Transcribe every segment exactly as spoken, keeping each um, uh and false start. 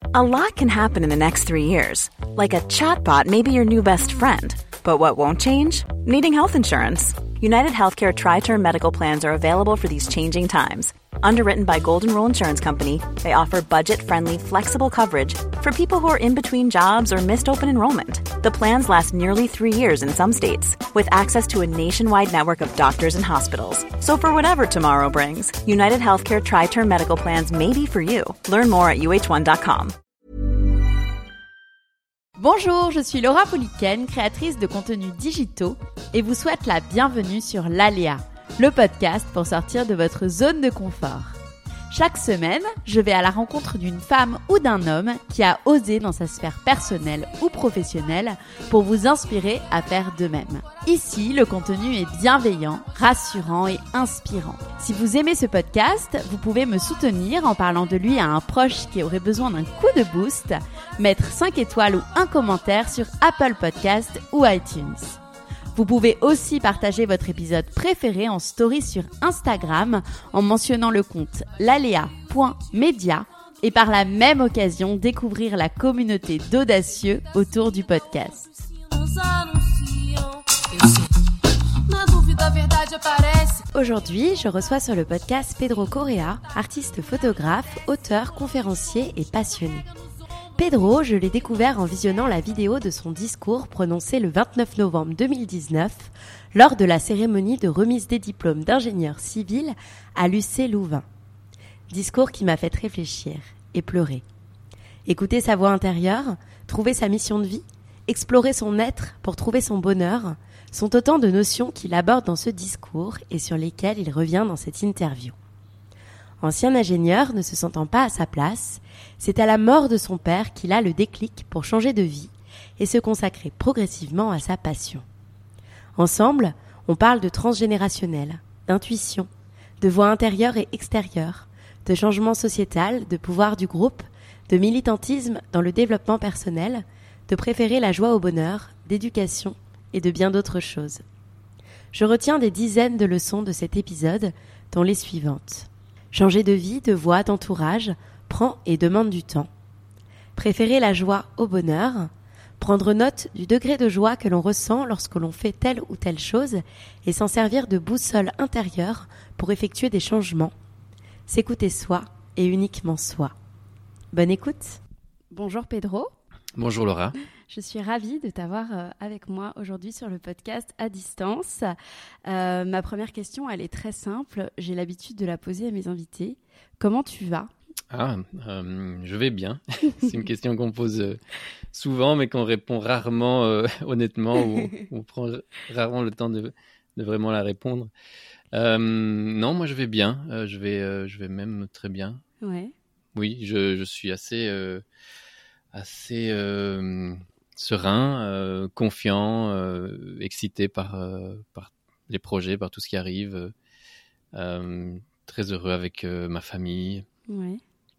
A lot can happen in the next three years. Like a chatbot may be your new best friend. But what won't change? Needing health insurance. United Healthcare Tri-Term Medical Plans are available for these changing times. Underwritten by Golden Rule Insurance Company, they offer budget-friendly, flexible coverage for people who are in between jobs or missed open enrollment. The plans last nearly three years in some states, with access to a nationwide network of doctors and hospitals. So for whatever tomorrow brings, United Healthcare Tri-Term Medical Plans may be for you. Learn more at U H one dot com. Bonjour, je suis Laura Pouliken, créatrice de contenus digitaux et vous souhaite la bienvenue sur l'Aléa, le podcast pour sortir de votre zone de confort. Chaque semaine, je vais à la rencontre d'une femme ou d'un homme qui a osé dans sa sphère personnelle ou professionnelle pour vous inspirer à faire de même. Ici, le contenu est bienveillant, rassurant et inspirant. Si vous aimez ce podcast, vous pouvez me soutenir en parlant de lui à un proche qui aurait besoin d'un coup de boost, mettre cinq étoiles ou un commentaire sur Apple Podcasts ou iTunes. Vous pouvez aussi partager votre épisode préféré en story sur Instagram en mentionnant le compte lalea point media et par la même occasion découvrir la communauté d'audacieux autour du podcast. Aujourd'hui, je reçois sur le podcast Pedro Correa, artiste photographe, auteur, conférencier et passionné. Pedro, je l'ai découvert en visionnant la vidéo de son discours prononcé le vingt-neuf novembre deux mille dix-neuf lors de la cérémonie de remise des diplômes d'ingénieur civil à l'U C Louvain. Discours qui m'a fait réfléchir et pleurer. Écouter sa voix intérieure, trouver sa mission de vie, explorer son être pour trouver son bonheur, sont autant de notions qu'il aborde dans ce discours et sur lesquelles il revient dans cette interview. Ancien ingénieur ne se sentant pas à sa place, c'est à la mort de son père qu'il a le déclic pour changer de vie et se consacrer progressivement à sa passion. Ensemble, on parle de transgénérationnel, d'intuition, de voix intérieure et extérieure, de changement sociétal, de pouvoir du groupe, de militantisme dans le développement personnel, de préférer la joie au bonheur, d'éducation et de bien d'autres choses. Je retiens des dizaines de leçons de cet épisode, dont les suivantes. Changer de vie, de voie, d'entourage prend et demande du temps. Préférer la joie au bonheur, prendre note du degré de joie que l'on ressent lorsque l'on fait telle ou telle chose et s'en servir de boussole intérieure pour effectuer des changements. S'écouter soi et uniquement soi. Bonne écoute. Bonjour Pedro. Bonjour Laura. Je suis ravie de t'avoir avec moi aujourd'hui sur le podcast à distance. Euh, ma première question, elle est très simple. J'ai l'habitude de la poser à mes invités. Comment tu vas ? Ah, euh, je vais bien. C'est une question qu'on pose euh, souvent, mais qu'on répond rarement euh, honnêtement, ou on prend rarement le temps de, de vraiment la répondre. Euh, non, moi je vais bien. Euh, je vais, euh, je vais même très bien. Ouais. Oui, je, je suis assez, euh, assez euh, serein, euh, confiant, euh, excité par, euh, par les projets, par tout ce qui arrive. Euh, très heureux avec euh, ma famille. Ouais.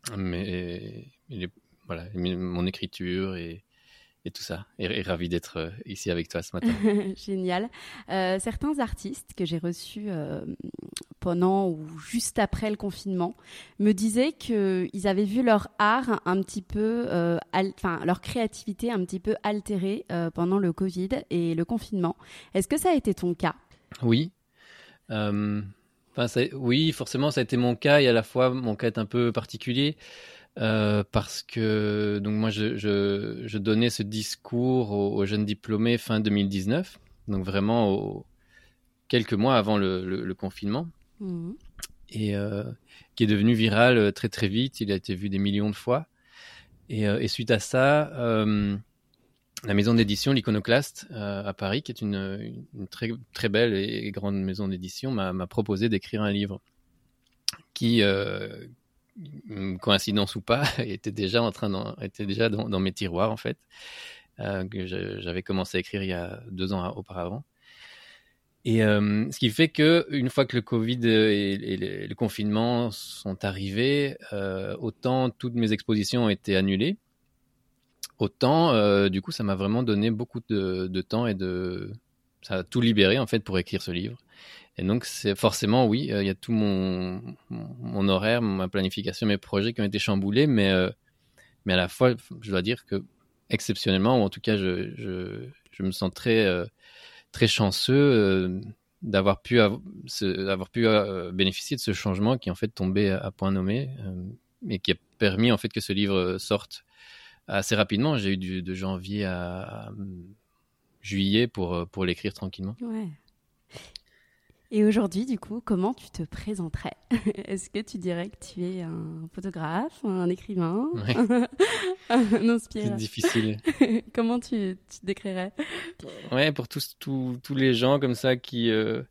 Mais les, voilà, mon écriture et, et tout ça. Et, et ravi d'être ici avec toi ce matin. Génial. Euh, certains artistes que j'ai reçus euh, pendant ou juste après le confinement me disaient qu'ils avaient vu leur art un petit peu, euh, al- enfin leur créativité un petit peu altérée euh, pendant le Covid et le confinement. Est-ce que ça a été ton cas ? Oui. Euh... Enfin, ça, oui, forcément, ça a été mon cas et à la fois mon cas est un peu particulier euh, parce que donc moi je, je, je donnais ce discours aux, aux jeunes diplômés fin deux mille dix-neuf, donc vraiment au, quelques mois avant le, le, le confinement, mmh. et euh, qui est devenu viral très très vite. Il a été vu des millions de fois et, euh, et suite à ça. Euh, La maison d'édition, l'Iconoclaste, euh, à Paris, qui est une, une, une très, très belle et grande maison d'édition, m'a, m'a proposé d'écrire un livre qui, euh, coïncidence ou pas, était déjà, en train d'en, était déjà dans, dans mes tiroirs, en fait, euh, que je, j'avais commencé à écrire il y a deux ans auparavant. Et euh, ce qui fait que une fois que le Covid et, et le, le confinement sont arrivés, euh, autant toutes mes expositions ont été annulées, autant, euh, du coup, ça m'a vraiment donné beaucoup de, de temps et de... ça a tout libéré, en fait, pour écrire ce livre. Et donc, c'est forcément, oui, il euh, y a tout mon, mon, mon horaire, ma planification, mes projets qui ont été chamboulés, mais, euh, mais à la fois, je dois dire que exceptionnellement, ou en tout cas, je, je, je me sens très, euh, très chanceux euh, d'avoir pu, av- ce, d'avoir pu euh, bénéficier de ce changement qui est en fait tombé à, à point nommé euh, et qui a permis en fait que ce livre sorte assez rapidement. J'ai eu du, de janvier à, à juillet pour, pour l'écrire tranquillement. Ouais. Et aujourd'hui, du coup, comment tu te présenterais? Est-ce que tu dirais que tu es un photographe, un écrivain, Ouais. un inspirateur? C'est difficile. Comment tu, tu te décrirais? Ouais, pour tous, tous, tous les gens comme ça qui... Euh,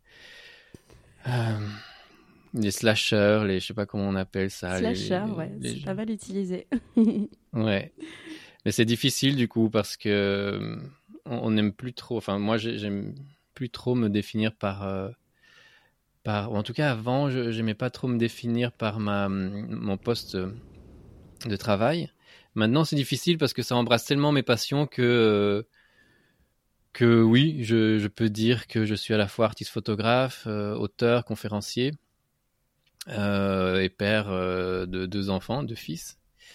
euh, les slashers, les, je sais pas comment on appelle ça. Slasher, les, ouais, les c'est gens. pas mal utilisé. Ouais. Mais c'est difficile du coup parce que euh, on on n'aime plus trop. Enfin, moi, j'ai- j'aime plus trop me définir par, euh, par. Ou en tout cas, avant, je j'aimais pas trop me définir par ma mon poste de travail. Maintenant, c'est difficile parce que ça embrasse tellement mes passions que euh, que oui, je, je peux dire que je suis à la fois artiste photographe, euh, auteur, conférencier euh, et père euh, de deux enfants, deux fils.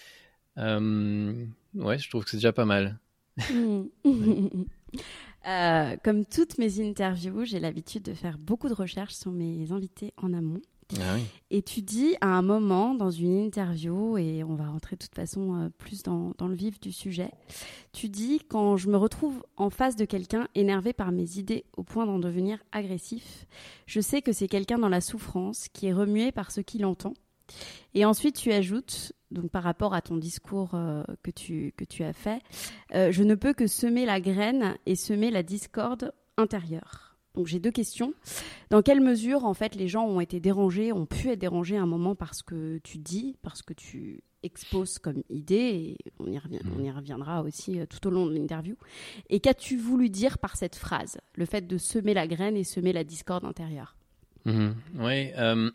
Euh, ouais, je trouve que c'est déjà pas mal. Mm. Ouais. Euh, comme toutes mes interviews, j'ai l'habitude de faire beaucoup de recherches sur mes invités en amont. Ah oui. Et tu dis à un moment dans une interview, et on va rentrer de toute façon euh, plus dans, dans le vif du sujet, tu dis: quand je me retrouve en face de quelqu'un énervé par mes idées au point d'en devenir agressif, je sais que c'est quelqu'un dans la souffrance qui est remué par ce qu'il entend. Et ensuite tu ajoutes, donc par rapport à ton discours euh, que, tu, que tu as fait, euh, je ne peux que semer la graine et semer la discorde intérieure. Donc j'ai deux questions. Dans quelle mesure, en fait, les gens ont été dérangés, ont pu être dérangés à un moment par ce que tu dis, parce que tu exposes comme idée, et on y, revient, on y reviendra aussi euh, tout au long de l'interview. Et qu'as-tu voulu dire par cette phrase, le fait de semer la graine et semer la discorde intérieure? Mhm. Oui. euh,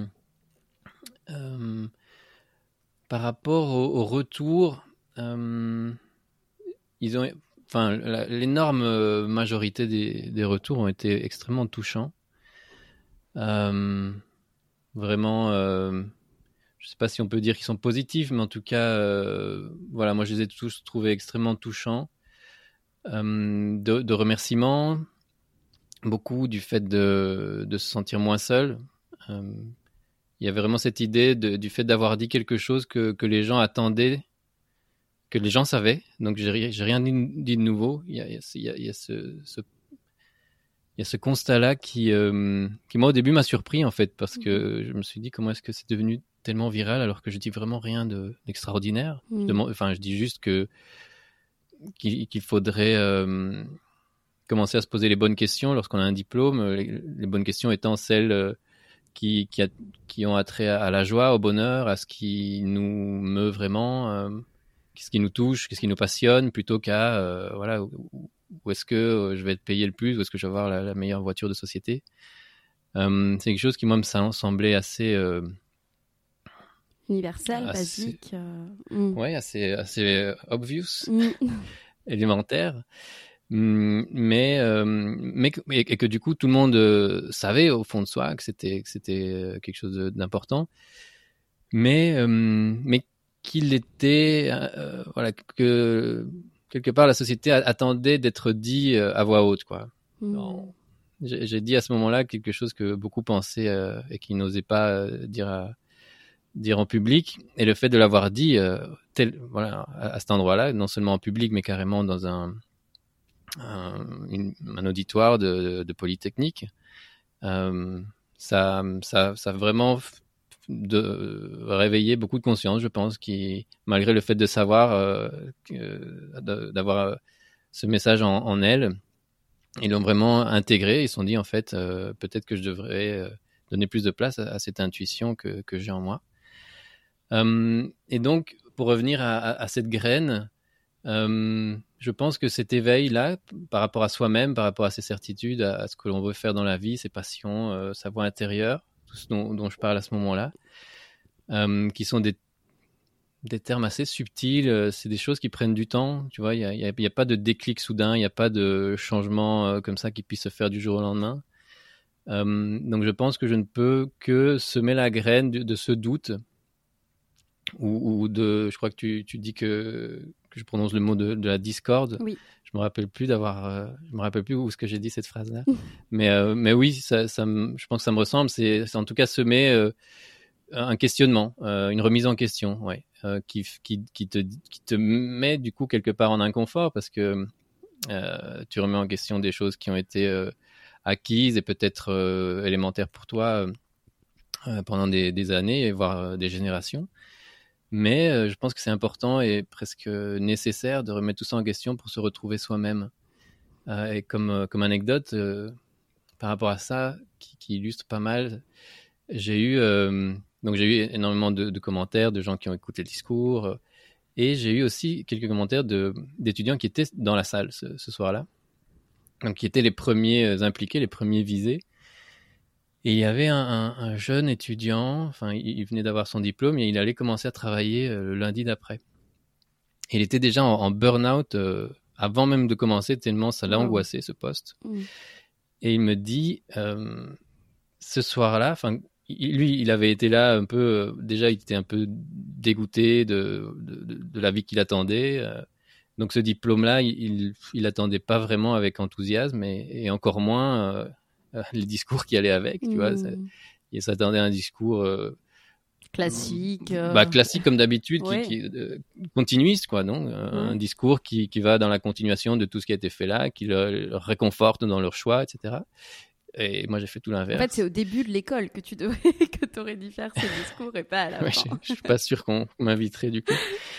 euh, par rapport au, au retour, euh, ils ont, enfin, la- l'énorme euh, majorité des, des retours ont été extrêmement touchants. Euh, vraiment, euh, je sais pas si on peut dire qu'ils sont positifs, mais en tout cas, euh, voilà, moi je les ai tous trouvés extrêmement touchants. Euh, de, de remerciements, beaucoup du fait de, de se sentir moins seul. Euh, il y avait vraiment cette idée de, du fait d'avoir dit quelque chose que, que les gens attendaient, que les gens savaient. Donc j'ai, j'ai rien dit, dit de nouveau. Il y a, il y a, il y a ce, ce il y a ce constat-là qui, euh, qui moi au début m'a surpris en fait parce que je me suis dit comment est-ce que c'est devenu tellement viral alors que je dis vraiment rien de, d'extraordinaire. Mmh. Je demande, enfin je dis juste que qu'il, qu'il faudrait euh, commencer à se poser les bonnes questions lorsqu'on a un diplôme. Les, les bonnes questions étant celles euh, qui, qui, a, qui ont attrait à, à la joie, au bonheur, à ce qui nous meut vraiment, euh, qu'est-ce qui nous touche, qu'est-ce qui nous passionne, plutôt qu'à euh, voilà. Où, où est-ce que euh, je vais être payé le plus, où est-ce que je vais avoir la, la meilleure voiture de société. Euh, c'est quelque chose qui, moi, me semblait assez... Euh, Universel, assez basique. Euh... Mm. Ouais, assez, assez obvious, Mm. élémentaire. Mais, euh, mais et, et que du coup, tout le monde euh, savait au fond de soi que c'était, que c'était quelque chose d'important. Mais, euh, mais qu'il était... Euh, voilà, que... quelque part, la société attendait d'être dit à voix haute, quoi. Mm. J'ai, j'ai dit à ce moment-là quelque chose que beaucoup pensaient euh, et qui n'osaient pas euh, dire, à, dire en public. Et le fait de l'avoir dit euh, tel, voilà, à, à cet endroit-là, non seulement en public, mais carrément dans un, un, une, un auditoire de, de Polytechnique, euh, ça, ça, ça a vraiment de réveiller beaucoup de conscience, je pense, qui, malgré le fait de savoir euh, que, d'avoir ce message en, en elle, ils l'ont vraiment intégré. Ils se sont dit, en fait, euh, peut-être que je devrais euh, donner plus de place à, à cette intuition que, que j'ai en moi. Euh, et donc, pour revenir à, à, à cette graine, euh, je pense que cet éveil-là, par rapport à soi-même, par rapport à ses certitudes, à, à ce que l'on veut faire dans la vie, ses passions, euh, sa voix intérieure, tout ce dont, dont je parle à ce moment-là, euh, qui sont des, des termes assez subtils, euh, c'est des choses qui prennent du temps, tu vois, il n'y a, y a, y a pas de déclic soudain, il n'y a pas de changement euh, comme ça qui puisse se faire du jour au lendemain. Euh, donc je pense que je ne peux que semer la graine de, de ce doute ou, ou de, je crois que tu, tu dis que, que je prononce le mot de, de la discorde. Oui. Je me rappelle plus d'avoir, euh, je me rappelle plus où est-ce que j'ai dit cette phrase-là. mais, euh, mais oui, ça, ça me, je pense que ça me ressemble. C'est, c'est en tout cas semer euh, un questionnement, euh, une remise en question, ouais, euh, qui, qui, qui te, qui te met du coup quelque part en inconfort parce que euh, tu remets en question des choses qui ont été euh, acquises et peut-être euh, élémentaires pour toi euh, pendant des, des années, voire euh, des générations. Mais euh, je pense que c'est important et presque nécessaire de remettre tout ça en question pour se retrouver soi-même. Euh, et comme, euh, comme anecdote, euh, par rapport à ça, qui, qui illustre pas mal, j'ai eu, euh, donc j'ai eu énormément de, de commentaires de gens qui ont écouté le discours. Euh, et j'ai eu aussi quelques commentaires de, d'étudiants qui étaient dans la salle ce, ce soir-là. Donc qui étaient les premiers impliqués, les premiers visés. Et il y avait un, un, un jeune étudiant, enfin, il, il venait d'avoir son diplôme et il allait commencer à travailler euh, le lundi d'après. Et il était déjà en, en burn-out euh, avant même de commencer, tellement ça l'a Wow. angoissé, ce poste. Mmh. Et il me dit, euh, ce soir-là, enfin, lui, il avait été là un peu, euh, déjà, il était un peu dégoûté de, de, de la vie qu'il attendait. Euh, donc ce diplôme-là, il, il l'attendait pas vraiment avec enthousiasme et, et encore moins... Euh, les discours qui allaient avec, tu mmh. vois. Ça, il s'attendait à un discours euh, classique, euh... bah, classique comme d'habitude, ouais. qui, qui euh, continuiste, quoi, non, ouais. Un discours qui, qui va dans la continuation de tout ce qui a été fait là, qui le, le réconforte dans leur choix, et cetera. Et moi, j'ai fait tout l'inverse. En fait, c'est au début de l'école que tu devrais, que t'aurais dû faire ces discours et pas à la ouais, fin. Je, je suis pas sûr qu'on m'inviterait du coup.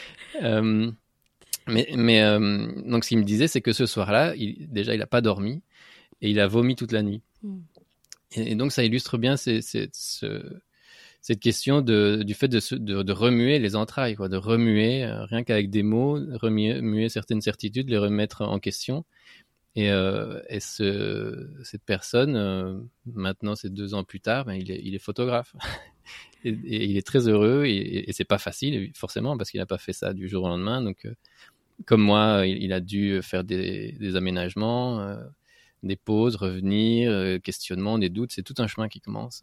euh, mais mais euh, donc, ce qu'il me disait, c'est que ce soir-là, il, déjà, il a pas dormi et il a vomi toute la nuit. Mm. Et, et donc, ça illustre bien ces, ces, ce, cette question de, du fait de, de, de remuer les entrailles, quoi, de remuer, euh, rien qu'avec des mots, remuer, remuer certaines certitudes, les remettre en question. Et, euh, et ce, cette personne, euh, maintenant, c'est deux ans plus tard, ben, il, est, il est photographe. et, et il est très heureux, et, et c'est pas facile, forcément, parce qu'il n'a pas fait ça du jour au lendemain. Donc, euh, comme moi, il, il a dû faire des, des aménagements, euh, des pauses, revenir, euh, questionnements, des doutes. C'est tout un chemin qui commence.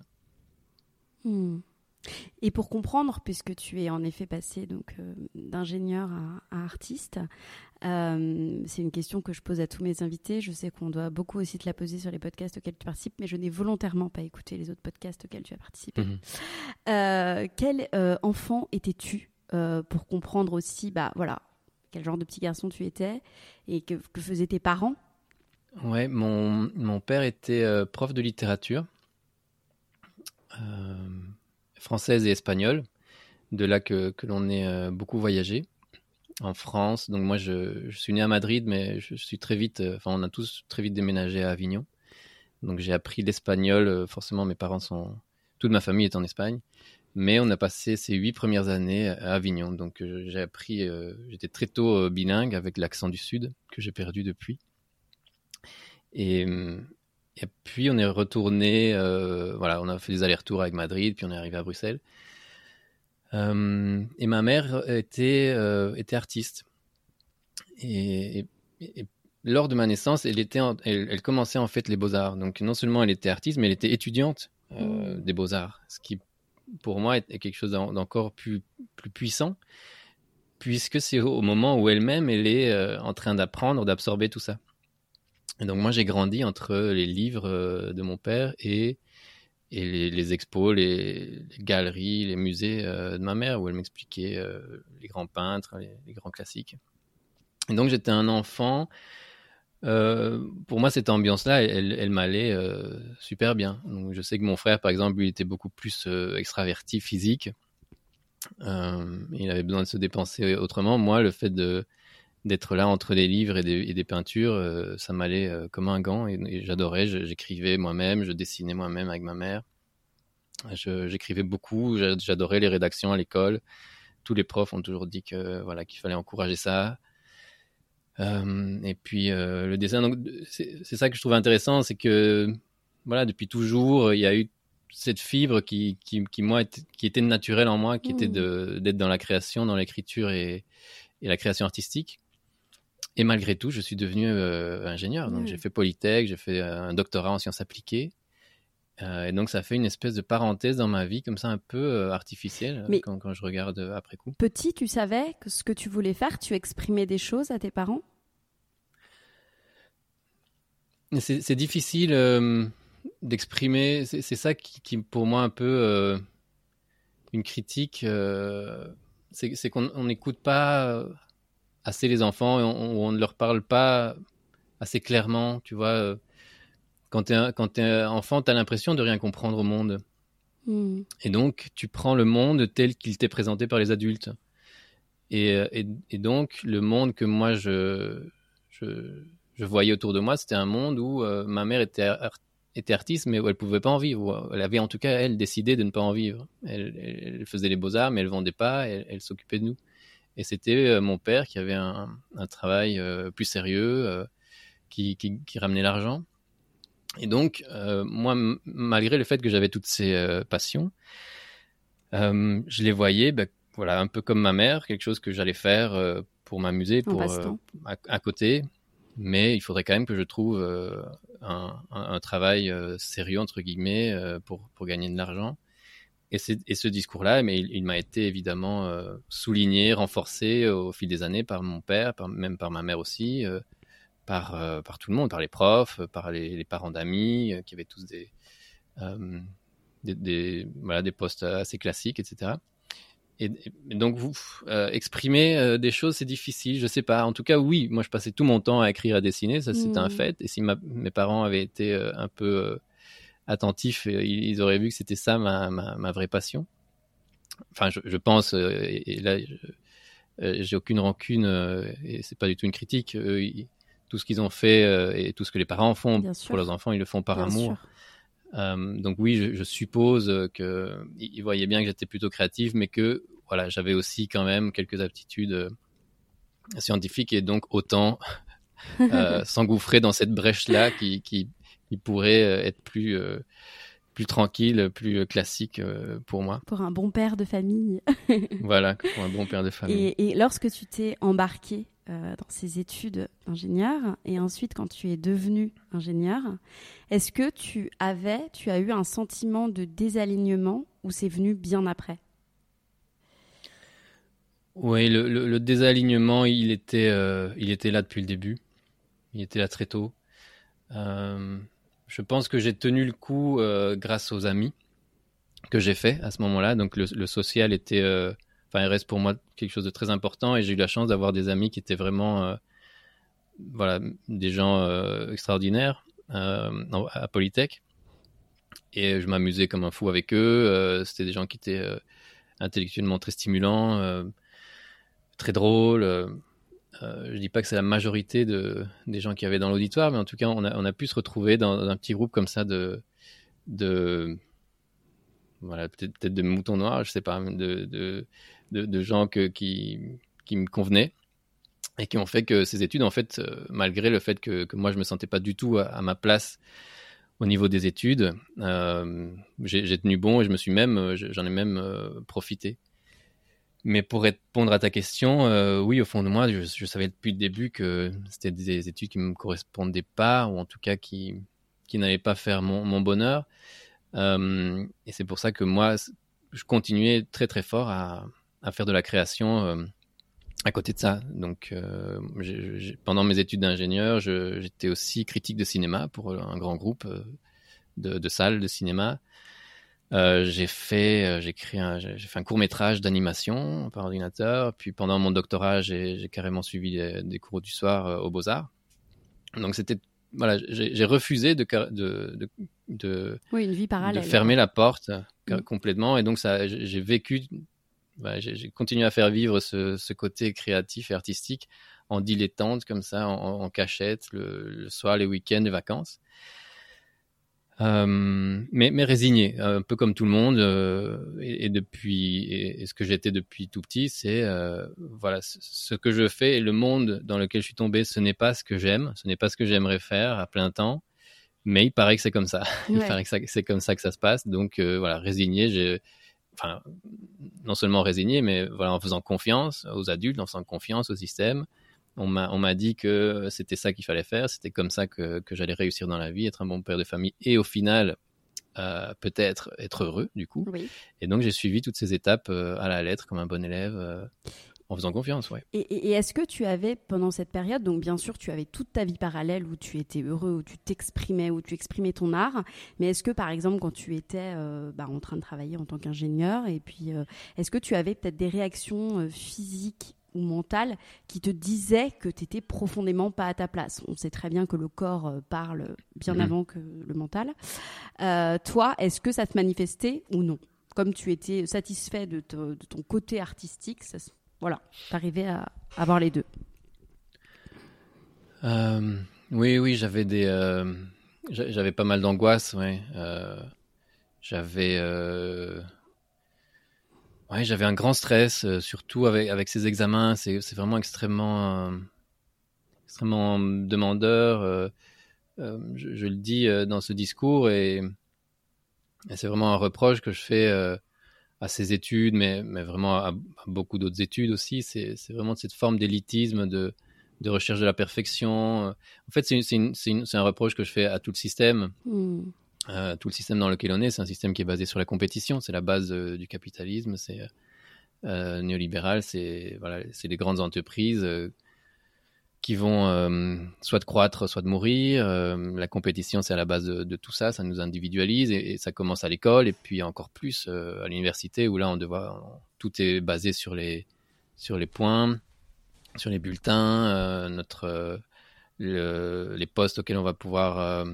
Hmm. Et pour comprendre, puisque tu es en effet passé donc, euh, d'ingénieur à, à artiste, euh, c'est une question que je pose à tous mes invités. Je sais qu'on doit beaucoup aussi te la poser sur les podcasts auxquels tu participes, mais je n'ai volontairement pas écouté les autres podcasts auxquels tu as participé. Mmh. Euh, quel euh, enfant étais-tu euh, pour comprendre aussi, bah, voilà, quel genre de petit garçon tu étais et que, que faisaient tes parents? Ouais, mon, mon père était euh, prof de littérature. Euh... française et espagnole, de là que, que l'on ait euh, beaucoup voyagé en France. Donc moi, je, je suis né à Madrid, mais je suis très vite, euh, enfin on a tous très vite déménagé à Avignon. Donc j'ai appris l'espagnol, euh, forcément mes parents sont, toute ma famille est en Espagne, mais on a passé ces huit premières années à Avignon. Donc euh, j'ai appris, euh, j'étais très tôt euh, bilingue avec l'accent du Sud, que j'ai perdu depuis. Et... Et puis, on est retourné, euh, voilà, on a fait des allers-retours avec Madrid, puis on est arrivé à Bruxelles. Euh, et ma mère était, euh, était artiste. Et, et, et lors de ma naissance, elle, était en, elle, elle commençait en fait les beaux-arts. Donc, non seulement elle était artiste, mais elle était étudiante euh, mmh. des beaux-arts. Ce qui, pour moi, est quelque chose d'encore plus, plus puissant, puisque c'est au moment où elle-même, elle est euh, en train d'apprendre, d'absorber tout ça. Et donc moi j'ai grandi entre les livres de mon père et, et les, les expos, les, les galeries, les musées de ma mère où elle m'expliquait euh, les grands peintres, les, les grands classiques. Et donc j'étais un enfant, euh, pour moi cette ambiance-là, elle, elle m'allait euh, super bien. Donc je sais que mon frère par exemple, lui était beaucoup plus euh, extraverti, physique. Euh, il avait besoin de se dépenser autrement. Moi le fait de d'être là entre des livres et des, et des peintures, euh, ça m'allait euh, comme un gant et, et j'adorais, je, j'écrivais moi-même, je dessinais moi-même avec ma mère, je, j'écrivais beaucoup, j'adorais les rédactions à l'école, tous les profs ont toujours dit que, voilà, qu'il fallait encourager ça. Euh, et puis euh, le dessin, donc, c'est, c'est ça que je trouve intéressant, c'est que voilà, depuis toujours, il y a eu cette fibre qui, qui, qui, moi, était, qui était naturelle en moi, qui mmh. était de, d'être dans la création, dans l'écriture et, et la création artistique. Et malgré tout, je suis devenu euh, ingénieur. Donc, mmh. j'ai fait Polytech, j'ai fait un doctorat en sciences appliquées. Euh, et donc, ça fait une espèce de parenthèse dans ma vie, comme ça, un peu euh, artificielle, Mais quand, quand je regarde euh, après coup. petit, tu savais que ce que tu voulais faire, tu exprimais des choses à tes parents? C'est, c'est difficile euh, d'exprimer. C'est, c'est ça qui, qui, pour moi, un peu euh, une critique. Euh, c'est, c'est qu'on n'écoute pas assez les enfants et on, on ne leur parle pas assez clairement, tu vois. Euh, Quand tu es enfant, tu as l'impression de rien comprendre au monde. Mmh. Et donc, tu prends le monde tel qu'il t'est présenté par les adultes. Et, et, et donc, le monde que moi, je, je, je voyais autour de moi, c'était un monde où euh, ma mère était, art, était artiste, mais où elle ne pouvait pas en vivre. Elle avait en tout cas, elle, décidé de ne pas en vivre. Elle, elle, elle faisait les beaux-arts, mais elle ne vendait pas, elle, elle s'occupait de nous. Et c'était euh, mon père qui avait un, un travail euh, plus sérieux, euh, qui, qui, qui ramenait l'argent. Et donc, euh, moi, m- malgré le fait que j'avais toutes ces euh, passions, euh, je les voyais, ben, voilà, un peu comme ma mère, quelque chose que j'allais faire euh, pour m'amuser, En pour euh, passe-temps. à, à côté. Mais il faudrait quand même que je trouve euh, un, un, un travail euh, sérieux entre guillemets euh, pour pour gagner de l'argent. Et, c'est, et ce discours-là, mais il, il m'a été évidemment euh, souligné, renforcé au fil des années par mon père, par, même par ma mère aussi. Euh, par, euh, par tout le monde, par les profs, par les, les parents d'amis, euh, qui avaient tous des, euh, des, des, voilà, des postes assez classiques, et cetera. Et, et donc, vous, euh, exprimer euh, des choses, c'est difficile, je sais pas. En tout cas, oui, moi, je passais tout mon temps à écrire, à dessiner, ça, c'était Mmh. un fait. Et si ma, mes parents avaient été euh, un peu euh, attentifs, euh, ils, ils auraient vu que c'était ça ma, ma, ma vraie passion. Enfin, je, je pense, euh, et, et là, je, euh, j'ai aucune rancune, euh, et c'est pas du tout une critique. Eux, ils, tout ce qu'ils ont fait euh, et tout ce que les parents font Bien pour sûr. leurs enfants, ils le font par Bien amour. sûr. Euh, donc oui, je, je suppose qu'ils voyaient bien que j'étais plutôt créatif, mais que voilà, j'avais aussi quand même quelques aptitudes euh, scientifiques et donc autant euh, s'engouffrer dans cette brèche-là qui, qui, qui pourrait euh, être plus, euh, plus tranquille, plus classique euh, pour moi. Pour un bon père de famille. Voilà, pour un bon père de famille. Et, et lorsque tu t'es embarqué euh, dans ces études d'ingénieur, et ensuite quand tu es devenu ingénieur, est-ce que tu avais, tu as eu un sentiment de désalignement ou c'est venu bien après? Oui, le, le, le désalignement, il était, euh, il était là depuis le début. Il était là très tôt. Euh, je pense que j'ai tenu le coup euh, grâce aux amis que j'ai fait à ce moment-là. Donc le, le social était, euh, enfin, il reste pour moi quelque chose de très important et j'ai eu la chance d'avoir des amis qui étaient vraiment, euh, voilà, des gens euh, extraordinaires euh, à Polytech. Et je m'amusais comme un fou avec eux. Euh, c'était des gens qui étaient euh, intellectuellement très stimulants, euh, très drôles. Euh, Euh, je dis pas que c'est la majorité de, des gens qu'il y avait dans l'auditoire, mais en tout cas, on a, on a pu se retrouver dans, dans un petit groupe comme ça de, de voilà, peut-être, peut-être de moutons noirs, je sais pas, de, de, de, de gens que, qui, qui me convenaient et qui ont fait que ces études, en fait, euh, malgré le fait que, que moi, je me sentais pas du tout à, à ma place au niveau des études, euh, j'ai, j'ai tenu bon et je me suis même, j'en ai même euh, profité. Mais pour répondre à ta question, euh, oui, au fond de moi, je, je savais depuis le début que c'était des études qui ne me correspondaient pas, ou en tout cas qui, qui n'allaient pas faire mon, mon bonheur. Euh, et c'est pour ça que moi, je continuais très très fort à, à faire de la création euh, à côté de ça. Donc, euh, j'ai, j'ai, pendant mes études d'ingénieur, je, j'étais aussi critique de cinéma pour un grand groupe de, de salles de cinéma. Euh, j'ai fait, euh, j'ai créé un, j'ai fait un court métrage d'animation par ordinateur. Puis pendant mon doctorat, j'ai, j'ai carrément suivi des, des cours du soir euh, aux Beaux-Arts. Donc c'était, voilà, j'ai, j'ai refusé de, de, de, de, oui, une vie parallèle, de fermer quoi. la porte mmh. complètement. Et donc ça, j'ai, j'ai vécu, bah, j'ai, j'ai continué à faire vivre ce, ce côté créatif et artistique en dilettante comme ça, en, en cachette, le, le soir, les week-ends, les vacances. Euh, mais, mais résigné, un peu comme tout le monde, euh, et, et depuis, et, et ce que j'étais depuis tout petit, c'est euh, voilà, ce, ce que je fais et le monde dans lequel je suis tombé, ce n'est pas ce que j'aime, ce n'est pas ce que j'aimerais faire à plein temps, mais il paraît que c'est comme ça, il Ouais. paraît que ça, c'est comme ça que ça se passe, donc euh, voilà, résigné, j'ai, enfin, non seulement résigné, mais voilà, en faisant confiance aux adultes, en faisant confiance au système. On m'a, on m'a dit que c'était ça qu'il fallait faire, c'était comme ça que, que j'allais réussir dans la vie, être un bon père de famille et au final euh, peut-être être heureux, du coup. Oui. Et donc, j'ai suivi toutes ces étapes euh, à la lettre, comme un bon élève, euh, en faisant confiance, ouais. Et, et, et est-ce que tu avais, pendant cette période, donc bien sûr, tu avais toute ta vie parallèle où tu étais heureux, où tu t'exprimais, où tu exprimais ton art, mais est-ce que, par exemple, quand tu étais euh, bah, en train de travailler en tant qu'ingénieur, et puis, euh, est-ce que tu avais peut-être des réactions euh, physiques ou mentales qui te disaient que tu étais profondément pas à ta place? On sait très bien que le corps euh, parle bien mmh. avant que le mental. Euh, toi, est-ce que ça te manifestait ou non? Comme tu étais satisfait de, te, de ton côté artistique, ça se voilà, t'arrivais à avoir les deux. Euh, oui, oui, j'avais des, euh, j'avais pas mal d'angoisse, ouais. Euh, j'avais, euh, ouais, j'avais un grand stress, euh, surtout avec avec ces examens. C'est c'est vraiment extrêmement, euh, extrêmement demandeur. Euh, euh, je, je le dis euh, dans ce discours et, et c'est vraiment un reproche que je fais. Euh, à ces études, mais, mais vraiment à, à beaucoup d'autres études aussi. C'est, c'est vraiment cette forme d'élitisme, de, de recherche de la perfection. En fait, c'est, une, c'est, une, c'est, une, c'est un reproche que je fais à tout le système. Mmh. Euh, tout le système dans lequel on est, c'est un système qui est basé sur la compétition. C'est la base euh, du capitalisme. C'est euh, néolibéral. C'est, voilà, c'est les grandes entreprises euh, qui vont euh, soit de croître, soit de mourir. Euh, la compétition, c'est à la base de, de tout ça. Ça nous individualise et, et ça commence à l'école et puis encore plus euh, à l'université où là, on doit, on, tout est basé sur les, sur les points, sur les bulletins, euh, notre, euh, le, les postes auxquels on va pouvoir, euh,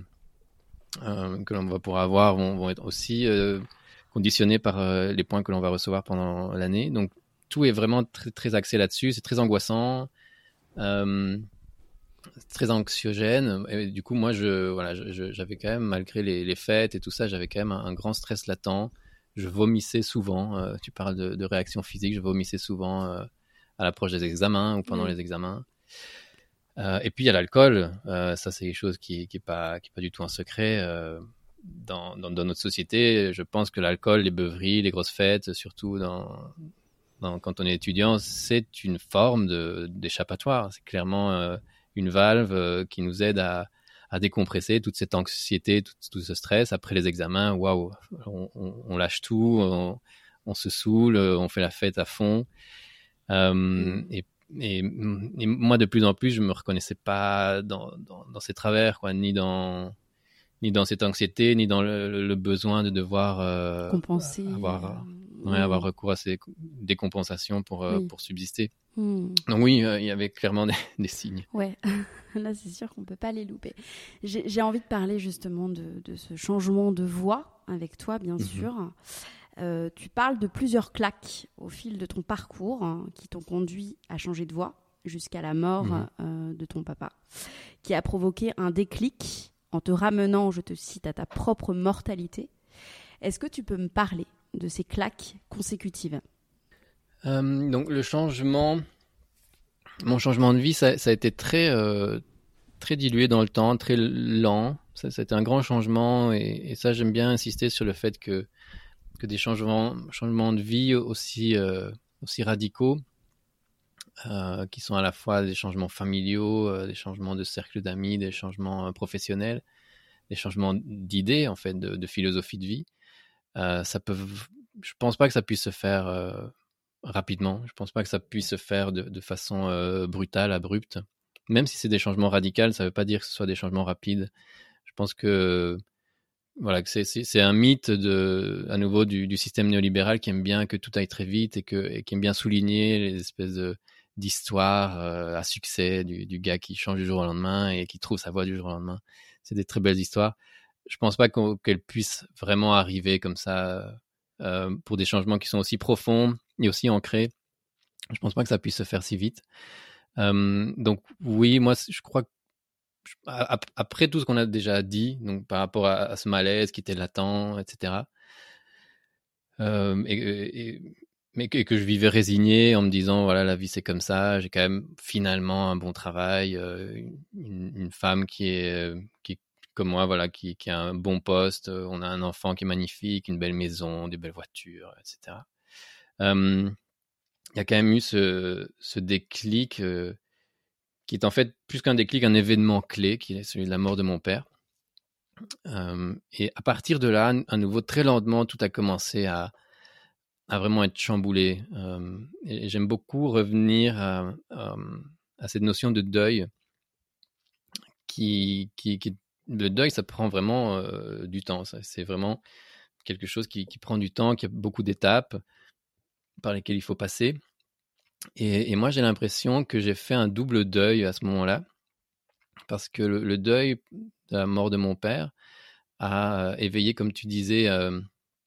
euh, que l'on va pouvoir avoir vont, vont être aussi euh, conditionnés par euh, les points que l'on va recevoir pendant l'année. Donc, tout est vraiment très, très axé là-dessus. C'est très angoissant. Euh, très anxiogène et du coup moi je voilà je, je, j'avais quand même malgré les, les fêtes et tout ça j'avais quand même un, un grand stress latent. Je vomissais souvent. Euh, tu parles de, de réactions physiques. Je vomissais souvent euh, à l'approche des examens ou pendant mmh. les examens. Euh, et puis il y a l'alcool. Euh, ça c'est quelque chose qui qui est pas qui est pas du tout un secret. Euh, dans, dans dans notre société, je pense que l'alcool, les beuveries, les grosses fêtes, surtout dans Non, quand on est étudiant, c'est une forme de, d'échappatoire. C'est clairement euh, une valve euh, qui nous aide à, à décompresser toute cette anxiété, tout, tout ce stress. Après les examens, waouh, on, on, on lâche tout, on, on se saoule, on fait la fête à fond. Euh, mmh. et, et, et moi, de plus en plus, je me reconnaissais pas dans, dans, dans ces travers, quoi, ni dans ni dans cette anxiété, ni dans le, le besoin de devoir euh, compenser, avoir, euh... ouais, avoir recours à ces décompensations pour, euh, oui. pour subsister. Mmh. Donc oui, euh, il y avait clairement des, des signes. Ouais, là c'est sûr qu'on ne peut pas les louper. J'ai, j'ai envie de parler justement de, de ce changement de voix avec toi, bien mmh. sûr. Euh, tu parles de plusieurs claques au fil de ton parcours hein, qui t'ont conduit à changer de voix jusqu'à la mort mmh. euh, de ton papa, qui a provoqué un déclic en te ramenant, je te cite, à ta propre mortalité. Est-ce que tu peux me parler de ces claques consécutives ? euh, Donc le changement, mon changement de vie, ça, ça a été très, euh, très dilué dans le temps, très lent. Ça, ça a été un grand changement et, et ça, j'aime bien insister sur le fait que, que des changements, changements de vie aussi, euh, aussi radicaux, Euh, qui sont à la fois des changements familiaux, euh, des changements de cercle d'amis, des changements euh, professionnels, des changements d'idées, en fait, de, de philosophie de vie. Euh, ça peut, je pense pas que ça puisse se faire euh, rapidement. Je pense pas que ça puisse se faire de, de façon euh, brutale, abrupte. Même si c'est des changements radicaux, ça veut pas dire que ce soit des changements rapides. Je pense que voilà, que c'est, c'est, c'est un mythe de, à nouveau du, du système néolibéral qui aime bien que tout aille très vite et, que, et qui aime bien souligner les espèces de d'histoire euh, à succès du, du gars qui change du jour au lendemain et qui trouve sa voie du jour au lendemain. C'est des très belles histoires. Je pense pas qu'on, qu'elles puissent vraiment arriver comme ça euh, pour des changements qui sont aussi profonds et aussi ancrés. Je pense pas que ça puisse se faire si vite. Euh, donc oui, moi je crois que après tout ce qu'on a déjà dit, donc par rapport à, à ce malaise qui était latent, et cetera. Euh, et, et mais que, que je vivais résigné en me disant voilà, la vie c'est comme ça, j'ai quand même finalement un bon travail, euh, une, une femme qui est qui comme moi, voilà, qui, qui a un bon poste, on a un enfant qui est magnifique, une belle maison, des belles voitures, et cetera. Euh, il y a quand même eu ce, ce déclic euh, qui est en fait plus qu'un déclic, un événement clé, qui est celui de la mort de mon père. Euh, et à partir de là, à nouveau, très lentement, tout a commencé à, à vraiment être chamboulé. Euh, et j'aime beaucoup revenir à, à, à cette notion de deuil qui, qui, qui le deuil, ça prend vraiment euh, du temps. Ça. C'est vraiment quelque chose qui, qui prend du temps, qui a beaucoup d'étapes par lesquelles il faut passer. Et, et moi, j'ai l'impression que j'ai fait un double deuil à ce moment-là, parce que le, le deuil de la mort de mon père a éveillé, comme tu disais, euh,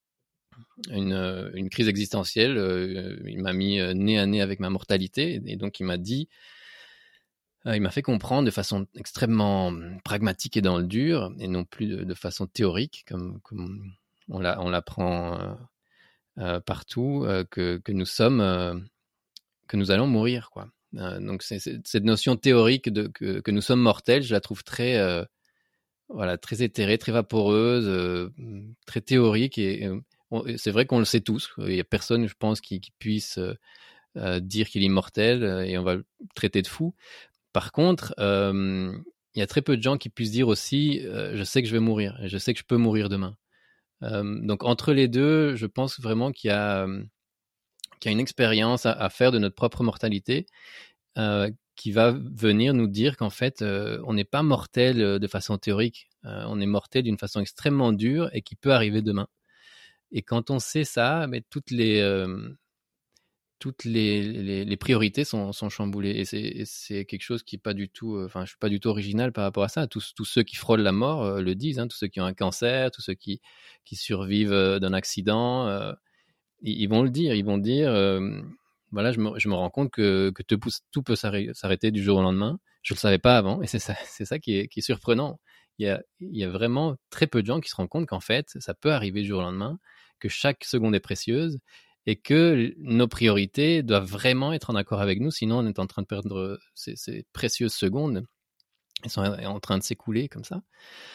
une, une crise existentielle. Euh, il m'a mis nez à nez avec ma mortalité, et donc il m'a dit, euh, il m'a fait comprendre de façon extrêmement pragmatique et dans le dur, et non plus de, de façon théorique, comme, comme on, l'a, on l'apprend euh, euh, partout, euh, que, que nous sommes, euh, que nous allons mourir, quoi. Euh, donc c'est, c'est, cette notion théorique de que, que nous sommes mortels, je la trouve très, euh, voilà, très éthérée, très vaporeuse, euh, très théorique, et, et on, c'est vrai qu'on le sait tous. Il y a personne, je pense, qui, qui puisse euh, euh, dire qu'il est immortel, euh, et on va le traiter de fou. Par contre, euh, il y a très peu de gens qui puissent dire aussi, euh, je sais que je vais mourir, et je sais que je peux mourir demain. Euh, donc entre les deux, je pense vraiment qu'il y a, euh, qu'il y a une expérience à, à faire de notre propre mortalité, euh, qui va venir nous dire qu'en fait, euh, on n'est pas mortel euh, de façon théorique, euh, on est mortel d'une façon extrêmement dure et qui peut arriver demain. Et quand on sait ça, mais toutes les, euh, toutes les, les, les priorités sont, sont chamboulées. Et c'est, et c'est quelque chose qui est pas du tout, enfin, euh, je suis pas du tout original par rapport à ça. Tous, tous ceux qui frôlent la mort euh, le disent, hein, tous ceux qui ont un cancer, tous ceux qui, qui survivent euh, d'un accident, euh, ils, ils vont le dire, ils vont dire, euh, voilà, je me, je me rends compte que, que tout, tout peut s'arrêter du jour au lendemain. Je le savais pas avant, et c'est ça, c'est ça qui est, qui est surprenant. Il y, a, il y a vraiment très peu de gens qui se rendent compte qu'en fait, ça peut arriver du jour au lendemain, que chaque seconde est précieuse, et que nos priorités doivent vraiment être en accord avec nous, sinon on est en train de perdre ces, ces précieuses secondes. Elles sont en train de s'écouler comme ça.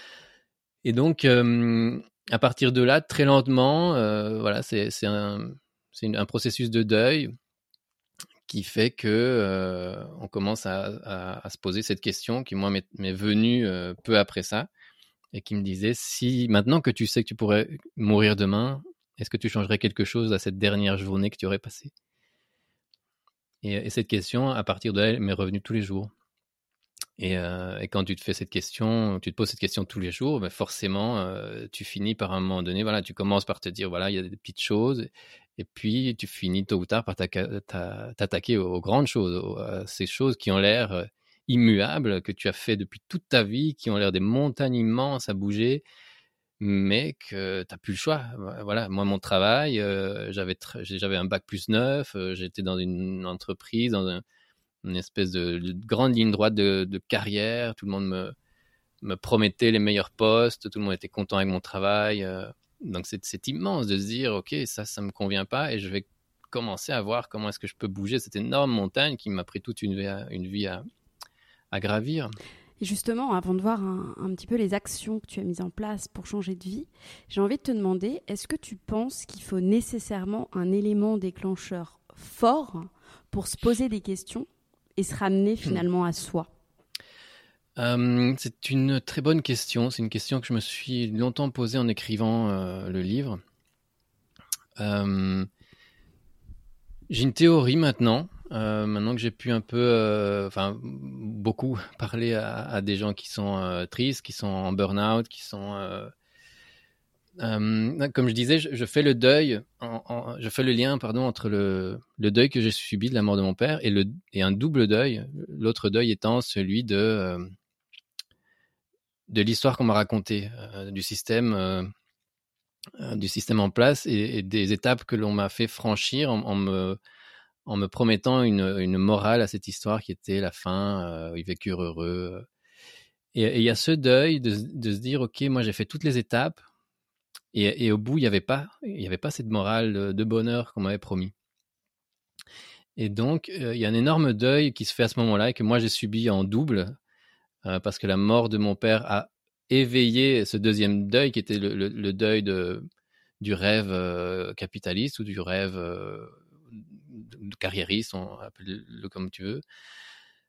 Et donc, euh, à partir de là, très lentement, euh, voilà, c'est, c'est, un, c'est une, un processus de deuil qui fait que euh, on commence à, à, à se poser cette question qui, moi, m'est, m'est venue euh, peu après ça, et qui me disait, si maintenant que tu sais que tu pourrais mourir demain, est-ce que tu changerais quelque chose à cette dernière journée que tu aurais passée ? et, et cette question, à partir de là, elle m'est revenue tous les jours. Et, euh, et quand tu te fais cette question, tu te poses cette question tous les jours, ben forcément, euh, tu finis par un moment donné, voilà, tu commences par te dire, voilà, il y a des petites choses, et puis tu finis tôt ou tard par t'attaquer aux grandes choses, à ces choses qui ont l'air immuables, que tu as fait depuis toute ta vie, qui ont l'air des montagnes immenses à bouger, mais que tu n'as plus le choix. Voilà, moi, mon travail, euh, j'avais, tra- j'avais un bac plus neuf, euh, j'étais dans une entreprise, dans un une espèce de, de grande ligne droite de, de carrière. Tout le monde me, me promettait les meilleurs postes. Tout le monde était content avec mon travail. Euh, donc, c'est, c'est immense de se dire, OK, ça, ça me convient pas, et je vais commencer à voir comment est-ce que je peux bouger cette énorme montagne qui m'a pris toute une vie à, une vie à, à gravir. Et justement, avant de voir un, un petit peu les actions que tu as mises en place pour changer de vie, j'ai envie de te demander, est-ce que tu penses qu'il faut nécessairement un élément déclencheur fort pour se poser des questions et se ramener finalement à soi ? euh, C'est une très bonne question. C'est une question que je me suis longtemps posée en écrivant euh, le livre. Euh, j'ai une théorie maintenant. Euh, maintenant que j'ai pu un peu, enfin euh, beaucoup parler à, à des gens qui sont euh, tristes, qui sont en burn-out, qui sont, euh, euh, comme je disais, je, je fais le deuil, en, en, je fais le lien, pardon, entre le, le deuil que j'ai subi de la mort de mon père et, le, et un double deuil. L'autre deuil étant celui de euh, de l'histoire qu'on m'a racontée, euh, du système, euh, du système en place, et, et des étapes que l'on m'a fait franchir en, en me en me promettant une, une morale à cette histoire qui était la fin, euh, ils vécurent heureux. Et il y a ce deuil de, de se dire, ok, moi j'ai fait toutes les étapes, et, et au bout, il n'y avait pas, il y avait pas cette morale de, de bonheur qu'on m'avait promis. Et donc, euh, il y a un énorme deuil qui se fait à ce moment-là, et que moi j'ai subi en double, euh, parce que la mort de mon père a éveillé ce deuxième deuil, qui était le, le, le deuil de, du rêve euh, capitaliste, ou du rêve... Euh, carriériste, on appelle-le comme tu veux.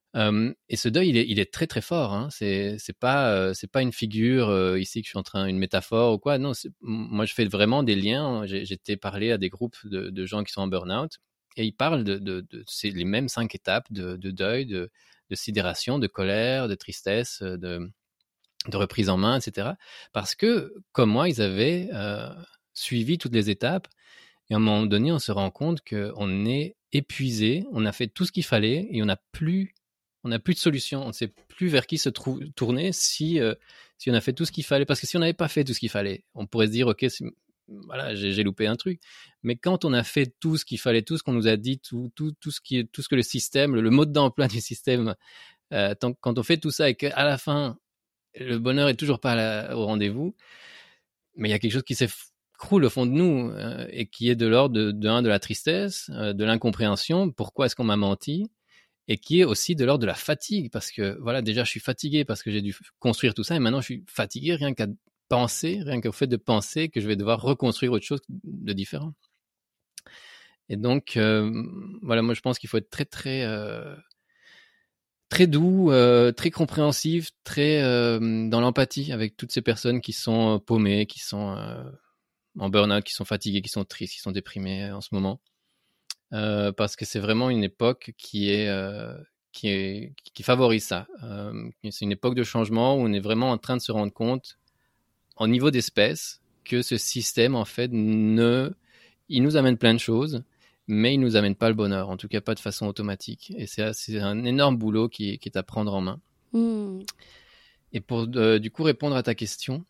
Euh, et ce deuil, il est, il est très très fort. Hein. C'est, c'est pas, euh, c'est pas une figure euh, ici que je suis en train, une métaphore ou quoi. Non, c'est, moi je fais vraiment des liens. J'ai, j'étais parlé à des groupes de, de gens qui sont en burn-out et ils parlent de, de, de c'est les mêmes cinq étapes de, de deuil, de, de sidération, de colère, de tristesse, de, de reprise en main, et cetera. Parce que comme moi, ils avaient euh, suivi toutes les étapes. Et à un moment donné, on se rend compte qu'on est épuisé, on a fait tout ce qu'il fallait et on n'a plus on n'a plus de solution, on ne sait plus vers qui se trou- tourner si, euh, si on a fait tout ce qu'il fallait. Parce que si on n'avait pas fait tout ce qu'il fallait, on pourrait se dire, ok, voilà, j'ai, j'ai loupé un truc. Mais quand on a fait tout ce qu'il fallait, tout ce qu'on nous a dit, tout, tout, tout, ce, qui, tout ce que le système, le, le mode d'emploi du système, euh, tant, quand on fait tout ça et qu'à la fin, le bonheur est toujours pas la, au rendez-vous, mais il y a quelque chose qui s'écroule au fond de nous euh, et qui est de l'ordre de, de, un, de la tristesse, euh, de l'incompréhension, pourquoi est-ce qu'on m'a menti, et qui est aussi de l'ordre de la fatigue, parce que voilà, déjà je suis fatigué parce que j'ai dû construire tout ça, et maintenant je suis fatigué rien qu'à penser, rien qu'au fait de penser que je vais devoir reconstruire autre chose de différent. Et donc, euh, voilà, moi je pense qu'il faut être très très euh, très doux, euh, très compréhensif, très euh, dans l'empathie avec toutes ces personnes qui sont paumées, qui sont euh, en burn-out, qui sont fatiguées, qui sont tristes, qui sont déprimées en ce moment. Euh, parce que c'est vraiment une époque qui est euh, qui est qui favorise ça. Euh, c'est une époque de changement où on est vraiment en train de se rendre compte, au niveau d'espèce, que ce système en fait ne, il nous amène plein de choses, mais il nous amène pas le bonheur, en tout cas pas de façon automatique. Et c'est c'est un énorme boulot qui, qui est à prendre en main. Mmh. Et pour euh, du coup répondre à ta question.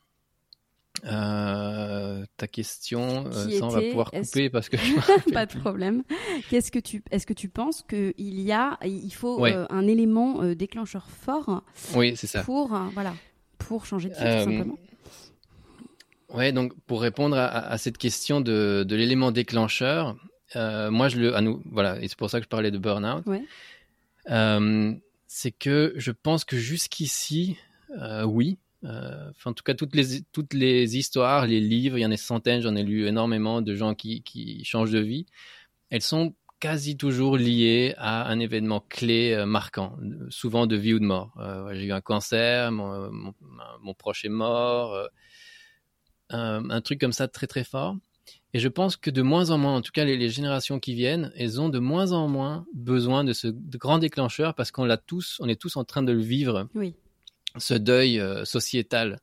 Euh, ta question, euh, ça était, on va pouvoir couper est-ce... parce que je pas de problème. Qu'est-ce que tu, est-ce que tu penses qu'il y a, il faut ouais. euh, un élément euh, déclencheur fort oui, c'est ça. pour, euh, voilà, pour changer de vie, euh, tout simplement. Ouais, donc pour répondre à, à cette question de, de l'élément déclencheur, euh, moi je le, à nous, voilà, et c'est pour ça que je parlais de burn-out. Ouais. Euh, c'est que je pense que jusqu'ici, euh, oui. Euh, en tout cas, toutes les, toutes les histoires, les livres, il y en a des centaines, j'en ai lu énormément de gens qui, qui changent de vie. Elles sont quasi toujours liées à un événement clé euh, marquant, souvent de vie ou de mort. Euh, j'ai eu un cancer, mon, mon, mon proche est mort, euh, un, un truc comme ça très très fort. Et je pense que de moins en moins, en tout cas les, les générations qui viennent, elles ont de moins en moins besoin de ce de grand déclencheur parce qu'on l'a tous, on est tous en train de le vivre. Oui. Ce deuil euh, sociétal.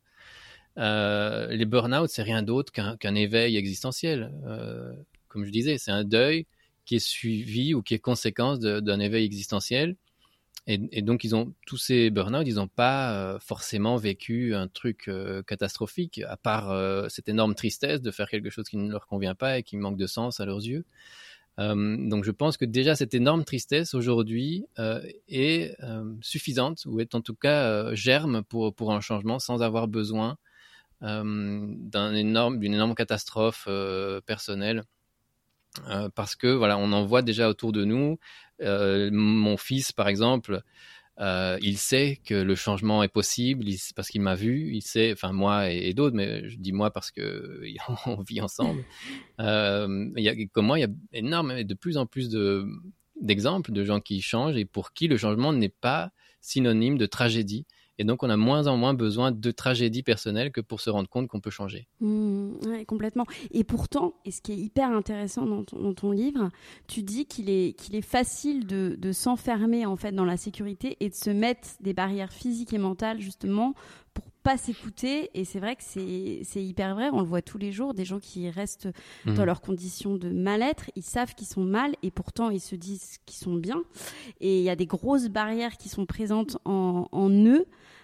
Euh, les burn-out, c'est rien d'autre qu'un, qu'un éveil existentiel. Euh, comme je disais, c'est un deuil qui est suivi ou qui est conséquence de, d'un éveil existentiel. Et, et donc, ils ont, tous ces burn-out, ils n'ont pas euh, forcément vécu un truc euh, catastrophique, à part euh, cette énorme tristesse de faire quelque chose qui ne leur convient pas et qui manque de sens à leurs yeux. Euh, donc je pense que déjà cette énorme tristesse aujourd'hui euh, est euh, suffisante ou est en tout cas euh, germe pour, pour un changement sans avoir besoin euh, d'un énorme, d'une énorme catastrophe euh, personnelle euh, parce que voilà, on en voit déjà autour de nous. Euh, mon fils par exemple, Euh, il sait que le changement est possible, il, parce qu'il m'a vu, il sait, enfin moi et, et d'autres, mais je dis moi parce que on vit ensemble. Euh, il y a, comme moi, il y a énormément, de plus en plus de, d'exemples de gens qui changent et pour qui le changement n'est pas synonyme de tragédie. Et donc, on a moins en moins besoin de tragédie personnelle que pour se rendre compte qu'on peut changer. Mmh, ouais, complètement. Et pourtant, et ce qui est hyper intéressant dans ton, dans ton livre, tu dis qu'il est, qu'il est facile de, de s'enfermer en fait dans la sécurité et de se mettre des barrières physiques et mentales justement pour pas s'écouter. Et c'est vrai que c'est, c'est hyper vrai. On le voit tous les jours, des gens qui restent mmh. dans leurs conditions de mal-être. Ils savent qu'ils sont mal et pourtant ils se disent qu'ils sont bien. Et il y a des grosses barrières qui sont présentes en, en eux.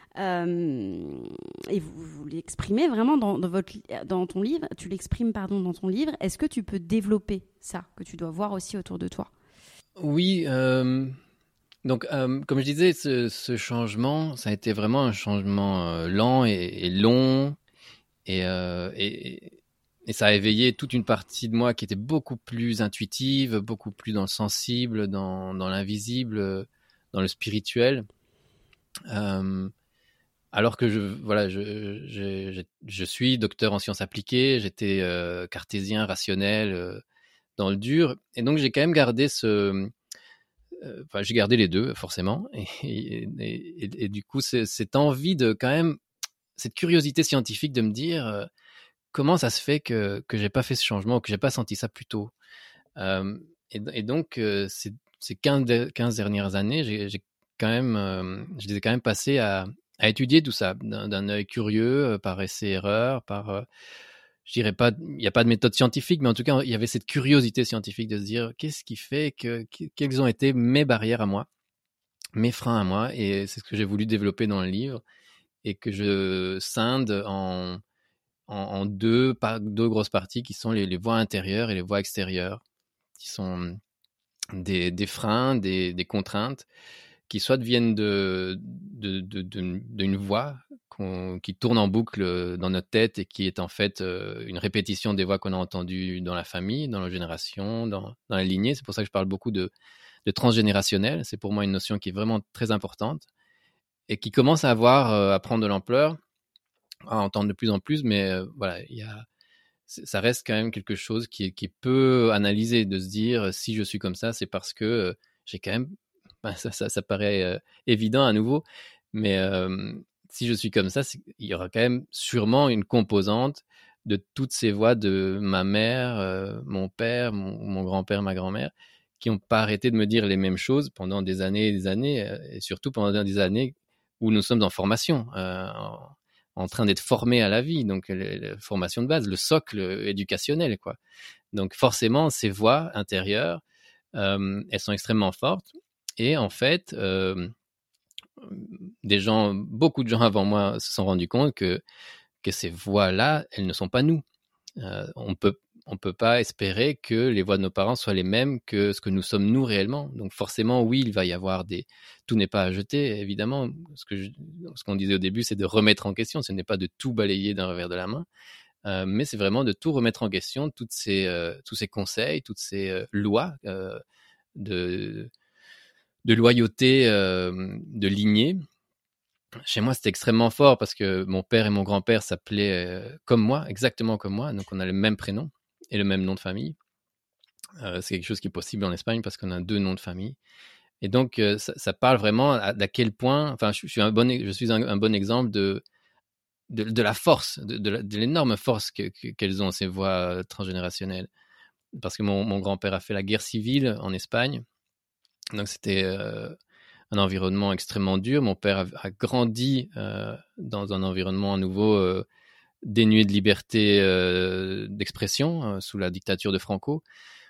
Euh, et vous, vous l'exprimez vraiment dans, dans, votre, dans ton livre, tu l'exprimes pardon dans ton livre. Est-ce que tu peux développer ça que tu dois voir aussi autour de toi? Oui, euh, donc euh, comme je disais, ce, ce changement, ça a été vraiment un changement euh, lent et, et long, et, euh, et, et ça a éveillé toute une partie de moi qui était beaucoup plus intuitive, beaucoup plus dans le sensible, dans, dans l'invisible, dans le spirituel. Euh, Alors que je, voilà, je, je, je, je suis docteur en sciences appliquées, j'étais euh, cartésien, rationnel, euh, dans le dur. Et donc, j'ai quand même gardé ce, euh, enfin, j'ai gardé les deux forcément, et, et, et, et, et du coup, c'est, cette envie de quand même, cette curiosité scientifique de me dire euh, comment ça se fait que que j'ai pas fait ce changement, ou que j'ai pas senti ça plus tôt. Euh, et, et donc, euh, ces, ces quinze, quinze dernières années, j'ai, j'ai quand même, euh, je les ai quand même passées à, à étudier tout ça d'un, d'un œil curieux, euh, par essai-erreur, par, euh, je dirais pas, il n'y a pas de méthode scientifique, mais en tout cas, il y avait cette curiosité scientifique de se dire qu'est-ce qui fait que, que quelles ont été mes barrières à moi, mes freins à moi, et c'est ce que j'ai voulu développer dans le livre et que je scinde en en, en deux, par, deux grosses parties qui sont les, les voies intérieures et les voies extérieures, qui sont des, des freins, des, des contraintes, qui soit viennent de, de, de, de, d'une voix qu'on, qui tourne en boucle dans notre tête et qui est en fait euh, une répétition des voix qu'on a entendues dans la famille, dans la génération, dans, dans la lignée. C'est pour ça que je parle beaucoup de, de transgénérationnel. C'est pour moi une notion qui est vraiment très importante et qui commence à avoir, euh, à prendre de l'ampleur, à entendre de plus en plus, mais euh, voilà, il y a, ça reste quand même quelque chose qui est, qui est peu analysé, de se dire si je suis comme ça, c'est parce que euh, j'ai quand même, ben, ça, ça, ça paraît euh, évident à nouveau, mais euh, si je suis comme ça, c'est, il y aura quand même sûrement une composante de toutes ces voix de ma mère, euh, mon père, mon, mon grand-père, ma grand-mère, qui n'ont pas arrêté de me dire les mêmes choses pendant des années et des années, euh, et surtout pendant des années où nous sommes en formation, euh, en, en train d'être formés à la vie, donc la formation de base, le socle éducationnel, quoi. Donc forcément, ces voix intérieures, euh, elles sont extrêmement fortes, et en fait, euh, des gens, beaucoup de gens avant moi se sont rendus compte que que ces voix-là, elles ne sont pas nous. Euh, on peut on peut pas espérer que les voix de nos parents soient les mêmes que ce que nous sommes nous réellement. Donc forcément, oui, il va y avoir des... Tout n'est pas à jeter, évidemment. Ce, que je... ce qu'on disait au début, c'est de remettre en question. Ce n'est pas de tout balayer d'un revers de la main, euh, mais c'est vraiment de tout remettre en question, toutes ces, euh, tous ces conseils, toutes ces euh, lois euh, de, de loyauté, euh, de lignée. Chez moi, c'était extrêmement fort parce que mon père et mon grand-père s'appelaient euh, comme moi, exactement comme moi. Donc, on a le même prénom et le même nom de famille. Euh, c'est quelque chose qui est possible en Espagne parce qu'on a deux noms de famille. Et donc, euh, ça, ça parle vraiment à, à quel point... Enfin, je, je suis un bon, je suis un, un bon exemple de, de, de la force, de, de, la, de l'énorme force que, que, qu'elles ont, ces voix transgénérationnelles. Parce que mon, mon grand-père a fait la guerre civile en Espagne. Donc, c'était... Euh, un environnement extrêmement dur. Mon père a, a grandi euh, dans un environnement à nouveau euh, dénué de liberté euh, d'expression euh, sous la dictature de Franco.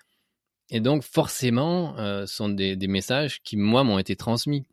Et donc, forcément, euh, ce sont des, des messages qui, moi, m'ont été transmis.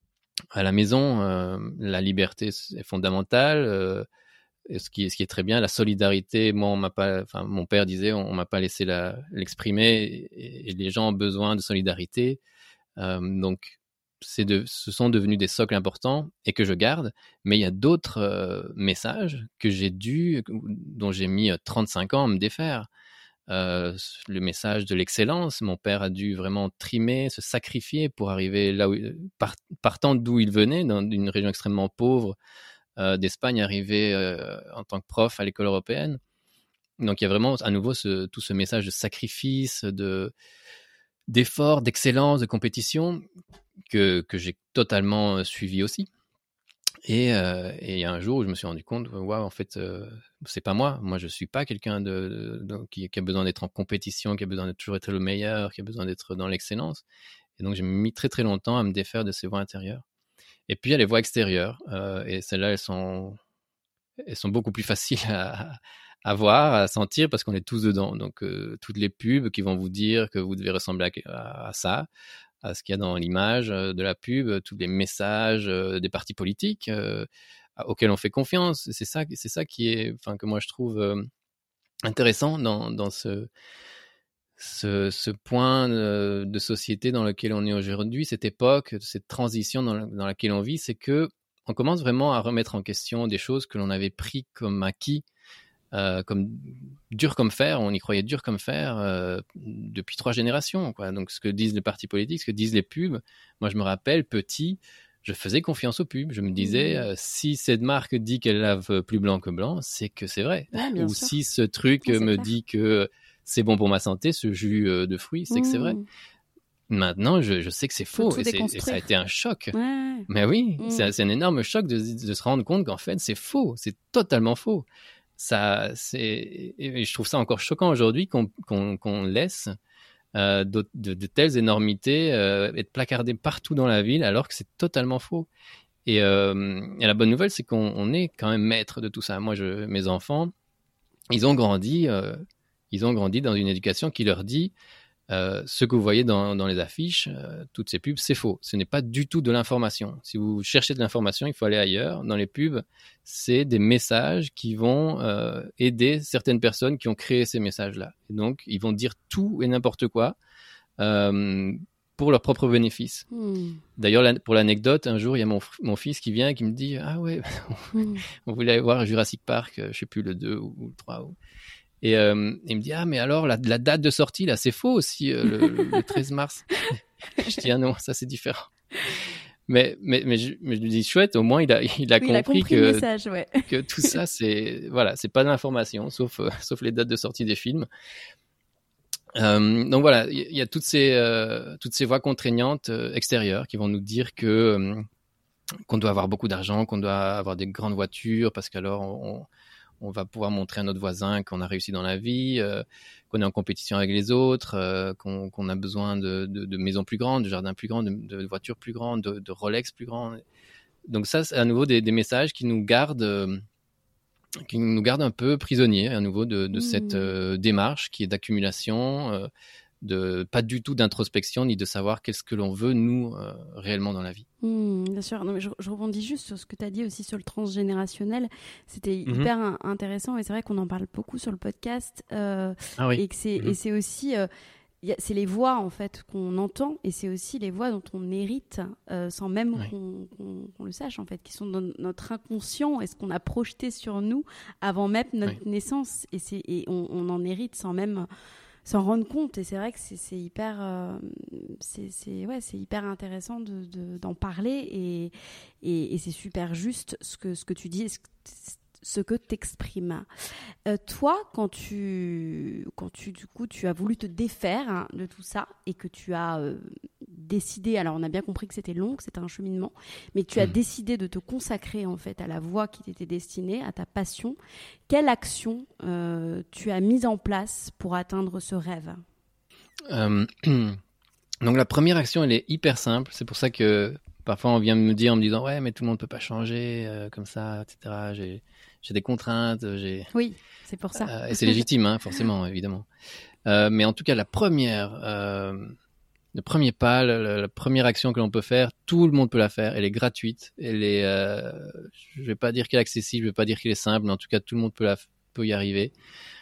À la maison, euh, la liberté est fondamentale. Euh, et ce, qui, ce qui est très bien, la solidarité, moi, on m'a pas, enfin, mon père disait, on, on m'a pas laissé la, l'exprimer, et, et les gens ont besoin de solidarité. Euh, donc, C'est de, ce sont devenus des socles importants et que je garde, mais il y a d'autres euh, messages que j'ai dû, dont j'ai mis trente-cinq ans à me défaire. Euh, le message de l'excellence, mon père a dû vraiment trimer, se sacrifier pour arriver là où, part, partant d'où il venait, dans une région extrêmement pauvre euh, d'Espagne, arriver euh, en tant que prof à l'école européenne. Donc il y a vraiment à nouveau ce, tout ce message de sacrifice, de d'effort, d'excellence, de compétition que, que j'ai totalement suivi aussi. Et, euh, et il y a un jour où je me suis rendu compte, waouh, en fait, euh, c'est pas moi. Moi, je suis pas quelqu'un de, de, de, qui, qui a besoin d'être en compétition, qui a besoin de toujours être le meilleur, qui a besoin d'être dans l'excellence. Et donc, j'ai mis très très longtemps à me défaire de ces voix intérieures. Et puis, il y a les voix extérieures. Euh, et celles-là, elles sont, elles sont beaucoup plus faciles à, à voir, à sentir, parce qu'on est tous dedans. Donc, euh, toutes les pubs qui vont vous dire que vous devez ressembler à, à, à ça, à ce qu'il y a dans l'image de la pub, tous les messages des partis politiques euh, auxquels on fait confiance. C'est ça, c'est ça qui est, enfin, que moi je trouve euh, intéressant dans, dans ce, ce, ce point de, de société dans lequel on est aujourd'hui, cette époque, cette transition dans, la, dans laquelle on vit, c'est que on commence vraiment à remettre en question des choses que l'on avait pris comme acquis, Euh, comme dur comme fer, on y croyait dur comme fer euh, depuis trois générations, quoi. Donc ce que disent les partis politiques, ce que disent les pubs, moi je me rappelle petit, je faisais confiance aux pubs, je me disais mmh. euh, si cette marque dit qu'elle lave plus blanc que blanc, c'est que c'est vrai. Ouais, ou sûr. Si ce truc ouais, me clair. dit que c'est bon pour ma santé, ce jus de fruits, c'est mmh. que c'est vrai. Maintenant, je, je sais que c'est faux et, c'est, et ça a été un choc. Ouais. Mais oui, mmh. c'est, c'est un énorme choc de, de se rendre compte qu'en fait, c'est faux. C'est totalement faux. Ça, c'est, et je trouve ça encore choquant aujourd'hui qu'on, qu'on, qu'on laisse euh, de, de, de telles énormités euh, être placardées partout dans la ville alors que c'est totalement faux. Et, euh, et la bonne nouvelle, c'est qu'on on est quand même maître de tout ça. Moi, je, mes enfants, ils ont grandi, euh, ils ont grandi dans une éducation qui leur dit Euh, ce que vous voyez dans, dans les affiches, euh, toutes ces pubs, c'est faux. Ce n'est pas du tout de l'information. Si vous cherchez de l'information, il faut aller ailleurs. Dans les pubs, c'est des messages qui vont euh, aider certaines personnes qui ont créé ces messages-là. Et donc, ils vont dire tout et n'importe quoi euh, pour leur propre bénéfice. Mmh. D'ailleurs, la, pour l'anecdote, un jour, il y a mon, mon fils qui vient et qui me dit « Ah ouais, mmh. on voulait aller voir Jurassic Park, je ne sais plus, le deux ou le trois. » Et euh, il me dit « Ah, mais alors, la, la date de sortie, là, c'est faux aussi, euh, le, le treize mars. » Je dis « Ah non, ça, c'est différent. » Mais, mais, mais, je, mais je lui dis « Chouette, au moins, il a, il a, oui, compris, il a compris que, le message, ouais. que tout ça, c'est, voilà, c'est pas de l'information, sauf, euh, sauf les dates de sortie des films. » Euh, donc voilà, il y, y a toutes ces, euh, toutes ces voix contraignantes euh, extérieures qui vont nous dire que, euh, qu'on doit avoir beaucoup d'argent, qu'on doit avoir des grandes voitures, parce qu'alors on... on on va pouvoir montrer à notre voisin qu'on a réussi dans la vie, euh, qu'on est en compétition avec les autres, euh, qu'on, qu'on a besoin de, de, de maisons plus grandes, de jardins plus grands, de, de voitures plus grandes, de, de Rolex plus grands. Donc ça, c'est à nouveau des, des messages qui nous gardent, euh, qui nous gardent un peu prisonniers, à nouveau, de, de mmh. cette euh, démarche qui est d'accumulation, euh, de pas du tout d'introspection, ni de savoir qu'est-ce que l'on veut, nous, euh, réellement dans la vie. Mmh, bien sûr. Non, mais je, je rebondis juste sur ce que tu as dit aussi sur le transgénérationnel. C'était mmh. hyper un, intéressant et c'est vrai qu'on en parle beaucoup sur le podcast. Euh, ah oui. Et, que c'est, mmh. et c'est aussi... Euh, y a, c'est les voix, en fait, qu'on entend et c'est aussi les voix dont on hérite euh, sans même oui. qu'on, qu'on, qu'on le sache, en fait, qui sont dans notre inconscient et ce qu'on a projeté sur nous avant même notre oui. naissance. Et, c'est, et on, on en hérite sans même... s'en rendre compte et c'est vrai que c'est, c'est hyper euh, c'est, c'est, ouais, c'est hyper intéressant de, de, d'en parler et, et, et c'est super juste ce que, ce que tu dis, ce que tu exprimes. Euh, toi, quand tu, quand tu, du coup, tu as voulu te défaire hein, de tout ça et que tu as euh, décidé, alors on a bien compris que c'était long, que c'était un cheminement, mais tu as mmh. décidé de te consacrer en fait à la voie qui t'était destinée, à ta passion. Quelle action euh, tu as mise en place pour atteindre ce rêve ? euh, Donc la première action, elle est hyper simple. C'est pour ça que parfois on vient me dire en me disant « Ouais, mais tout le monde ne peut pas changer euh, comme ça, et cetera. J'ai, j'ai des contraintes. » j'ai... Oui, c'est pour ça. Euh, et c'est légitime, hein, forcément, évidemment. Euh, mais en tout cas, la première... Euh, Le premier pas, la, la première action que l'on peut faire, tout le monde peut la faire. Elle est gratuite. Elle est, euh, je vais pas dire qu'elle est accessible, je vais pas dire qu'elle est simple, mais en tout cas, tout le monde peut, la, peut y arriver.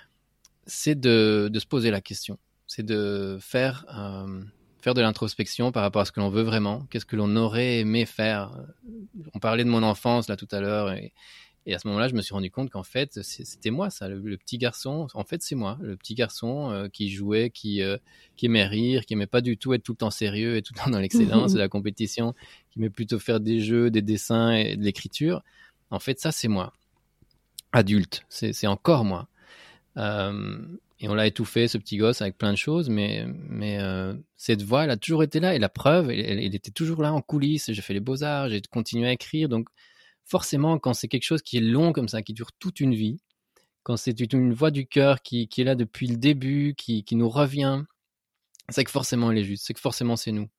C'est de, de se poser la question. C'est de faire, euh, faire de l'introspection par rapport à ce que l'on veut vraiment. Qu'est-ce que l'on aurait aimé faire ? On parlait de mon enfance là tout à l'heure et, Et à ce moment-là, je me suis rendu compte qu'en fait, c'était moi, ça, le, le petit garçon. En fait, c'est moi, le petit garçon euh, qui jouait, qui, euh, qui aimait rire, qui aimait pas du tout être tout le temps sérieux et tout le temps dans l'excellence de la compétition, qui aimait plutôt faire des jeux, des dessins et de l'écriture. En fait, ça, c'est moi. Adulte, c'est, c'est encore moi. Euh, et on l'a étouffé, ce petit gosse, avec plein de choses, mais, mais euh, cette voix, elle a toujours été là. Et la preuve, elle, elle, elle était toujours là en coulisses. J'ai fait les beaux-arts, j'ai continué à écrire, donc forcément, quand c'est quelque chose qui est long comme ça, qui dure toute une vie, quand c'est une voix du cœur qui, qui est là depuis le début, qui, qui nous revient, c'est que forcément elle est juste, c'est que forcément c'est nous.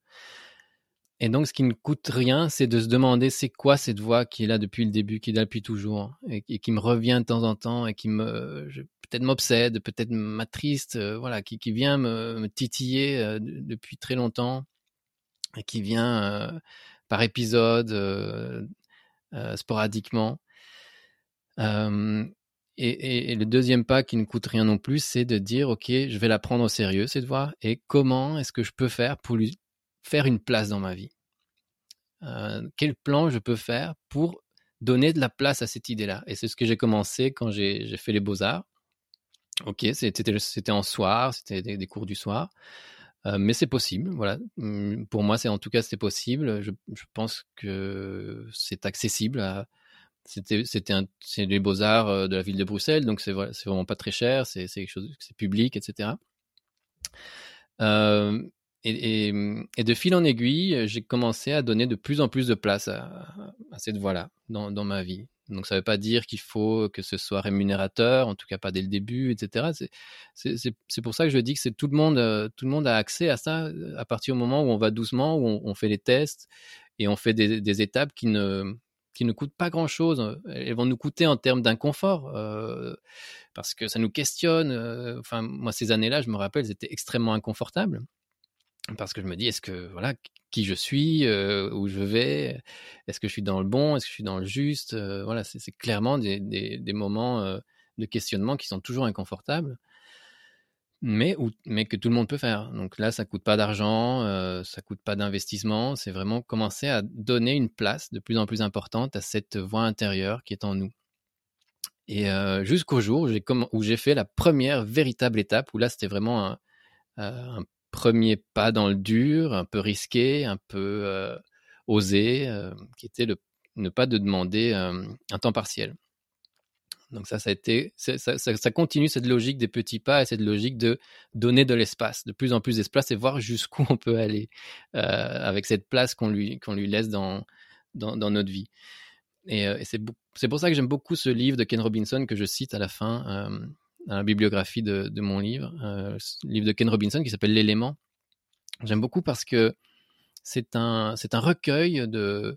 Et donc, ce qui ne coûte rien, c'est de se demander c'est quoi cette voix qui est là depuis le début, qui est là depuis toujours, et, et qui me revient de temps en temps, et qui me, je, peut-être m'obsède, peut-être m'attriste, euh, voilà, qui, qui vient me, me titiller euh, depuis très longtemps, et qui vient euh, par épisode, euh, Euh, sporadiquement. Euh, et, et, et le deuxième pas qui ne coûte rien non plus, c'est de dire, ok, je vais la prendre au sérieux, cette voix, et comment est-ce que je peux faire pour lui faire une place dans ma vie ? euh, Quel plan je peux faire pour donner de la place à cette idée-là ? Et c'est ce que j'ai commencé quand j'ai, j'ai fait les beaux-arts. Ok, c'était, c'était en soir, c'était des, des cours du soir. Euh, mais c'est possible, voilà. Pour moi, c'est en tout cas c'est possible. Je, je pense que c'est accessible. À, c'était, c'était un, c'est les Beaux-Arts de la ville de Bruxelles, donc c'est, c'est vraiment pas très cher. C'est, c'est quelque chose, c'est public, et cetera. Euh, et, et, et de fil en aiguille, j'ai commencé à donner de plus en plus de place à, à cette voie-là dans, dans ma vie. Donc, ça ne veut pas dire qu'il faut que ce soit rémunérateur, en tout cas pas dès le début, et cetera. C'est, c'est, c'est, c'est pour ça que je dis que c'est tout le monde, euh, tout le monde a accès à ça à partir du moment où on va doucement, où on, on fait les tests et on fait des, des étapes qui ne, qui ne coûtent pas grand-chose. Elles vont nous coûter en termes d'inconfort euh, parce que ça nous questionne. Euh, enfin, moi, ces années-là, je me rappelle, c'était extrêmement inconfortable. Parce que je me dis, est-ce que, voilà, qui je suis, euh, où je vais, est-ce que je suis dans le bon, est-ce que je suis dans le juste, euh, voilà, c'est, c'est clairement des, des, des moments euh, de questionnement qui sont toujours inconfortables, mais, où, mais que tout le monde peut faire. Donc là, ça coûte pas d'argent, euh, ça coûte pas d'investissement, c'est vraiment commencer à donner une place de plus en plus importante à cette voix intérieure qui est en nous. Et euh, jusqu'au jour où j'ai, comm- où j'ai fait la première véritable étape, où là, c'était vraiment un, un premier pas dans le dur, un peu risqué, un peu euh, osé, euh, qui était le, ne pas de demander euh, un temps partiel. Donc ça, ça a été, ça, ça, ça continue cette logique des petits pas et cette logique de donner de l'espace, de plus en plus d'espace et voir jusqu'où on peut aller euh, avec cette place qu'on lui, qu'on lui laisse dans, dans, dans notre vie. Et, euh, et c'est, c'est pour ça que j'aime beaucoup ce livre de Ken Robinson que je cite à la fin, euh, dans la bibliographie de, de mon livre, euh, le livre de Ken Robinson qui s'appelle L'élément. J'aime beaucoup parce que c'est un, c'est un recueil de,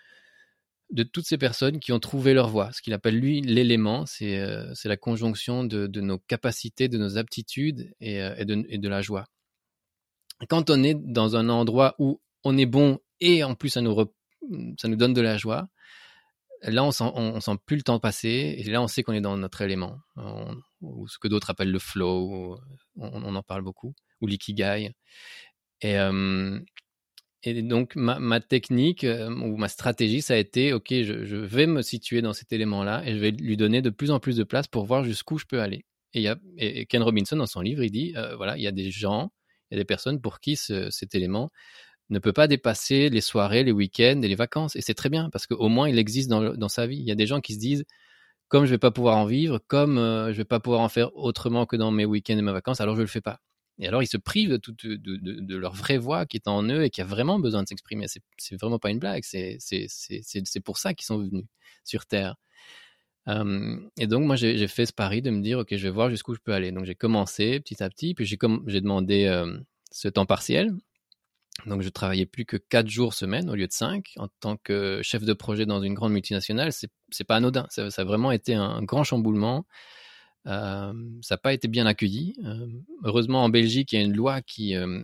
de toutes ces personnes qui ont trouvé leur voie. Ce qu'il appelle, lui, l'élément, c'est, euh, c'est la conjonction de, de nos capacités, de nos aptitudes et, euh, et, de, et de la joie. Quand on est dans un endroit où on est bon et en plus ça nous, rep... ça nous donne de la joie, là, on sent, on, on sent plus le temps passer et là, on sait qu'on est dans notre élément, on, ou ce que d'autres appellent le flow, on, on en parle beaucoup, ou l'ikigai. Et, euh, et donc, ma, ma technique euh, ou ma stratégie, ça a été, OK, je, je vais me situer dans cet élément-là et je vais lui donner de plus en plus de place pour voir jusqu'où je peux aller. Et, y a, et Ken Robinson, dans son livre, il dit, euh, voilà, il y a des gens, il y a des personnes pour qui ce, cet élément ne peut pas dépasser les soirées, les week-ends et les vacances. Et c'est très bien parce qu'au moins, il existe dans, le, dans sa vie. Il y a des gens qui se disent, comme je ne vais pas pouvoir en vivre, comme euh, je ne vais pas pouvoir en faire autrement que dans mes week-ends et mes vacances, alors je ne le fais pas. Et alors, ils se privent de, tout, de, de, de leur vraie voix qui est en eux et qui a vraiment besoin de s'exprimer. C'est, c'est vraiment pas une blague. C'est, c'est, c'est, c'est, c'est pour ça qu'ils sont venus sur Terre. Euh, et donc, moi, j'ai, j'ai fait ce pari de me dire, OK, je vais voir jusqu'où je peux aller. Donc, j'ai commencé petit à petit, puis j'ai, com- j'ai demandé euh, ce temps partiel. Donc, je travaillais plus que quatre jours semaine au lieu de cinq. En tant que chef de projet dans une grande multinationale, c'est, c'est pas anodin. Ça, ça a vraiment été un, un grand chamboulement. Euh, ça n'a pas été bien accueilli. Euh, heureusement, en Belgique, il y a une loi qui, euh,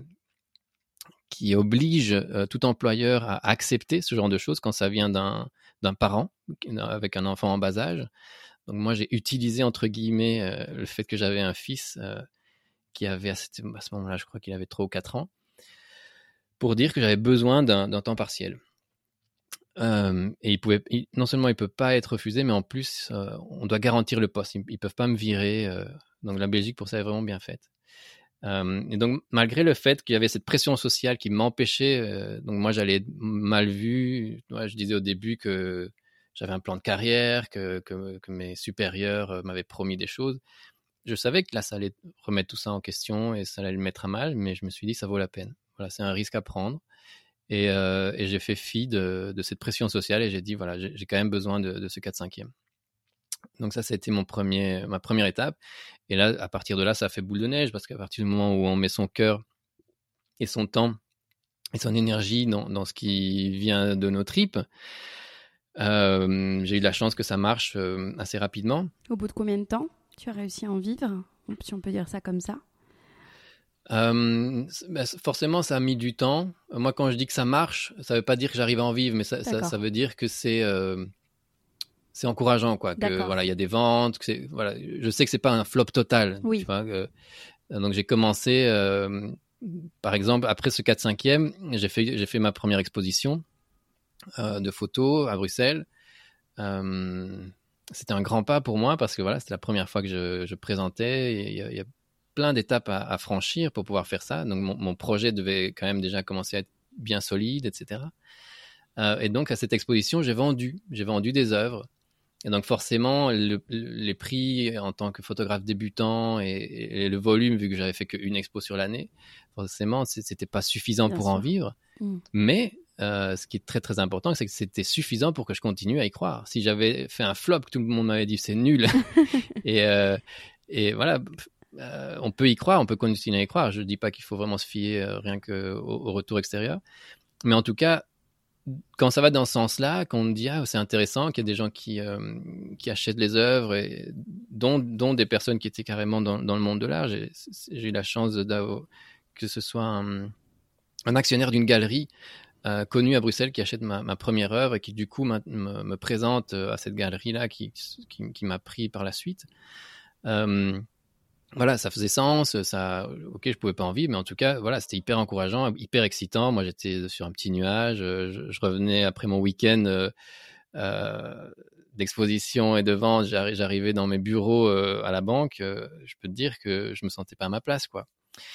qui oblige euh, tout employeur à accepter ce genre de choses quand ça vient d'un, d'un parent avec un enfant en bas âge. Donc moi, j'ai utilisé, entre guillemets, euh, le fait que j'avais un fils euh, qui avait, à, cette, à ce moment-là, je crois qu'il avait trois ou quatre ans, pour dire que j'avais besoin d'un, d'un temps partiel. Euh, et il pouvait, il, non seulement il peut pas être refusé, mais en plus, euh, on doit garantir le poste. Ils, ils peuvent pas me virer. Euh, donc la Belgique, pour ça, est vraiment bien faite. Euh, et donc, malgré le fait qu'il y avait cette pression sociale qui m'empêchait, euh, donc moi, j'allais être mal vu. Ouais, je disais au début que j'avais un plan de carrière, que, que, que mes supérieurs euh, m'avaient promis des choses. Je savais que là, ça allait remettre tout ça en question et ça allait le mettre à mal, mais je me suis dit, ça vaut la peine. Voilà, c'est un risque à prendre. Et, euh, et j'ai fait fi de, de cette pression sociale et j'ai dit, voilà, j'ai, j'ai quand même besoin de, de ce quatre cinquième. Donc ça, ça a été mon premier, ma première étape. Et là, à partir de là, ça a fait boule de neige parce qu'à partir du moment où on met son cœur et son temps et son énergie dans, dans ce qui vient de nos tripes, euh, j'ai eu de la chance que ça marche euh, assez rapidement. Au bout de combien de temps tu as réussi à en vivre, si on peut dire ça comme ça? Euh, bah, forcément, ça a mis du temps. Moi, quand je dis que ça marche, ça veut pas dire que j'arrive à en vivre, mais ça, ça, ça veut dire que c'est, euh, c'est encourageant, quoi. Que voilà, il y a des ventes. Que c'est, voilà, je sais que c'est pas un flop total. Oui. Tu vois, euh, donc j'ai commencé, euh, par exemple, après ce quatre cinquième, j'ai fait, j'ai fait ma première exposition euh, de photos à Bruxelles. Euh, c'était un grand pas pour moi parce que voilà, c'était la première fois que je, je présentais. Il y a, y a plein d'étapes à, à franchir pour pouvoir faire ça. Donc, mon, mon projet devait quand même déjà commencer à être bien solide, et cetera. Euh, et donc, à cette exposition, j'ai vendu. J'ai vendu des œuvres Et donc forcément, le, les prix en tant que photographe débutant et, et le volume, vu que j'avais fait qu'une expo sur l'année, forcément, c'était pas suffisant Bien pour sûr. en vivre. Mmh. Mais euh, ce qui est très très important, c'est que c'était suffisant pour que je continue à y croire. Si j'avais fait un flop, que tout le monde m'avait dit c'est nul, et, euh, et voilà, euh, on peut y croire, on peut continuer à y croire. Je dis pas qu'il faut vraiment se fier euh, rien qu'au au retour extérieur, mais en tout cas, quand ça va dans ce sens-là, quand on me dit ah, c'est intéressant, qu'il y a des gens qui, euh, qui achètent les œuvres, et dont, dont des personnes qui étaient carrément dans, dans le monde de l'art, j'ai, j'ai eu la chance d'avoir, que ce soit un, un actionnaire d'une galerie euh, connue à Bruxelles qui achète ma, ma première œuvre et qui du coup me, me présente à cette galerie-là qui, qui, qui m'a pris par la suite. Euh, Voilà, ça faisait sens, ça, ok, je pouvais pas en vivre, mais en tout cas, voilà, c'était hyper encourageant, hyper excitant. Moi, j'étais sur un petit nuage, je, je revenais après mon week-end euh, euh, d'exposition et de vente, j'arrivais dans mes bureaux euh, à la banque, euh, je peux te dire que je me sentais pas à ma place, quoi.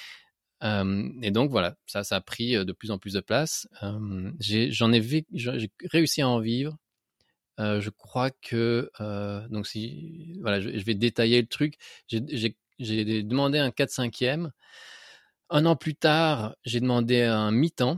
Euh, et donc voilà, ça, ça a pris de plus en plus de place. Euh, j'ai, j'en ai, vécu, j'ai réussi à en vivre. Euh, je crois que euh, donc si voilà, je, je vais détailler le truc. J'ai, j'ai J'ai demandé un quatre cinquième. Un an plus tard, j'ai demandé un mi-temps.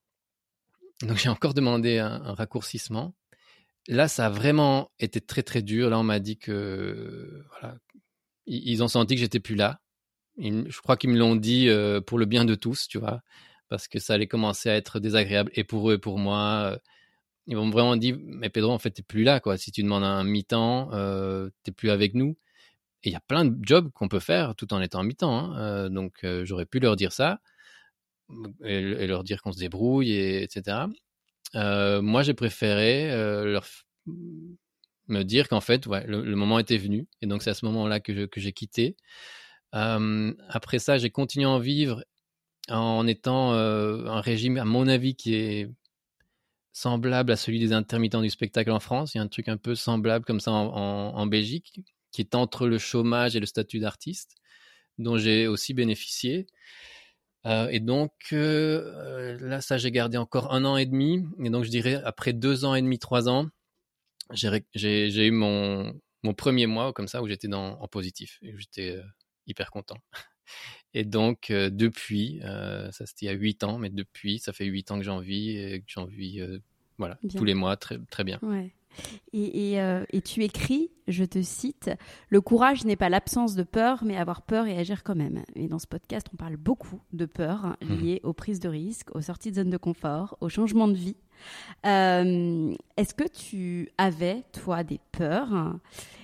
Donc, j'ai encore demandé un, un raccourcissement. Là, ça a vraiment été très, très dur. Là, on m'a dit que, voilà, ils ont senti que j'étais plus là. Ils, je crois qu'ils me l'ont dit euh, pour le bien de tous, tu vois, parce que ça allait commencer à être désagréable et pour eux et pour moi. Ils m'ont vraiment dit, mais Pedro, en fait, t'es plus là, quoi. Si tu demandes un mi-temps, euh, t'es plus avec nous. Et il y a plein de jobs qu'on peut faire tout en étant en mi-temps. Hein. Euh, donc, euh, j'aurais pu leur dire ça et, et leur dire qu'on se débrouille, et, etc. Euh, moi, j'ai préféré euh, leur f... me dire qu'en fait, ouais, le, le moment était venu. Et donc, c'est à ce moment-là que, je, que j'ai quitté. Euh, après ça, j'ai continué à en vivre en étant euh, un régime, à mon avis, qui est semblable à celui des intermittents du spectacle en France. Il y a un truc un peu semblable comme ça en, en, en Belgique, qui est entre le chômage et le statut d'artiste, dont j'ai aussi bénéficié. Euh, et donc, euh, là, ça, j'ai gardé encore un an et demi. Et donc, je dirais, après deux ans et demi, trois ans, j'ai, j'ai, j'ai eu mon, mon premier mois comme ça où j'étais dans, en positif. Et j'étais euh, hyper content. Et donc, euh, depuis, euh, ça c'était il y a huit ans, mais depuis, ça fait huit ans que j'en vis et que j'en vis euh, voilà, tous les mois, très, très bien. Ouais. Et, et, euh, et tu écris, je te cite, « Le courage n'est pas l'absence de peur, mais avoir peur et agir quand même. » Et dans ce podcast, on parle beaucoup de peur liées mmh. aux prises de risques, aux sorties de zone de confort, aux changements de vie. Euh, est-ce que tu avais, toi, des peurs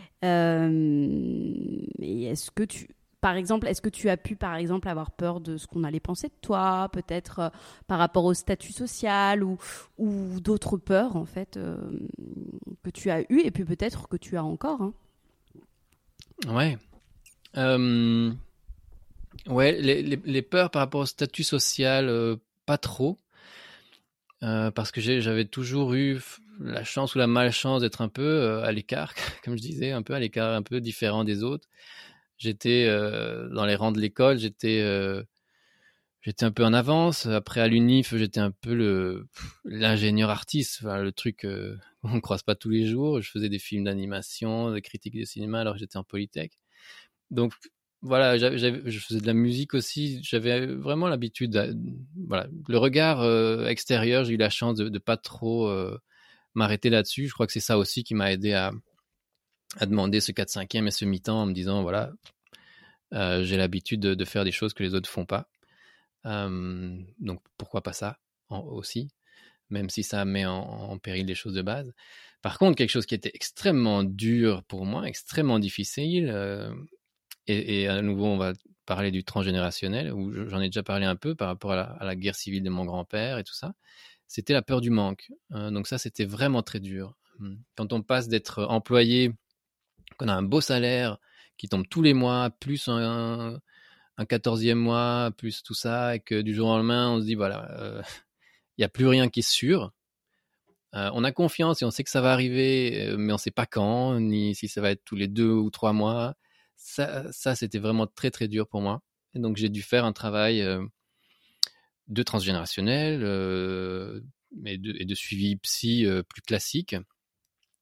euh, et est-ce que tu... Par exemple, est-ce que tu as pu, par exemple, avoir peur de ce qu'on allait penser de toi, peut-être euh, par rapport au statut social ou, ou d'autres peurs, en fait, euh, que tu as eues et puis peut-être que tu as encore hein. Ouais. Euh... Ouais, les, les, les peurs par rapport au statut social, euh, pas trop. Euh, parce que j'ai, j'avais toujours eu la chance ou la malchance d'être un peu euh, à l'écart, comme je disais, un peu à l'écart, un peu différent des autres. J'étais euh, dans les rangs de l'école, j'étais euh, j'étais un peu en avance. Après à l'Unif, j'étais un peu le l'ingénieur artiste, enfin, le truc euh, qu'on croise pas tous les jours. Je faisais des films d'animation, des critiques de cinéma alors que j'étais en Polytech. Donc voilà, j'avais, j'avais, je faisais de la musique aussi. J'avais vraiment l'habitude, à, voilà, le regard euh, extérieur. J'ai eu la chance de, de pas trop euh, m'arrêter là-dessus. Je crois que c'est ça aussi qui m'a aidé à à demander ce quatre cinquième et ce mi-temps en me disant, voilà, euh, j'ai l'habitude de, de faire des choses que les autres font pas. Euh, donc, pourquoi pas ça en, aussi, même si ça met en, en péril des choses de base. Par contre, quelque chose qui était extrêmement dur pour moi, extrêmement difficile, euh, et, et à nouveau, on va parler du transgénérationnel, où j'en ai déjà parlé un peu par rapport à la, à la guerre civile de mon grand-père et tout ça, c'était la peur du manque. Euh, donc ça, c'était vraiment très dur. Quand on passe d'être employé, qu'on a un beau salaire qui tombe tous les mois, plus un, un quatorzième mois, plus tout ça, et que du jour au lendemain, on se dit, voilà, il euh, n'y a plus rien qui est sûr. Euh, on a confiance et on sait que ça va arriver, mais on ne sait pas quand, ni si ça va être tous les deux ou trois mois. Ça, ça c'était vraiment très, très dur pour moi. Et donc, j'ai dû faire un travail euh, de transgénérationnel euh, et, de, et de suivi psy euh, plus classique,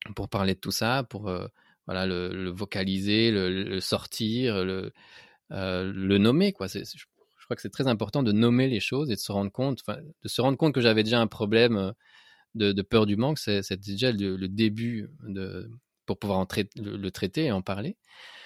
pour parler de tout ça, pour euh, voilà, le, le vocaliser, le, le sortir, le, euh, le nommer, quoi. C'est, c'est, je crois que c'est très important de nommer les choses et de se rendre compte, de se rendre compte que j'avais déjà un problème de, de peur du manque. C'est, c'est déjà le, le début de, pour pouvoir en trai- le, le traiter et en parler.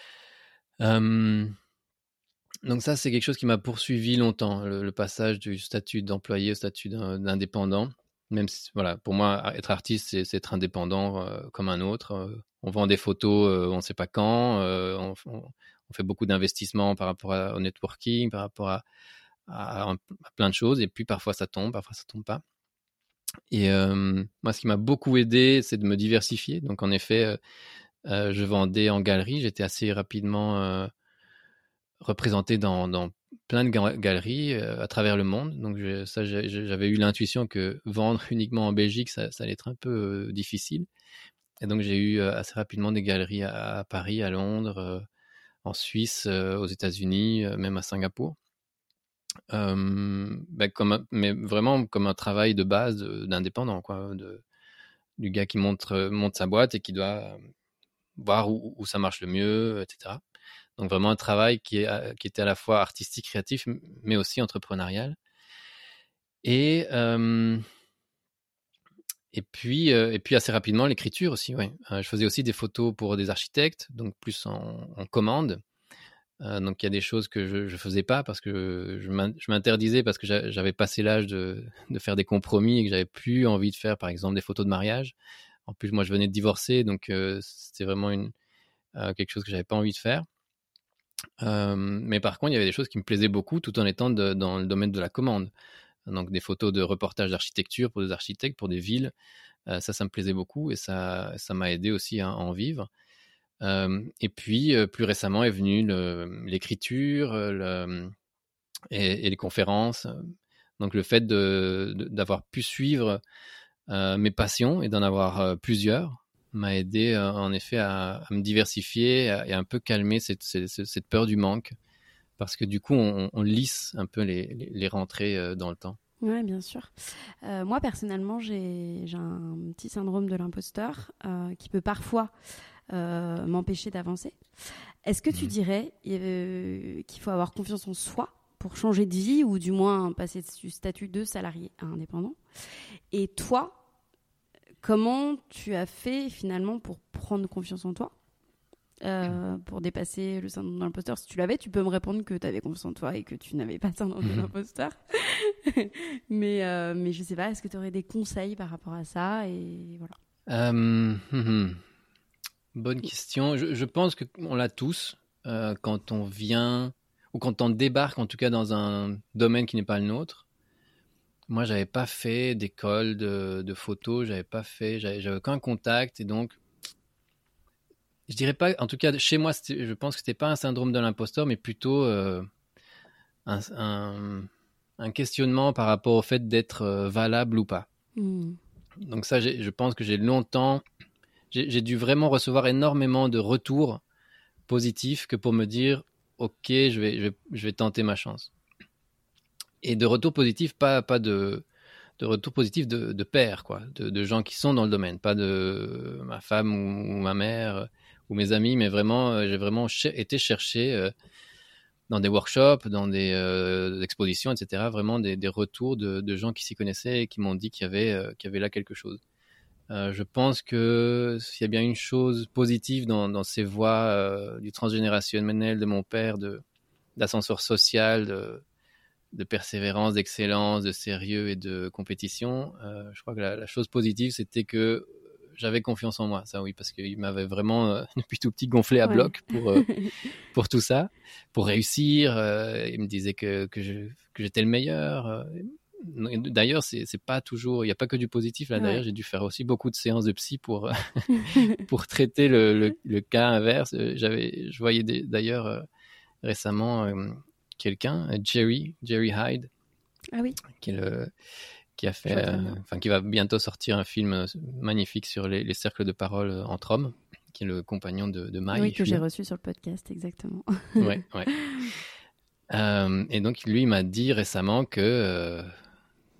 Euh, donc ça, c'est quelque chose qui m'a poursuivi longtemps, le, le passage du statut d'employé au statut d'un, d'indépendant. Même si, voilà, pour moi, être artiste, c'est, c'est être indépendant euh, comme un autre. Euh, on vend des photos, euh, on ne sait pas quand. Euh, on, on, on fait beaucoup d'investissements par rapport à, au networking, par rapport à, à, à plein de choses. Et puis, parfois, ça tombe, parfois, ça ne tombe pas. Et euh, moi, ce qui m'a beaucoup aidé, c'est de me diversifier. Donc, en effet, euh, euh, je vendais en galerie. J'étais assez rapidement euh, représenté dans, dans plein de ga- galeries euh, à travers le monde. Donc, je, ça, j'ai, j'avais eu l'intuition que vendre uniquement en Belgique, ça, ça allait être un peu euh, difficile. Et donc, j'ai eu euh, assez rapidement des galeries à, à Paris, à Londres, euh, en Suisse, euh, aux États-Unis, euh, même à Singapour. Euh, ben comme un, mais vraiment comme un travail de base de, d'indépendant, quoi, de, du gars qui monte, monte sa boîte et qui doit voir où, où ça marche le mieux, et cetera. Donc vraiment un travail qui, est, qui était à la fois artistique, créatif, mais aussi entrepreneurial. Et, euh, et, puis, euh, et puis assez rapidement, l'écriture aussi. Ouais. Euh, je faisais aussi des photos pour des architectes, donc plus en, en commande. Euh, donc il y a des choses que je ne faisais pas parce que je m'interdisais parce que j'avais passé l'âge de, de faire des compromis et que j'avais plus envie de faire par exemple des photos de mariage. En plus moi je venais de divorcer, donc euh, c'était vraiment une, euh, quelque chose que j'avais pas envie de faire. Euh, mais par contre il y avait des choses qui me plaisaient beaucoup tout en étant de, dans le domaine de la commande. Donc des photos de reportages d'architecture pour des architectes, pour des villes, euh, ça ça me plaisait beaucoup et ça ça m'a aidé aussi à, à en vivre. Euh, et puis, euh, plus récemment est venue le, l'écriture le, et, et les conférences. Donc, le fait de, de, d'avoir pu suivre euh, mes passions et d'en avoir euh, plusieurs m'a aidé, euh, en effet, à, à me diversifier et à, et à un peu calmer cette, cette, cette peur du manque. Parce que du coup, on, on lisse un peu les, les, les rentrées euh, dans le temps. Oui, bien sûr. Euh, moi, personnellement, j'ai, j'ai un petit syndrome de l'imposteur euh, qui peut parfois euh, m'empêcher d'avancer. Est-ce que tu mmh. dirais euh, qu'il faut avoir confiance en soi pour changer de vie ou du moins passer du statut de salarié à indépendant ? Et toi, comment tu as fait finalement pour prendre confiance en toi ? Euh, pour dépasser le syndrome de l'imposteur. Si tu l'avais, tu peux me répondre que tu avais confiance en toi et que tu n'avais pas de syndrome de l'imposteur. mais, euh, mais je sais pas, est-ce que tu aurais des conseils par rapport à ça et voilà. Euh, hum, bonne question. Je, je pense qu'on l'a tous euh, quand on vient ou quand on débarque en tout cas dans un domaine qui n'est pas le nôtre. Moi, j'avais pas fait d'école de, de photo, j'avais pas fait, j'avais, j'avais aucun contact et donc je dirais pas, en tout cas chez moi, je pense que c'était pas un syndrome de l'imposteur, mais plutôt euh, un, un, un questionnement par rapport au fait d'être euh, valable ou pas. Mmh. Donc ça, j'ai, je pense que j'ai longtemps, j'ai, j'ai dû vraiment recevoir énormément de retours positifs que pour me dire, ok, je vais, je vais, je vais tenter ma chance. Et de retours positifs, pas, pas de, de retours positifs de, de pairs, quoi, de, de gens qui sont dans le domaine, pas de ma femme ou, ou ma mère ou mes amis, mais vraiment, euh, j'ai vraiment ch- été chercher euh, dans des workshops, dans des euh, expositions, et cetera, vraiment des, des retours de, de gens qui s'y connaissaient et qui m'ont dit qu'il y avait, euh, qu'il y avait là quelque chose. Euh, je pense que s'il y a bien une chose positive dans, dans ces voies euh, du transgénérationnel de mon père, de, d'ascenseur social, de, de persévérance, d'excellence, de sérieux et de compétition, euh, je crois que la, la chose positive, c'était que j'avais confiance en moi, ça oui, parce qu'il m'avait vraiment, euh, depuis tout petit, gonflé à ouais. bloc pour, euh, pour tout ça, pour réussir. Euh, il me disait que, que, je, que j'étais le meilleur. Euh, d'ailleurs, c'est, c'est pas toujours, il n'y a pas que du positif là ouais. derrière. J'ai dû faire aussi beaucoup de séances de psy pour, pour traiter le, le, le cas inverse. J'avais, je voyais des, d'ailleurs euh, récemment euh, quelqu'un, Jerry, Jerry Hyde, ah oui. qui est le... qui a fait, euh, enfin qui va bientôt sortir un film magnifique sur les, les cercles de parole entre hommes, qui est le compagnon de, de Maï. Oui, que j'ai reçu sur le podcast, exactement. Ouais, ouais. Euh, et donc lui, il m'a dit récemment que euh,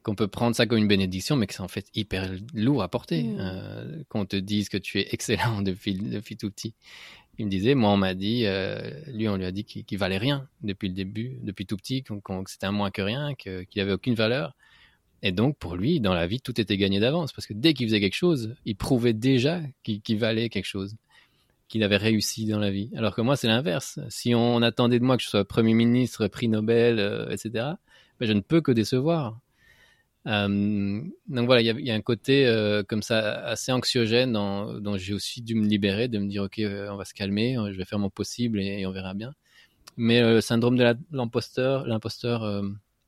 qu'on peut prendre ça comme une bénédiction, mais que c'est en fait hyper lourd à porter. Mmh. Euh, qu'on te dise que tu es excellent depuis, depuis tout petit. Il me disait, moi on m'a dit, euh, lui on lui a dit qu'il, qu'il valait rien depuis le début, depuis tout petit, qu'on, qu'on, que c'était un moins que rien, que, qu'il avait aucune valeur. Et donc pour lui, dans la vie, tout était gagné d'avance, parce que dès qu'il faisait quelque chose, il prouvait déjà qu'il, qu'il valait quelque chose, qu'il avait réussi dans la vie. Alors que moi c'est l'inverse. Si on attendait de moi que je sois Premier ministre, prix Nobel, euh, et cetera, ben, je ne peux que décevoir. Euh, donc voilà, il y, y a un côté euh, comme ça assez anxiogène dans, dont j'ai aussi dû me libérer, de me dire ok, euh, on va se calmer, je vais faire mon possible et, et on verra bien. Mais le euh, syndrome de la, l'imposteur, l'imposteur, euh,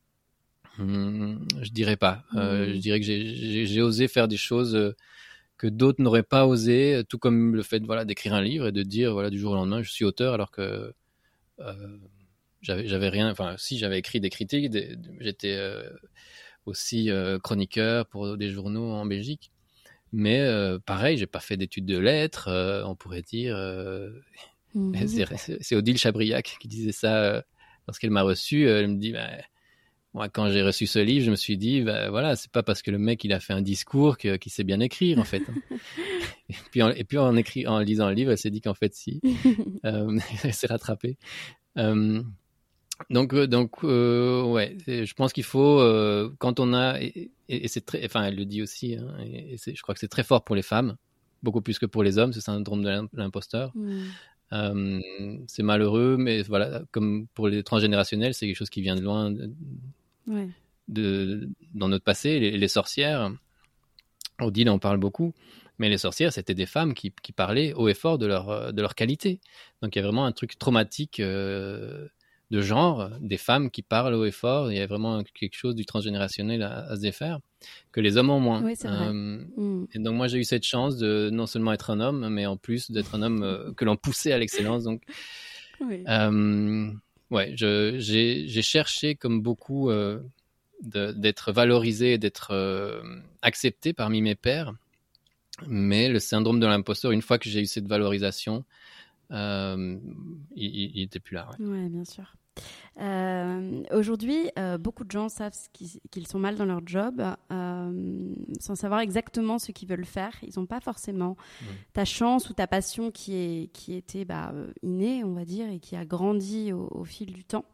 hum, je dirais pas. Euh, mmh. Je dirais que j'ai, j'ai, j'ai osé faire des choses euh, que d'autres n'auraient pas osé, tout comme le fait voilà d'écrire un livre et de dire voilà du jour au lendemain je suis auteur, alors que euh, j'avais, j'avais rien. Enfin, si j'avais écrit des critiques, des, j'étais euh, aussi euh, chroniqueur pour des journaux en Belgique. Mais euh, pareil, j'ai pas fait d'études de lettres, euh, on pourrait dire. Euh, mmh. c'est, c'est Odile Chabriac qui disait ça euh, lorsqu'elle m'a reçu. Euh, elle me dit, bah, moi, quand j'ai reçu ce livre, je me suis dit, bah, voilà, c'est pas parce que le mec il a fait un discours que, qu'il sait bien écrire en fait. et puis, en, et puis en, écrit, en lisant le livre, elle s'est dit qu'en fait si, euh, elle s'est rattrapée. Euh, Donc, euh, donc, euh, ouais, je pense qu'il faut euh, quand on a et, et, et c'est très, enfin, elle le dit aussi, hein, et, et c'est, je crois que c'est très fort pour les femmes, beaucoup plus que pour les hommes, ce syndrome de l'imposteur. Mmh. Euh, c'est malheureux, mais voilà, comme pour les transgénérationnels, c'est quelque chose qui vient de loin, de, ouais. de dans notre passé. Les, les sorcières, Odile en parle beaucoup. Mais les sorcières, c'était des femmes qui, qui parlaient haut et fort de leur, de leur qualité. Donc, il y a vraiment un truc traumatique euh, de genre, des femmes qui parlent haut et fort. Il y a vraiment quelque chose du transgénérationnel à, à se défaire, que les hommes ont moins. Oui, c'est vrai. Euh, mmh. Et donc, moi, j'ai eu cette chance de non seulement être un homme, mais en plus d'être un homme euh, que l'on poussait à l'excellence. Donc, oui. euh, ouais, je, j'ai, j'ai cherché, comme beaucoup, euh, de, d'être valorisé, d'être euh, accepté parmi mes pairs. Mais le syndrome de l'imposteur, une fois que j'ai eu cette valorisation, euh, il n'était plus là. Oui, ouais. Ouais, bien sûr. Euh, aujourd'hui, euh, beaucoup de gens savent qu'ils, qu'ils sont mal dans leur job euh, sans savoir exactement ce qu'ils veulent faire. Ils n'ont pas forcément mmh. ta chance ou ta passion qui, est, qui était bah, innée, on va dire, et qui a grandi au, au fil du temps.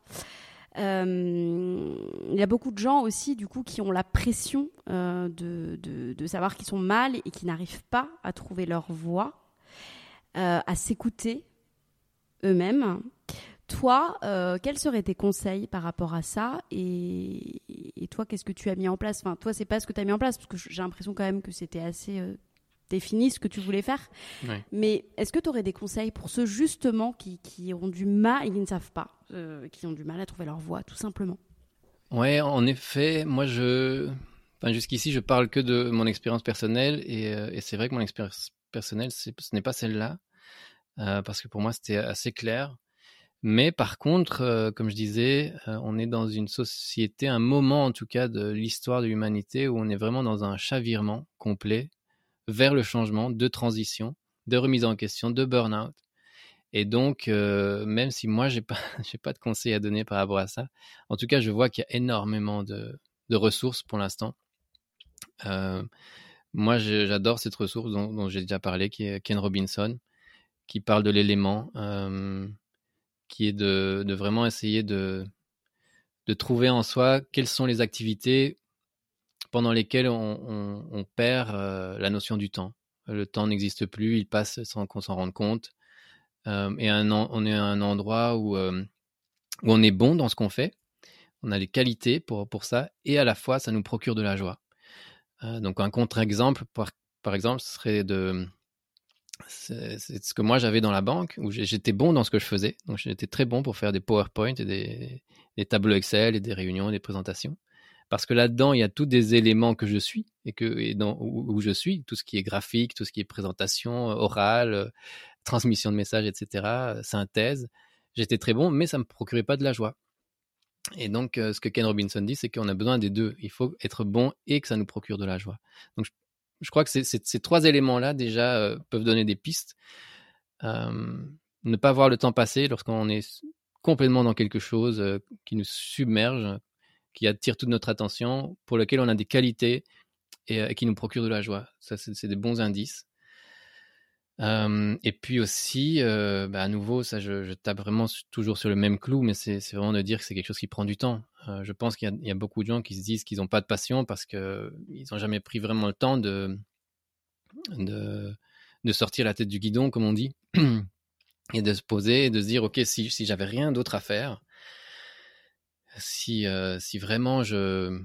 Euh, il y a beaucoup de gens aussi du coup qui ont la pression euh, de, de, de savoir qu'ils sont mal et qui n'arrivent pas à trouver leur voix, euh, à s'écouter eux-mêmes. Toi, euh, quels seraient tes conseils par rapport à ça et, et toi, qu'est-ce que tu as mis en place? Enfin, toi, c'est pas ce que tu as mis en place parce que j'ai l'impression quand même que c'était assez euh, défini ce que tu voulais faire. Ouais. Mais est-ce que tu aurais des conseils pour ceux justement qui, qui ont du mal et qui ne savent pas, euh, qui ont du mal à trouver leur voie, tout simplement? Ouais, en effet, moi je, enfin jusqu'ici je parle que de mon expérience personnelle et, euh, et c'est vrai que mon expérience personnelle, c'est, ce n'est pas celle-là euh, parce que pour moi c'était assez clair. Mais par contre, euh, comme je disais, euh, on est dans une société, un moment en tout cas de l'histoire de l'humanité où on est vraiment dans un chavirement complet vers le changement, de transition, de remise en question, de burn-out. Et donc, euh, même si moi, je n'ai pas, j'ai pas de conseils à donner par rapport à ça, en tout cas, je vois qu'il y a énormément de, de ressources pour l'instant. Euh, moi, je, j'adore cette ressource dont, dont j'ai déjà parlé, qui est Ken Robinson, qui parle de l'élément, euh, qui est de, de vraiment essayer de, de trouver en soi quelles sont les activités pendant lesquelles on, on, on perd euh, la notion du temps. Le temps n'existe plus, il passe sans qu'on s'en rende compte. Euh, et un, on est à un endroit où, euh, où on est bon dans ce qu'on fait, on a les qualités pour, pour ça, et à la fois, ça nous procure de la joie. Euh, donc un contre-exemple, par, par exemple, ce serait de... C'est, c'est ce que moi j'avais dans la banque, où j'étais bon dans ce que je faisais. Donc j'étais très bon pour faire des PowerPoint et des, des tableaux Excel et des réunions et des présentations. Parce que là-dedans, il y a tous des éléments que je suis et, que, et dans, où, où je suis, tout ce qui est graphique, tout ce qui est présentation, orale, euh, transmission de messages, et cetera, euh, synthèse. J'étais très bon, mais ça ne me procurait pas de la joie. Et donc, euh, ce que Ken Robinson dit, c'est qu'on a besoin des deux. Il faut être bon et que ça nous procure de la joie. Donc, je, je crois que c'est, c'est, ces trois éléments-là, déjà, euh, peuvent donner des pistes. Euh, ne pas voir le temps passer lorsqu'on est complètement dans quelque chose euh, qui nous submerge, qui attirent toute notre attention, pour lesquels on a des qualités et, et qui nous procurent de la joie. Ça, c'est, c'est des bons indices. Euh, et puis aussi, euh, bah à nouveau, ça, je, je tape vraiment su- toujours sur le même clou, mais c'est, c'est vraiment de dire que c'est quelque chose qui prend du temps. Euh, je pense qu'il y a, il y a beaucoup de gens qui se disent qu'ils n'ont pas de passion parce qu'ils n'ont jamais pris vraiment le temps de, de, de sortir la tête du guidon, comme on dit, et de se poser et de se dire, ok, si, si j'avais rien d'autre à faire, si, euh, si vraiment je,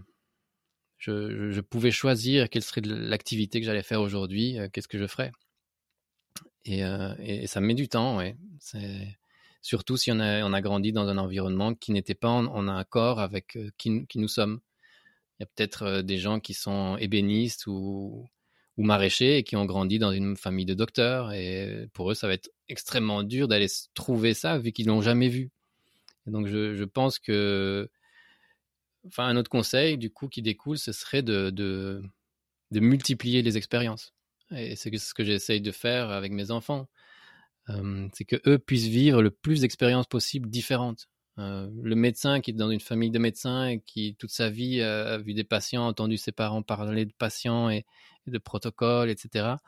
je, je pouvais choisir quelle serait l'activité que j'allais faire aujourd'hui, euh, qu'est-ce que je ferais? Et, euh, et ça met du temps, ouais. C'est... Surtout si on a, on a grandi dans un environnement qui n'était pas en, en accord avec euh, qui, qui nous sommes. Il y a peut-être euh, des gens qui sont ébénistes ou, ou maraîchers et qui ont grandi dans une famille de docteurs. Et pour eux, ça va être extrêmement dur d'aller trouver ça vu qu'ils ne l'ont jamais vu. Et donc, je, je pense que... Enfin, un autre conseil, du coup, qui découle, ce serait de, de, de multiplier les expériences. Et c'est ce que j'essaye de faire avec mes enfants. Euh, c'est qu'eux puissent vivre le plus d'expériences possibles différentes. Euh, le médecin qui est dans une famille de médecins et qui, toute sa vie, a vu des patients, entendu ses parents parler de patients et, et de protocoles, et cetera.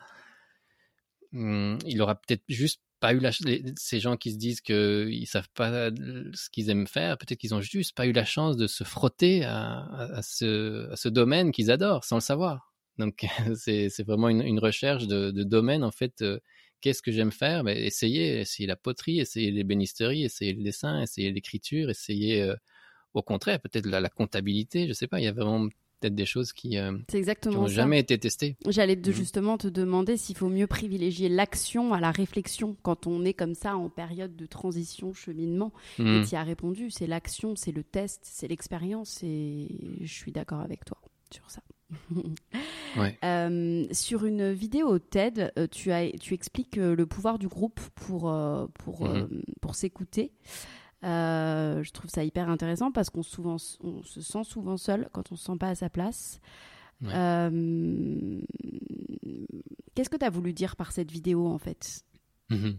Hum, il aura peut-être juste pas eu la ch- les- ces gens qui se disent qu'ils savent pas ce qu'ils aiment faire, peut-être qu'ils ont juste pas eu la chance de se frotter à, à, à ce, à ce domaine qu'ils adorent sans le savoir. Donc, c'est, c'est vraiment une, une recherche de, de domaine, en fait. Euh, qu'est-ce que j'aime faire? Ben, essayer, essayer la poterie, essayer l'ébénisterie, essayer le dessin, essayer l'écriture, essayer, euh, au contraire, peut-être la, la comptabilité, je sais pas, il y a vraiment peut-être des choses qui, euh, C'est qui exactement ont ça. jamais été testées. J'allais te, Mhm. justement te demander s'il faut mieux privilégier l'action à la réflexion quand on est comme ça en période de transition, cheminement. Et Mhm. tu y as répondu, c'est l'action, c'est le test, c'est l'expérience et je suis d'accord avec toi sur ça. Ouais. Euh, sur une vidéo TED, euh, tu, as, tu expliques euh, le pouvoir du groupe pour, euh, pour, euh, Mhm. pour s'écouter. Euh, je trouve ça hyper intéressant parce qu'on souvent, on se sent souvent seul quand on ne se sent pas à sa place. Ouais. Euh, Qu'est-ce que tu as voulu dire par cette vidéo en fait? Mhm.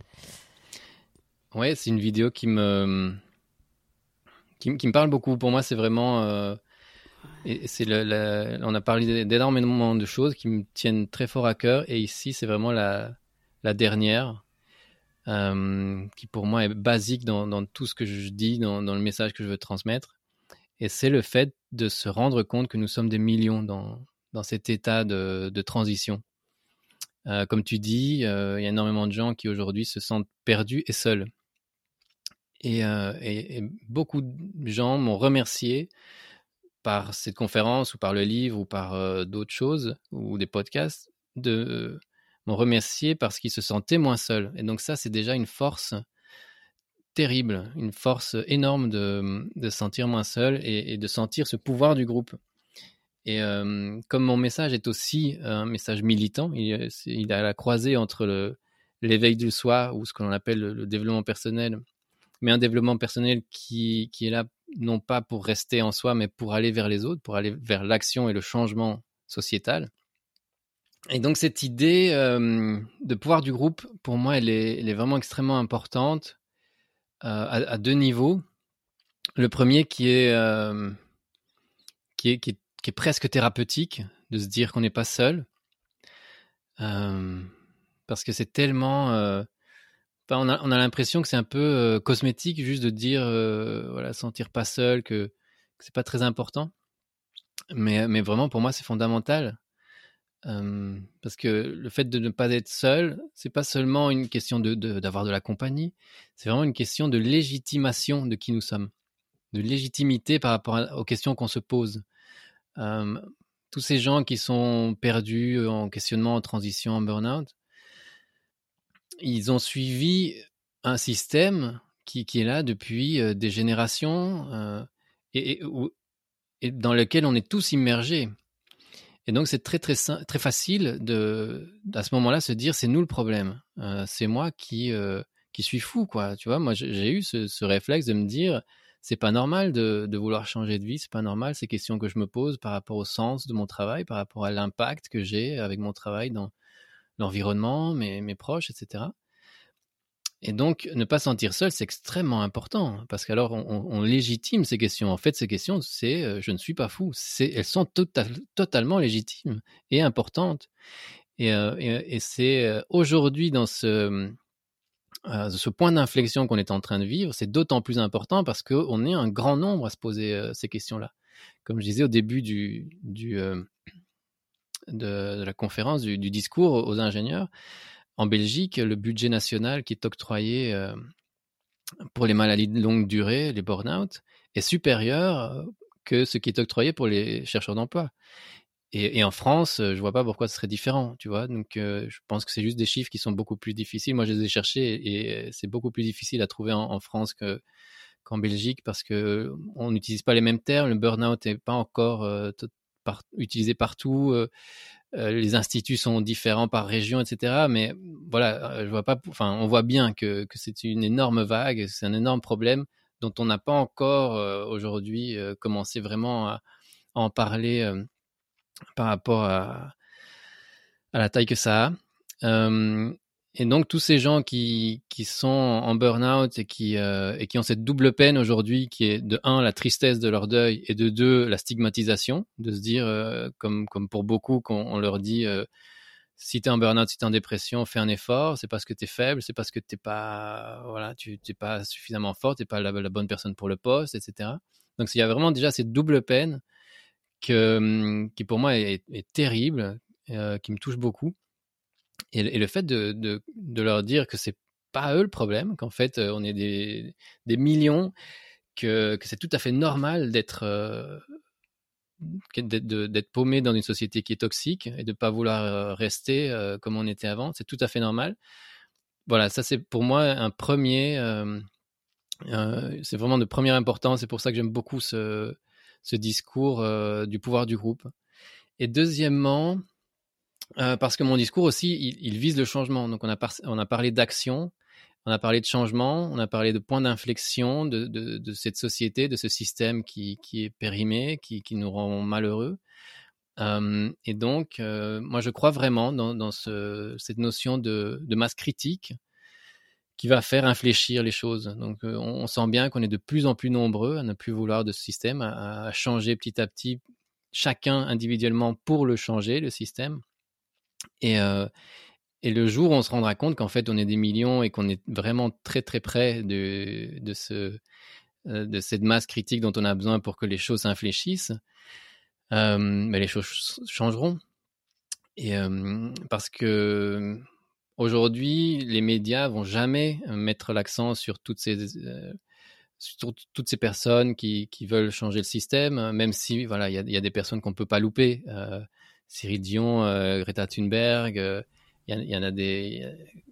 Ouais, c'est une vidéo qui me, qui, me- qui me parle beaucoup. Pour moi, c'est vraiment... euh, et c'est le, la- on a parlé d'énormément de choses qui me tiennent très fort à cœur. Et ici, c'est vraiment la, la dernière, euh, qui pour moi est basique dans, dans tout ce que je dis, dans, dans le message que je veux transmettre. Et c'est le fait de se rendre compte que nous sommes des millions dans, dans cet état de, de transition. Euh, comme tu dis, euh, il y a énormément de gens qui aujourd'hui se sentent perdus et seuls. Et, euh, et, et beaucoup de gens m'ont remercié par cette conférence ou par le livre ou par euh, d'autres choses ou des podcasts, de, euh, m'ont remercié parce qu'ils se sentaient moins seuls. Et donc ça, c'est déjà une force terrible, une force énorme de, de se sentir moins seul et, et de sentir ce pouvoir du groupe. Et euh, comme mon message est aussi un message militant, il, il est à la croisée entre le, l'éveil du soi ou ce qu'on appelle le, le développement personnel, mais un développement personnel qui, qui est là non pas pour rester en soi, mais pour aller vers les autres, pour aller vers l'action et le changement sociétal. Et donc cette idée euh, de pouvoir du groupe, pour moi, elle est, elle est vraiment extrêmement importante euh, à, à deux niveaux. Le premier qui est, euh, qui est, qui est, qui est presque thérapeutique, de se dire qu'on n'est pas seul, euh, parce que c'est tellement... Euh, Enfin, on a, on a l'impression que c'est un peu euh, cosmétique, juste de dire, euh, voilà, sentir pas seul, que, que c'est pas très important. Mais, mais vraiment, pour moi, c'est fondamental. Euh, parce que le fait de ne pas être seul, c'est pas seulement une question de, de, d'avoir de la compagnie, c'est vraiment une question de légitimation de qui nous sommes, de légitimité par rapport à, aux questions qu'on se pose. Euh, tous ces gens qui sont perdus en questionnement, en transition, en burn-out, ils ont suivi un système qui, qui est là depuis euh, des générations euh, et, et, où, et dans lequel on est tous immergés. Et donc, c'est très, très, très facile de, à ce moment-là, se dire, c'est nous le problème. Euh, c'est moi qui, euh, qui suis fou, quoi. Tu vois, moi, j'ai eu ce, ce réflexe de me dire, c'est pas normal de, de vouloir changer de vie, c'est pas normal ces questions que je me pose par rapport au sens de mon travail, par rapport à l'impact que j'ai avec mon travail dans l'environnement, mes, mes proches, et cetera. Et donc, ne pas se sentir seul, c'est extrêmement important, parce qu'alors on, on, on légitime ces questions. En fait, ces questions, c'est euh, « je ne suis pas fou ». C'est, elles sont tota- totalement légitimes et importantes. Et, euh, et, et c'est euh, aujourd'hui, dans ce, euh, ce point d'inflexion qu'on est en train de vivre, c'est d'autant plus important parce qu'on est un grand nombre à se poser euh, ces questions-là. Comme je disais au début du, du, euh, de, de la conférence, du, du discours aux ingénieurs, en Belgique, le budget national qui est octroyé euh, pour les maladies de longue durée, les burn-out, est supérieur que ce qui est octroyé pour les chercheurs d'emploi. Et, et en France, je vois pas pourquoi ce serait différent, tu vois. Donc, euh, je pense que c'est juste des chiffres qui sont beaucoup plus difficiles. Moi, je les ai cherchés et, et c'est beaucoup plus difficile à trouver en, en France que, qu'en Belgique parce que on n'utilise pas les mêmes termes. Le burn-out n'est pas encore euh, t- par, utilisé partout. Euh, Euh, les instituts sont différents par région, et cetera. Mais voilà, je vois pas. Enfin, on voit bien que, que c'est une énorme vague, c'est un énorme problème dont on n'a pas encore euh, aujourd'hui euh, commencé vraiment à, à en parler euh, par rapport à, à la taille que ça a. Euh, et donc tous ces gens qui qui sont en burn-out et qui euh, et qui ont cette double peine aujourd'hui, qui est de un la tristesse de leur deuil et de deux la stigmatisation, de se dire euh, comme comme pour beaucoup qu'on on leur dit euh, si t'es en burn-out, si t'es en dépression, fais un effort, c'est parce que t'es faible, c'est parce que t'es pas voilà tu t'es pas suffisamment fort, t'es pas la, la bonne personne pour le poste, et cetera. Donc il y a vraiment déjà cette double peine que qui pour moi est, est terrible, euh, qui me touche beaucoup. Et, et le fait de, de, de leur dire que c'est pas eux le problème, qu'en fait euh, on est des, des millions, que, que c'est tout à fait normal d'être, euh, d'être, de, d'être paumé dans une société qui est toxique et de pas vouloir euh, rester euh, comme on était avant, c'est tout à fait normal. Voilà, ça c'est pour moi un premier, euh, euh, c'est vraiment de première importance, c'est pour ça que j'aime beaucoup ce, ce discours euh, du pouvoir du groupe. Et deuxièmement, Euh, parce que mon discours aussi, il, il vise le changement. Donc, on a, par, on a parlé d'action, on a parlé de changement, on a parlé de points d'inflexion de, de, de cette société, de ce système qui, qui est périmé, qui, qui nous rend malheureux. Euh, et donc, euh, moi, je crois vraiment dans, dans ce, cette notion de, de masse critique qui va faire infléchir les choses. Donc, euh, on, on sent bien qu'on est de plus en plus nombreux à ne plus vouloir de ce système, à, à changer petit à petit, chacun individuellement pour le changer, le système. Et, euh, et le jour où on se rendra compte qu'en fait on est des millions et qu'on est vraiment très très près de, de, ce, euh, de cette masse critique dont on a besoin pour que les choses s'infléchissent, euh, ben les choses changeront. Et, euh, parce que aujourd'hui, les médias vont jamais mettre l'accent sur toutes ces, euh, sur toutes ces personnes qui, qui veulent changer le système, même si voilà, il y a, y a des personnes qu'on peut pas louper. Euh, Cyril Dion, euh, Greta Thunberg, il euh, y, y en a des,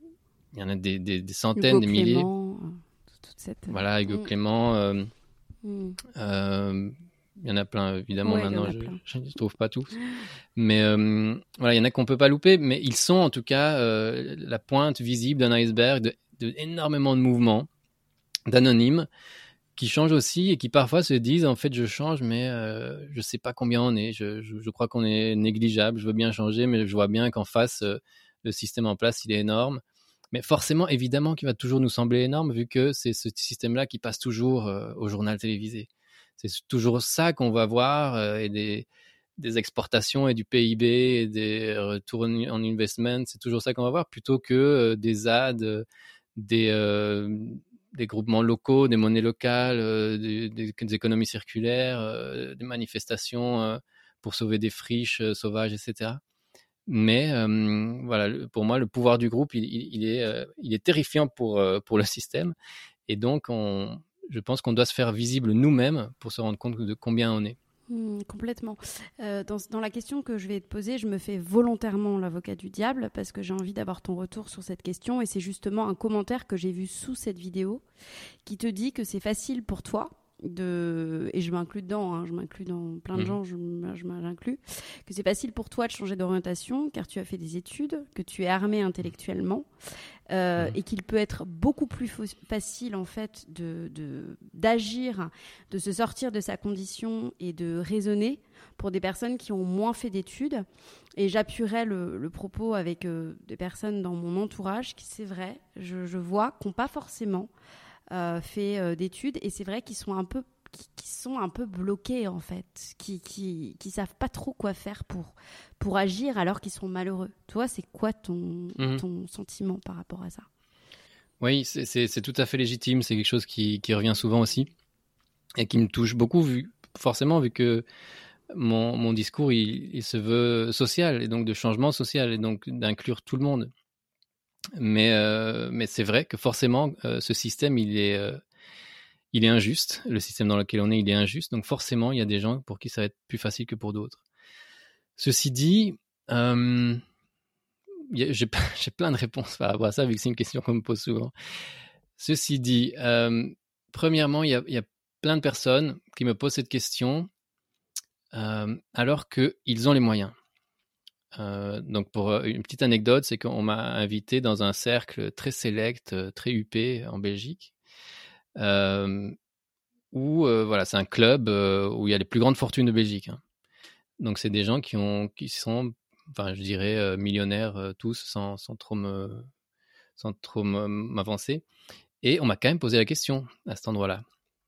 il y en a des, des, des centaines, Hugo des milliers. Clément, toute cette... Voilà, Hugo mmh. Clément. Euh, mmh. euh, il y en a plein, évidemment, ouais, maintenant, je ne trouve pas tous. Mais euh, voilà, il y en a qu'on ne peut pas louper, mais ils sont en tout cas euh, la pointe visible d'un iceberg de, de énormément de mouvements, d'anonymes, qui changent aussi et qui parfois se disent en fait je change mais euh, je sais pas combien on est, je, je, je crois qu'on est négligeable, je veux bien changer mais je vois bien qu'en face euh, le système en place il est énorme, mais forcément évidemment qu'il va toujours nous sembler énorme vu que c'est ce système là qui passe toujours euh, au journal télévisé, c'est toujours ça qu'on va voir euh, et des, des exportations et du P I B et des retours en investment, c'est toujours ça qu'on va voir plutôt que euh, des ads, des euh, des groupements locaux, des monnaies locales, euh, des, des, des économies circulaires, euh, des manifestations euh, pour sauver des friches euh, sauvages, et cetera. Mais euh, voilà, pour moi, le pouvoir du groupe, il, il, il, est, euh, il est terrifiant pour, euh, pour le système. Et donc, on, je pense qu'on doit se faire visible nous-mêmes pour se rendre compte de combien on est. Mmh, complètement. Euh, dans, dans la question que je vais te poser, je me fais volontairement l'avocat du diable parce que j'ai envie d'avoir ton retour sur cette question et c'est justement un commentaire que j'ai vu sous cette vidéo qui te dit que c'est facile pour toi de, et je m'inclus dedans, hein, je m'inclus dans plein de mmh. gens, je, je m'inclus, que c'est facile pour toi de changer d'orientation car tu as fait des études, que tu es armé intellectuellement, euh, Mmh. et qu'il peut être beaucoup plus fa- facile en fait de, de, d'agir, de se sortir de sa condition et de raisonner pour des personnes qui ont moins fait d'études. Et j'appuierai le, le propos avec euh, des personnes dans mon entourage qui, c'est vrai, je, je vois, qui n'ont pas forcément euh, fait euh, d'études, et c'est vrai qu'ils sont un peu qui, qui sont un peu bloqués en fait, qui qui qui savent pas trop quoi faire pour pour agir alors qu'ils sont malheureux. Toi, c'est quoi ton Mmh. ton sentiment par rapport à ça? Oui, c'est, c'est, c'est tout à fait légitime. C'est quelque chose qui, qui revient souvent aussi et qui me touche beaucoup, vu, forcément, vu que mon, mon discours, il, il se veut social et donc de changement social et donc d'inclure tout le monde. Mais, euh, mais c'est vrai que forcément, euh, ce système, il est, euh, il est injuste. Le système dans lequel on est, il est injuste. Donc forcément, il y a des gens pour qui ça va être plus facile que pour d'autres. Ceci dit, euh, y a- j'ai, j'ai plein de réponses par rapport à ça, vu que c'est une question qu'on me pose souvent. Ceci dit, euh, premièrement, il y a, il y a plein de personnes qui me posent cette question euh, alors qu'ils ont les moyens. Euh, donc, pour euh, une petite anecdote, c'est qu'on m'a invité dans un cercle très sélect, euh, très huppé en Belgique, euh, où euh, voilà, c'est un club euh, où il y a les plus grandes fortunes de Belgique, hein. Donc, c'est des gens qui ont, qui sont, enfin, je dirais euh, millionnaires euh, tous, sans, sans trop me, sans trop me- m'avancer. Et on m'a quand même posé la question à cet endroit-là.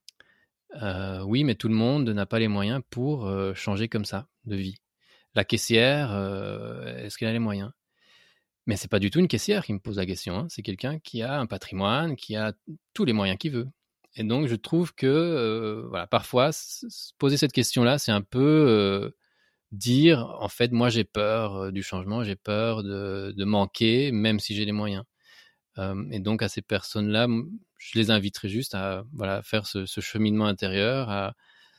Euh, oui, mais tout le monde n'a pas les moyens pour euh, changer comme ça de vie. La caissière, euh, est-ce qu'elle a les moyens? Mais c'est pas du tout une caissière qui me pose la question, hein. C'est quelqu'un qui a un patrimoine, qui a tous les moyens qu'il veut. Et donc, je trouve que, euh, voilà, parfois, s- s- poser cette question-là, c'est un peu euh, dire, en fait, moi, j'ai peur euh, du changement, j'ai peur de, de manquer, même si j'ai les moyens. Euh, et donc, à ces personnes-là, m- je les inviterai juste à, voilà, faire ce, ce cheminement intérieur, à,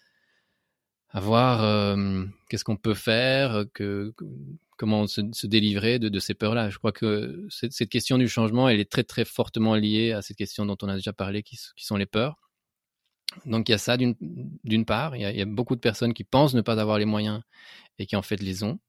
à voir euh, qu'est-ce qu'on peut faire, que, que- comment se, se délivrer de, de ces peurs-là. Je crois que cette, cette question du changement, elle est très très fortement liée à cette question dont on a déjà parlé, qui, qui sont les peurs. Donc il y a ça d'une, d'une part, il y, a, il y a beaucoup de personnes qui pensent ne pas avoir les moyens et qui en fait les ont.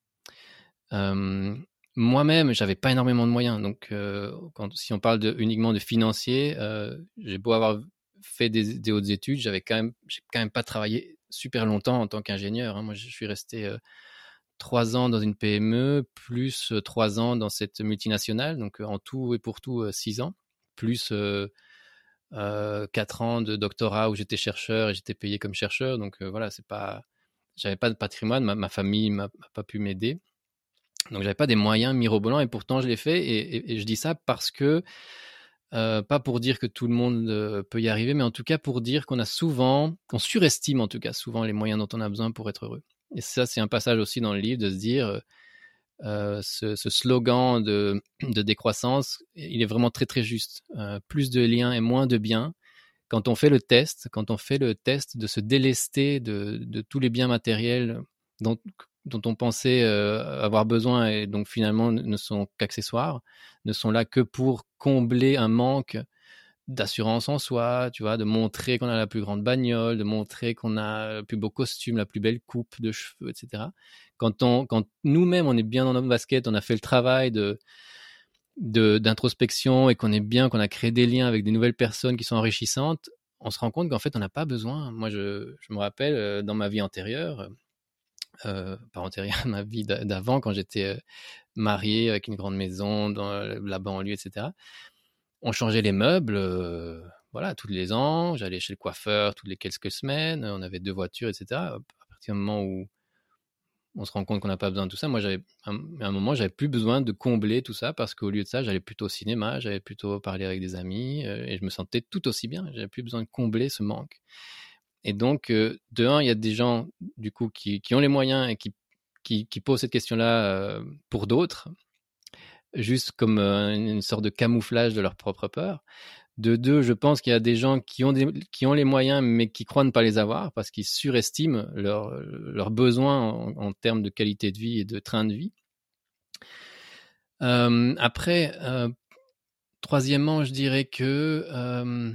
Euh, Moi-même, j'avais pas énormément de moyens, donc euh, quand, si on parle de, uniquement de financier, euh, j'ai beau avoir fait des, des hautes études, j'avais quand même, j'ai quand même pas travaillé super longtemps en tant qu'ingénieur, hein. Moi, je suis resté euh, trois ans dans une P M E, plus euh, trois ans dans cette multinationale, donc euh, en tout et pour tout euh, six ans, plus euh, euh, quatre ans de doctorat où j'étais chercheur et j'étais payé comme chercheur. Donc euh, voilà, c'est pas, j'avais pas de patrimoine, ma, ma famille m'a, m'a pas pu m'aider. Donc j'avais pas des moyens mirobolants et pourtant je l'ai fait et, et, et je dis ça parce que euh, pas pour dire que tout le monde euh, peut y arriver, mais en tout cas pour dire qu'on a souvent, qu'on surestime en tout cas souvent les moyens dont on a besoin pour être heureux. Et ça c'est un passage aussi dans le livre de se dire euh, ce, ce slogan de, de décroissance, il est vraiment très très juste. Euh, plus de liens et moins de biens. Quand on fait le test, quand on fait le test de se délester de, de tous les biens matériels dont, dont on pensait euh, avoir besoin et donc finalement ne sont qu'accessoires, ne sont là que pour combler un manque d'assurance en soi, tu vois, de montrer qu'on a la plus grande bagnole, de montrer qu'on a le plus beau costume, la plus belle coupe de cheveux, et cetera. Quand, on, quand nous-mêmes, on est bien dans notre basket, on a fait le travail de, de, d'introspection et qu'on est bien, qu'on a créé des liens avec des nouvelles personnes qui sont enrichissantes, on se rend compte qu'en fait, on n'a pas besoin. Moi, je, je me rappelle, euh, dans ma vie antérieure, euh, pas antérieure, ma vie d'avant, quand j'étais euh, marié avec une grande maison dans la banlieue, et cetera, on changeait les meubles, euh, voilà, tous les ans. J'allais chez le coiffeur toutes les quelques semaines. On avait deux voitures, et cetera. À partir du moment où on se rend compte qu'on n'a pas besoin de tout ça, moi, j'avais, à un moment, j'avais plus besoin de combler tout ça parce qu'au lieu de ça, j'allais plutôt au cinéma, j'allais plutôt parler avec des amis euh, et je me sentais tout aussi bien. J'avais plus besoin de combler ce manque. Et donc, euh, de un, il y a des gens, du coup, qui, qui ont les moyens et qui, qui, qui posent cette question-là euh, pour d'autres, juste comme euh, une sorte de camouflage de leur propre peur. De deux, je pense qu'il y a des gens qui ont, des, qui ont les moyens, mais qui croient ne pas les avoir parce qu'ils surestiment leurs leur besoins en, en termes de qualité de vie et de train de vie. Euh, après, euh, troisièmement, je dirais que, euh,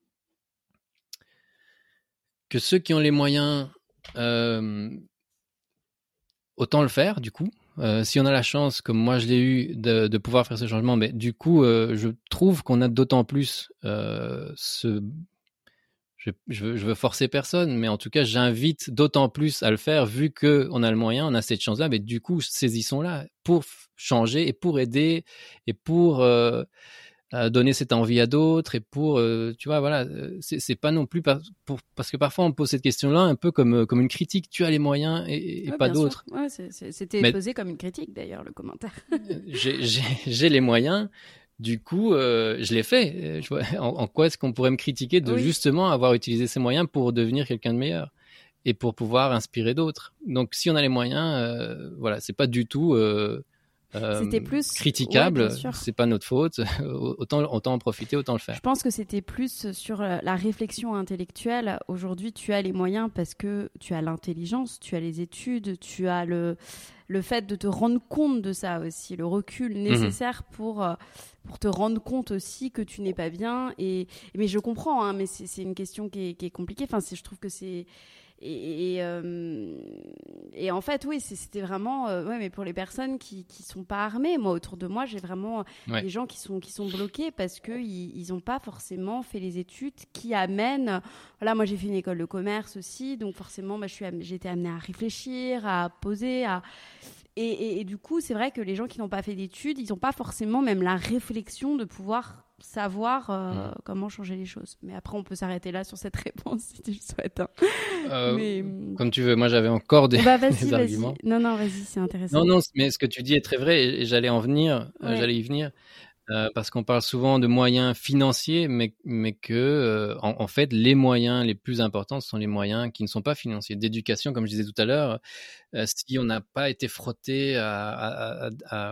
que ceux qui ont les moyens, euh, autant le faire, du coup. euh, si on a la chance, comme moi je l'ai eu, de, de pouvoir faire ce changement, mais du coup, euh, je trouve qu'on a d'autant plus euh, ce... Je, je, veux, je veux forcer personne, mais en tout cas, j'invite d'autant plus à le faire, vu qu'on a le moyen, on a cette chance-là, mais du coup, saisissons-la pour changer et pour aider et pour... Euh, Euh, donner cette envie à d'autres et pour euh, tu vois voilà c'est, c'est pas non plus par, pour, parce que parfois on pose cette question-là un peu comme comme une critique, tu as les moyens et, et ouais, pas bien d'autres. sûr. Ouais, c'est, c'est, c'était mais posé comme une critique d'ailleurs le commentaire. j'ai, j'ai, j'ai les moyens, du coup euh, je l'ai fait. Je vois, en, en quoi est-ce qu'on pourrait me critiquer de Oui. justement avoir utilisé ces moyens pour devenir quelqu'un de meilleur et pour pouvoir inspirer d'autres. Donc si on a les moyens, euh, voilà, c'est pas du tout euh, Euh, c'était plus critiquable, ouais, c'est pas notre faute, autant, autant en profiter, autant le faire. Je pense que c'était plus sur la réflexion intellectuelle. Aujourd'hui, tu as les moyens parce que tu as l'intelligence, tu as les études, tu as le, le fait de te rendre compte de ça aussi, le recul nécessaire mmh. pour, pour te rendre compte aussi que tu n'es pas bien. Et, mais je comprends, hein, mais c'est, c'est une question qui est, qui est compliquée. Enfin, c'est, je trouve que c'est... Et, et, euh, et en fait, oui, c'était vraiment, euh, ouais, mais pour les personnes qui qui sont pas armées, moi autour de moi, j'ai vraiment ouais. des gens qui sont qui sont bloqués parce que ils ils ont pas forcément fait les études qui amènent. Voilà, moi j'ai fait une école de commerce aussi, donc forcément, bah, je suis j'ai été amenée à réfléchir, à poser, à et, et, et du coup, c'est vrai que les gens qui n'ont pas fait d'études, ils n'ont pas forcément même la réflexion de pouvoir savoir euh, mmh. comment changer les choses. Mais après, on peut s'arrêter là sur cette réponse si tu le souhaites. Hein. Euh, mais... Comme tu veux. Moi, j'avais encore des, bah, vas-y, des vas-y. arguments. Non, non, vas-y, c'est intéressant. Non, non, mais ce que tu dis est très vrai et, et j'allais en venir. Ouais. Euh, j'allais y venir. Euh, parce qu'on parle souvent de moyens financiers, mais, mais que, euh, en, en fait, les moyens les plus importants, ce sont les moyens qui ne sont pas financiers. D'éducation, comme je disais tout à l'heure, euh, si on n'a pas été frotté à, à, à, à,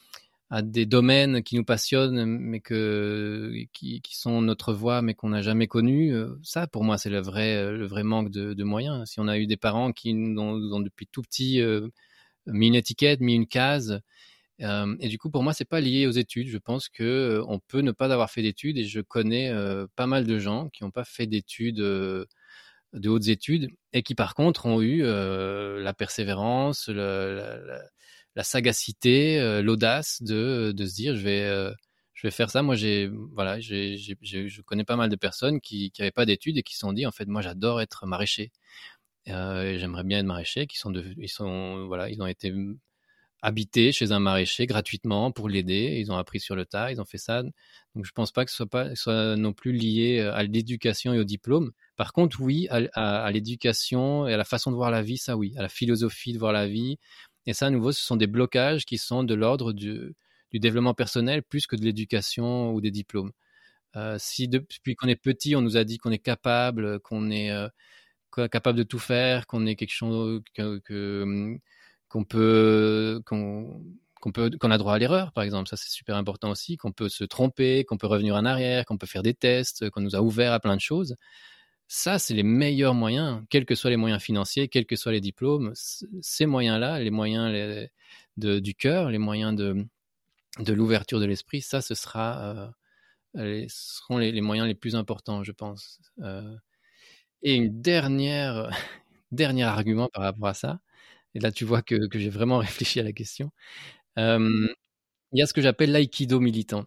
à des domaines qui nous passionnent, mais que, qui, qui sont notre voie, mais qu'on n'a jamais connu, euh, ça, pour moi, c'est le vrai, le vrai manque de, de moyens. Si on a eu des parents qui nous ont, nous ont depuis tout petit euh, mis une étiquette, mis une case, Euh, et du coup, pour moi, c'est pas lié aux études. Je pense que euh, on peut ne pas avoir fait d'études, et je connais euh, pas mal de gens qui n'ont pas fait d'études, euh, de hautes études, et qui par contre ont eu euh, la persévérance, le, la, la, la sagacité, euh, l'audace de, de se dire je vais, euh, je vais faire ça. Moi, j'ai, voilà, j'ai, j'ai, j'ai, je connais pas mal de personnes qui n'avaient pas d'études et qui se sont dit en fait, moi, j'adore être maraîcher. Euh, et j'aimerais bien être maraîcher. Qui sont, de, ils sont, voilà, ils ont été habiter chez un maraîcher gratuitement pour l'aider. Ils ont appris sur le tas, ils ont fait ça. Donc, je pense pas que ce soit, pas, soit non plus lié à l'éducation et au diplôme. Par contre, oui, à, à, à l'éducation et à la façon de voir la vie, ça oui, à la philosophie de voir la vie. Et ça, à nouveau, ce sont des blocages qui sont de l'ordre du, du développement personnel plus que de l'éducation ou des diplômes. Euh, si depuis qu'on est petit, on nous a dit qu'on est capable, qu'on est euh, capable de tout faire, qu'on est quelque chose que, que qu'on peut, qu'on, qu'on peut, qu'on a droit à l'erreur, par exemple. Ça, c'est super important aussi, qu'on peut se tromper, qu'on peut revenir en arrière, qu'on peut faire des tests, qu'on nous a ouvert à plein de choses. Ça, c'est les meilleurs moyens, quels que soient les moyens financiers, quels que soient les diplômes. Ces moyens-là, les moyens les, de, du cœur, les moyens de, de l'ouverture de l'esprit, ça, ce sera, euh, les, ce seront les, les moyens les plus importants, je pense. Euh, et une dernière, dernier argument par rapport à ça, et là, tu vois que, que j'ai vraiment réfléchi à la question. Euh, il y a ce que j'appelle l'aïkido militant.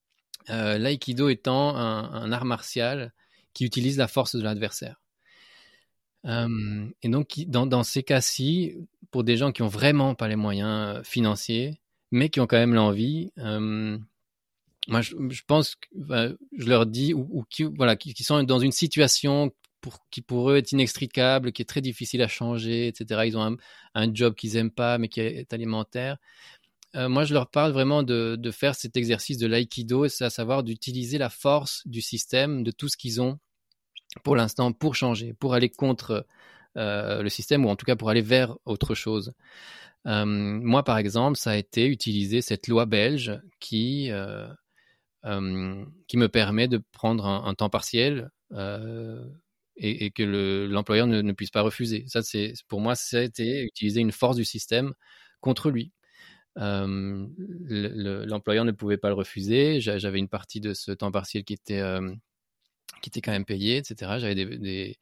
Euh, l'aïkido étant un, un art martial qui utilise la force de l'adversaire. Euh, et donc, dans, dans ces cas-ci, pour des gens qui n'ont vraiment pas les moyens financiers, mais qui ont quand même l'envie, euh, moi, je, je pense que ben, je leur dis, ou, ou qui, voilà, qui, qui sont dans une situation Pour, qui pour eux est inextricable, qui est très difficile à changer, et cetera. Ils ont un, un job qu'ils n'aiment pas, mais qui est alimentaire. Euh, moi, je leur parle vraiment de, de faire cet exercice de l'aïkido, c'est à savoir d'utiliser la force du système, de tout ce qu'ils ont pour l'instant, pour changer, pour aller contre euh, le système, ou en tout cas pour aller vers autre chose. Euh, moi, par exemple, ça a été utiliser cette loi belge qui, euh, euh, qui me permet de prendre un, un temps partiel euh, Et, et que le, l'employeur ne, ne puisse pas refuser. Ça, c'est, pour moi, c'était utiliser une force du système contre lui. Euh, le, le, l'employeur ne pouvait pas le refuser. J'avais une partie de ce temps partiel qui était, euh, qui était quand même payé, et cetera. J'avais des, des,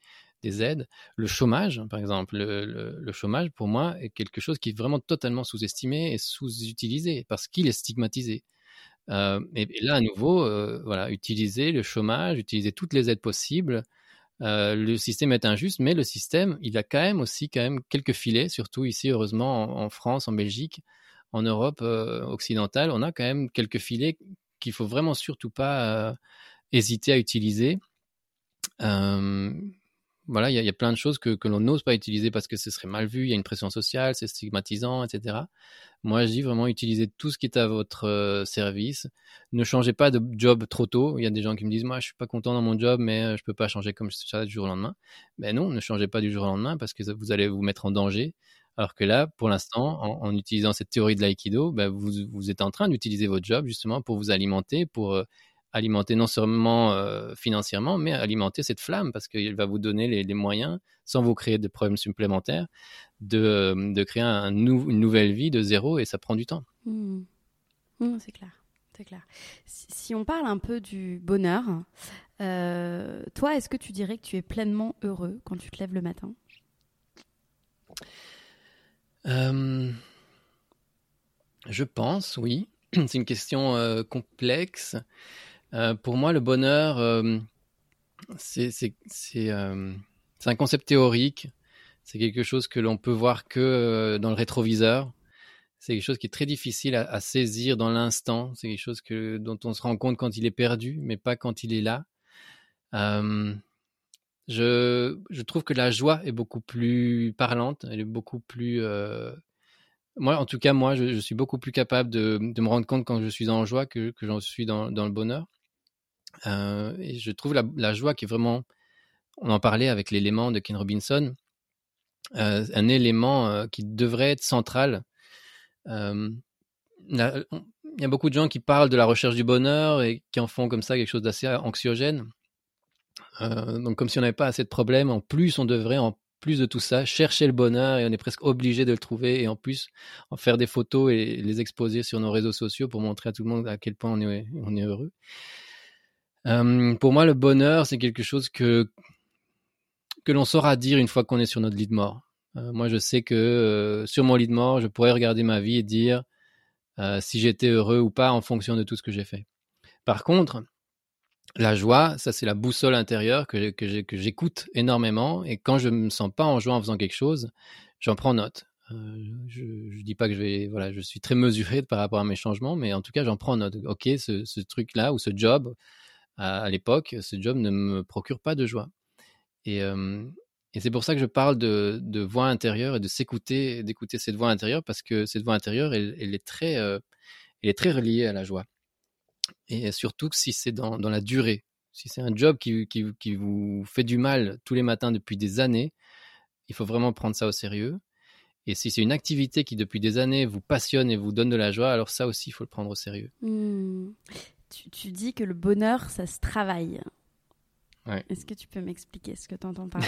des aides. Le chômage, par exemple, le, le, le chômage, pour moi, est quelque chose qui est vraiment totalement sous-estimé et sous-utilisé parce qu'il est stigmatisé. Euh, et, et là, à nouveau, euh, voilà, utiliser le chômage, utiliser toutes les aides possibles. Euh, le système est injuste, mais le système, il a quand même aussi quand même quelques filets, surtout ici, heureusement, en, en France, en Belgique, en Europe euh, occidentale, on a quand même quelques filets qu'il faut vraiment surtout pas euh, hésiter à utiliser. Euh, voilà, il y, y a plein de choses que, que l'on n'ose pas utiliser parce que ce serait mal vu, il y a une pression sociale, c'est stigmatisant, et cetera. Moi, je dis vraiment utilisez tout ce qui est à votre euh, service. Ne changez pas de job trop tôt. Il y a des gens qui me disent, moi, je suis pas content dans mon job, mais euh, je peux pas changer comme ça du jour au lendemain. Ben non, ne changez pas du jour au lendemain parce que vous allez vous mettre en danger. Alors que là, pour l'instant, en, en utilisant cette théorie de l'aïkido, ben vous, vous êtes en train d'utiliser votre job justement pour vous alimenter, pour euh, alimenter non seulement euh, financièrement, mais alimenter cette flamme parce qu'il va vous donner les, les moyens, sans vous créer de problèmes supplémentaires, de, de créer un nou- une nouvelle vie de zéro et ça prend du temps. Mmh. Mmh, c'est clair, c'est clair. Si, si on parle un peu du bonheur, euh, toi, est-ce que tu dirais que tu es pleinement heureux quand tu te lèves le matin ? Euh, je pense, oui. C'est une question euh, complexe. Euh, pour moi, le bonheur, euh, c'est, c'est, c'est, euh, c'est un concept théorique. C'est quelque chose que l'on peut voir que euh, dans le rétroviseur. C'est quelque chose qui est très difficile à, à saisir dans l'instant. C'est quelque chose que, dont on se rend compte quand il est perdu, mais pas quand il est là. Euh, je, je trouve que la joie est beaucoup plus parlante. Elle est beaucoup plus... Euh, moi, en tout cas, moi, je, je suis beaucoup plus capable de, de me rendre compte quand je suis en joie que, que j'en suis dans, dans le bonheur. Euh, et je trouve la, la joie qui est vraiment... On en parlait avec l'élément de Ken Robinson. Euh, un élément euh, qui devrait être central. Euh, là, on, il y a beaucoup de gens qui parlent de la recherche du bonheur et qui en font comme ça quelque chose d'assez anxiogène. Euh, donc comme si on n'avait pas assez de problèmes, en plus on devrait, en plus de tout ça, chercher le bonheur et on est presque obligé de le trouver et en plus en faire des photos et les exposer sur nos réseaux sociaux pour montrer à tout le monde à quel point on est, on est heureux. Euh, pour moi, le bonheur, c'est quelque chose que, que l'on saura dire une fois qu'on est sur notre lit de mort. Euh, moi, je sais que euh, sur mon lit de mort, je pourrais regarder ma vie et dire euh, si j'étais heureux ou pas en fonction de tout ce que j'ai fait. Par contre, la joie, ça c'est la boussole intérieure que, que, j'ai, que j'écoute énormément et quand je me sens pas en joie en faisant quelque chose, j'en prends note. Euh, je, je dis pas que je vais, voilà, je suis très mesuré par rapport à mes changements, mais en tout cas j'en prends note. Ok, ce, ce truc-là ou ce job à, à l'époque, ce job ne me procure pas de joie. Et, euh, et c'est pour ça que je parle de, de voix intérieure et de s'écouter, d'écouter cette voix intérieure parce que cette voix intérieure, elle, elle est très, euh, elle est très reliée à la joie. Et surtout si c'est dans, dans la durée. Si c'est un job qui, qui, qui vous fait du mal tous les matins depuis des années, il faut vraiment prendre ça au sérieux. Et si c'est une activité qui depuis des années vous passionne et vous donne de la joie, alors ça aussi, il faut le prendre au sérieux. Mmh. Tu, tu dis que le bonheur, ça se travaille. Ouais. Est-ce que tu peux m'expliquer ce que tu entends par là ?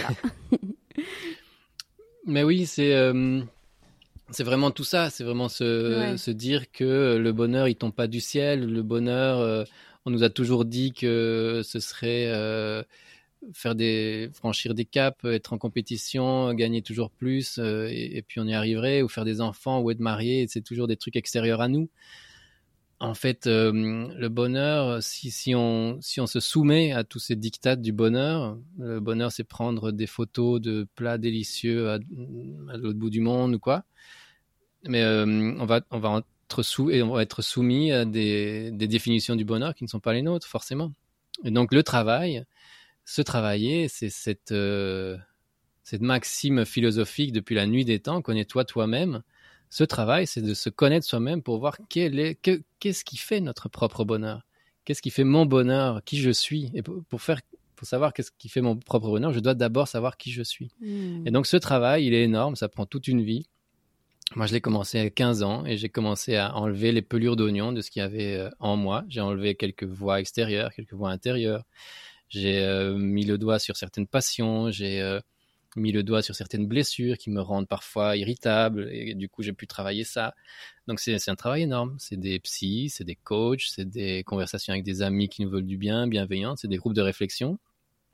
Mais oui, c'est... Euh... C'est vraiment tout ça, c'est vraiment se, ouais. se dire que le bonheur, il tombe pas du ciel. Le bonheur, euh, on nous a toujours dit que ce serait euh, faire des, franchir des caps, être en compétition, gagner toujours plus, euh, et, et puis on y arriverait, ou faire des enfants, ou être marié, c'est toujours des trucs extérieurs à nous. En fait, euh, le bonheur, si, si, on, si on se soumet à tous ces dictats du bonheur, le bonheur, c'est prendre des photos de plats délicieux à, à l'autre bout du monde ou quoi. Mais euh, on va, on va être sous, et on va être soumis à des, des définitions du bonheur qui ne sont pas les nôtres, forcément. Et donc, le travail, se travailler, c'est cette, euh, cette maxime philosophique depuis la nuit des temps, connais-toi toi-même. Ce travail, c'est de se connaître soi-même pour voir quel est, que, qu'est-ce qui fait notre propre bonheur. Qu'est-ce qui fait mon bonheur, qui je suis. Et pour, pour, faire, pour savoir qu'est-ce qui fait mon propre bonheur, je dois d'abord savoir qui je suis. Mmh. Et donc, ce travail, il est énorme, ça prend toute une vie. Moi, je l'ai commencé à quinze ans et j'ai commencé à enlever les pelures d'oignon de ce qu'il y avait en moi. J'ai enlevé quelques voix extérieures, quelques voix intérieures. J'ai euh, mis le doigt sur certaines passions. J'ai euh, mis le doigt sur certaines blessures qui me rendent parfois irritable. Et du coup, j'ai pu travailler ça. Donc, c'est, c'est un travail énorme. C'est des psys, c'est des coachs, c'est des conversations avec des amis qui nous veulent du bien, bienveillants. C'est des groupes de réflexion.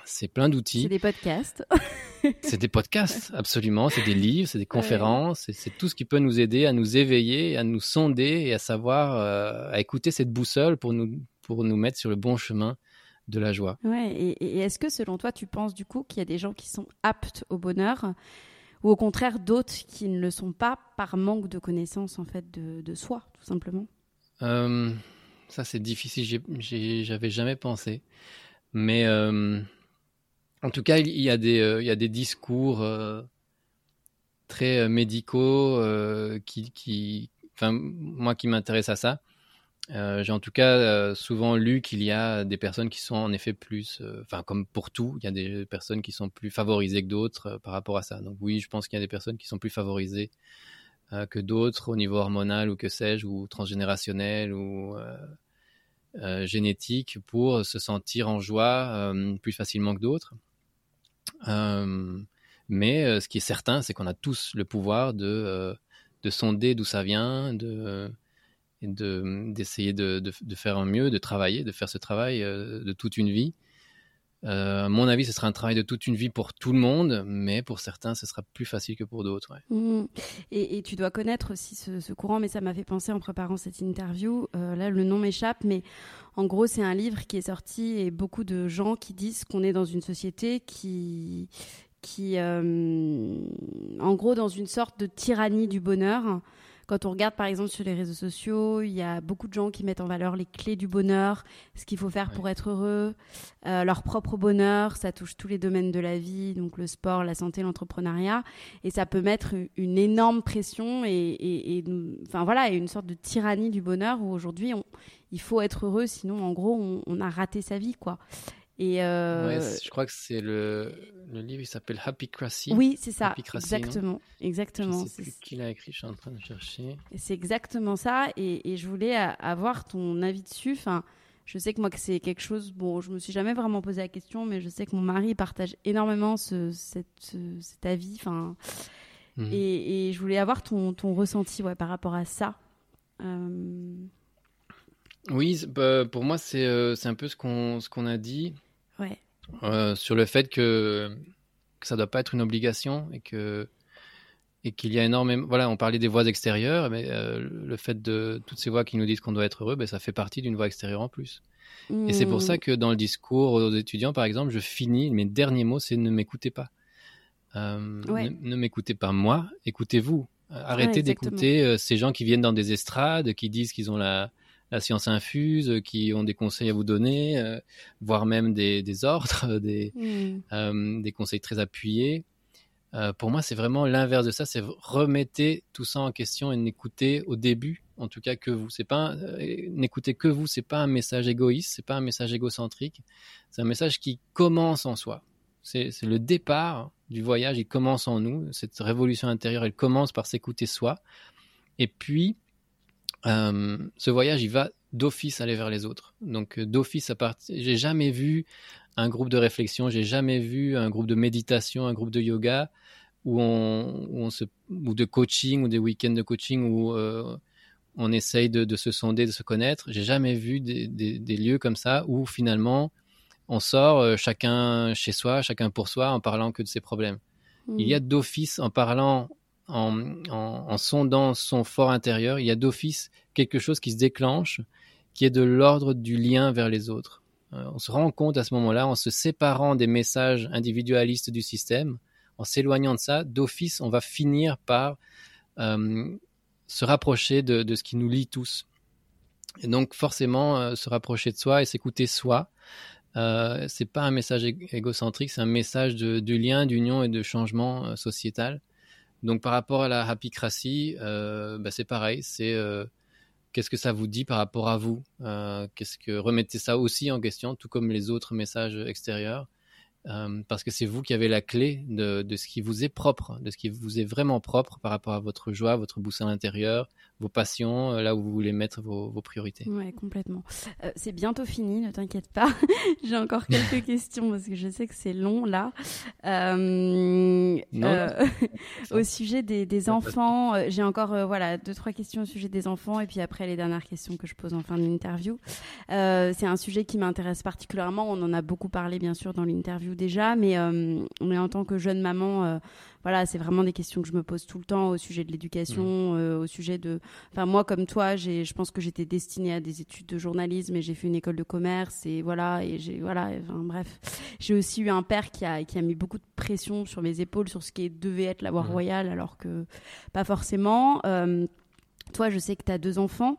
c'est plein d'outils. C'est des podcasts. C'est des podcasts, absolument. C'est des livres, c'est des conférences. Ouais. C'est, c'est tout ce qui peut nous aider à nous éveiller, à nous sonder et à savoir, euh, à écouter cette boussole pour nous, pour nous mettre sur le bon chemin de la joie. Ouais. Et, et est-ce que selon toi, tu penses du coup qu'il y a des gens qui sont aptes au bonheur ou au contraire d'autres qui ne le sont pas par manque de connaissance en fait de, de soi, tout simplement? euh, Ça, c'est difficile. J'ai, j'ai, j'avais jamais pensé. Mais euh, en tout cas, il y a des, euh, il y a des discours euh, très euh, médicaux euh, qui, qui, enfin, moi qui m'intéresse à ça. Euh, j'ai en tout cas euh, souvent lu qu'il y a des personnes qui sont en effet plus, enfin euh, comme pour tout, il y a des personnes qui sont plus favorisées que d'autres euh, par rapport à ça. Donc oui, je pense qu'il y a des personnes qui sont plus favorisées euh, que d'autres au niveau hormonal ou que sais-je, ou transgénérationnel ou euh, euh, génétique pour se sentir en joie euh, plus facilement que d'autres. Euh, mais euh, ce qui est certain, c'est qu'on a tous le pouvoir de, euh, de sonder d'où ça vient, de... et de, d'essayer de, de, de faire un mieux, de travailler, de faire ce travail euh, de toute une vie. Euh, à mon avis, ce sera un travail de toute une vie pour tout le monde, mais pour certains, ce sera plus facile que pour d'autres. Ouais. Mmh. Et, et tu dois connaître aussi ce, ce courant, mais ça m'a fait penser en préparant cette interview. Euh, là, le nom m'échappe, mais en gros, c'est un livre qui est sorti et beaucoup de gens qui disent qu'on est dans une société qui, qui euh, en gros, dans une sorte de tyrannie du bonheur. Quand on regarde par exemple sur les réseaux sociaux, il y a beaucoup de gens qui mettent en valeur les clés du bonheur, ce qu'il faut faire ouais. pour être heureux, euh, leur propre bonheur, ça touche tous les domaines de la vie, donc le sport, la santé, l'entrepreneuriat, et ça peut mettre une énorme pression et, et, et enfin voilà, et une sorte de tyrannie du bonheur où aujourd'hui on, il faut être heureux, sinon en gros on, on a raté sa vie quoi. Et euh... ouais, je crois que c'est le, le livre, il s'appelle Happycracy. Oui, c'est ça, Happycracy, exactement. Non exactement. Je ne sais plus qui l'a écrit, je suis en train de chercher. Et c'est exactement ça, et, et je voulais avoir ton avis dessus. Enfin, je sais que moi, que c'est quelque chose, bon, je me suis jamais vraiment posé la question, mais je sais que mon mari partage énormément ce, cette, ce, cet avis. Enfin, mmh. et, et je voulais avoir ton, ton ressenti ouais, par rapport à ça. Euh... Oui, bah, pour moi, c'est, euh, c'est un peu ce qu'on, ce qu'on a dit. Ouais. Euh, sur le fait que, que ça ne doit pas être une obligation et, que, et qu'il y a énormément... Voilà, on parlait des voix extérieures, mais euh, le fait de toutes ces voix qui nous disent qu'on doit être heureux, ben, ça fait partie d'une voix extérieure en plus. Mmh. Et c'est pour ça que dans le discours aux étudiants, par exemple, je finis, mes derniers mots, c'est « ne m'écoutez pas euh, ouais. ». Ne, ne m'écoutez pas moi, écoutez-vous. Arrêtez ouais, d'écouter euh, ces gens qui viennent dans des estrades, qui disent qu'ils ont la... la science infuse, qui ont des conseils à vous donner, euh, voire même des, des ordres, des, mmh. euh, des conseils très appuyés. Euh, pour moi, c'est vraiment l'inverse de ça, c'est remettez tout ça en question et n'écoutez au début, en tout cas que vous. C'est pas, euh, n'écoutez que vous, c'est pas un message égoïste, c'est pas un message égocentrique, c'est un message qui commence en soi. C'est, c'est le départ du voyage, il commence en nous, cette révolution intérieure, elle commence par s'écouter soi. Et puis, Euh, ce voyage, il va d'office aller vers les autres. Donc, d'office, à partir... j'ai jamais vu un groupe de réflexion, j'ai jamais vu un groupe de méditation, un groupe de yoga, où on, où on se... ou de coaching, ou des week-ends de coaching, où euh, on essaye de, de se sonder, de se connaître. J'ai jamais vu des, des, des lieux comme ça, où finalement, on sort euh, chacun chez soi, chacun pour soi, en parlant que de ses problèmes. Mmh. Il y a d'office, en parlant... En, en, en sondant son fort intérieur, il y a d'office quelque chose qui se déclenche, qui est de l'ordre du lien vers les autres. Euh, on se rend compte à ce moment-là, en se séparant des messages individualistes du système, en s'éloignant de ça, d'office, on va finir par euh, se rapprocher de, de ce qui nous lie tous. Et donc, forcément, euh, se rapprocher de soi et s'écouter soi, euh, c'est pas un message ég- égocentrique, c'est un message de, de lien, d'union et de changement euh, sociétal. Donc, par rapport à la happycracy, euh, bah, c'est pareil. C'est euh, qu'est-ce que ça vous dit par rapport à vous euh, qu'est-ce que remettez ça aussi en question, tout comme les autres messages extérieurs, euh, parce que c'est vous qui avez la clé de, de ce qui vous est propre, de ce qui vous est vraiment propre par rapport à votre joie, votre boussole intérieure, vos passions, là où vous voulez mettre vos, vos priorités. Ouais, complètement. Euh, c'est bientôt fini, ne t'inquiète pas. J'ai encore quelques questions parce que je sais que c'est long là. Euh, non, euh, au sujet des, des enfants, euh, j'ai encore euh, voilà deux trois questions au sujet des enfants et puis après les dernières questions que je pose en fin de l'interview. Euh, c'est un sujet qui m'intéresse particulièrement. On en a beaucoup parlé bien sûr dans l'interview déjà, mais, euh, mais en tant que jeune maman, euh, voilà, c'est vraiment des questions que je me pose tout le temps au sujet de l'éducation, mmh. euh, au sujet de... Enfin, moi, comme toi, j'ai, je pense que j'étais destinée à des études de journalisme et j'ai fait une école de commerce et voilà, et j'ai, voilà, enfin, bref. J'ai aussi eu un père qui a, qui a mis beaucoup de pression sur mes épaules sur ce qui devait être la voie mmh. royale, alors que pas forcément... Euh, Toi, je sais que tu as deux enfants.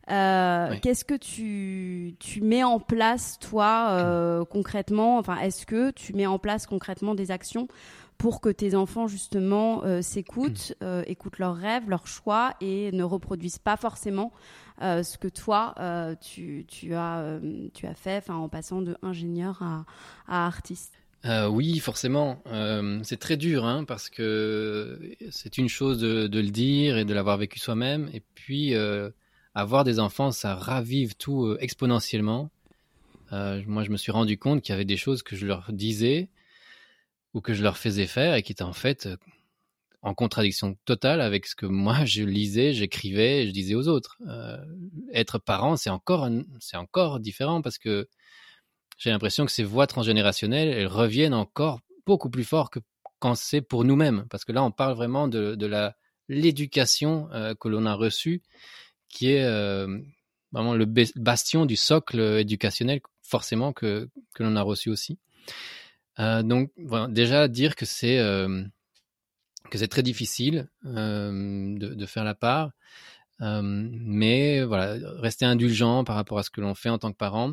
Euh, oui. Qu'est-ce que tu, tu mets en place, toi, euh, concrètement ? Enfin, est-ce que tu mets en place concrètement des actions pour que tes enfants, justement, euh, s'écoutent, euh, écoutent leurs rêves, leurs choix et ne reproduisent pas forcément euh, ce que toi, euh, tu, tu, as, euh, tu as fait en passant de ingénieur à, à artiste ? Euh, oui, forcément. Euh, c'est très dur, hein, parce que c'est une chose de, de le dire et de l'avoir vécu soi-même. Et puis, euh, avoir des enfants, ça ravive tout euh, exponentiellement. Euh, moi, je me suis rendu compte qu'il y avait des choses que je leur disais ou que je leur faisais faire et qui étaient en fait euh, en contradiction totale avec ce que moi, je lisais, j'écrivais et je disais aux autres. Euh, être parent, c'est encore, un, c'est encore différent parce que j'ai l'impression que ces voix transgénérationnelles, elles reviennent encore beaucoup plus fort que quand c'est pour nous-mêmes. Parce que là, on parle vraiment de, de la, l'éducation euh, que l'on a reçue, qui est euh, vraiment le bastion du socle éducationnel, forcément, que, que l'on a reçu aussi. Euh, donc, voilà, déjà, dire que c'est, euh, que c'est très difficile euh, de, de faire la part. Euh, mais voilà, rester indulgent par rapport à ce que l'on fait en tant que parent.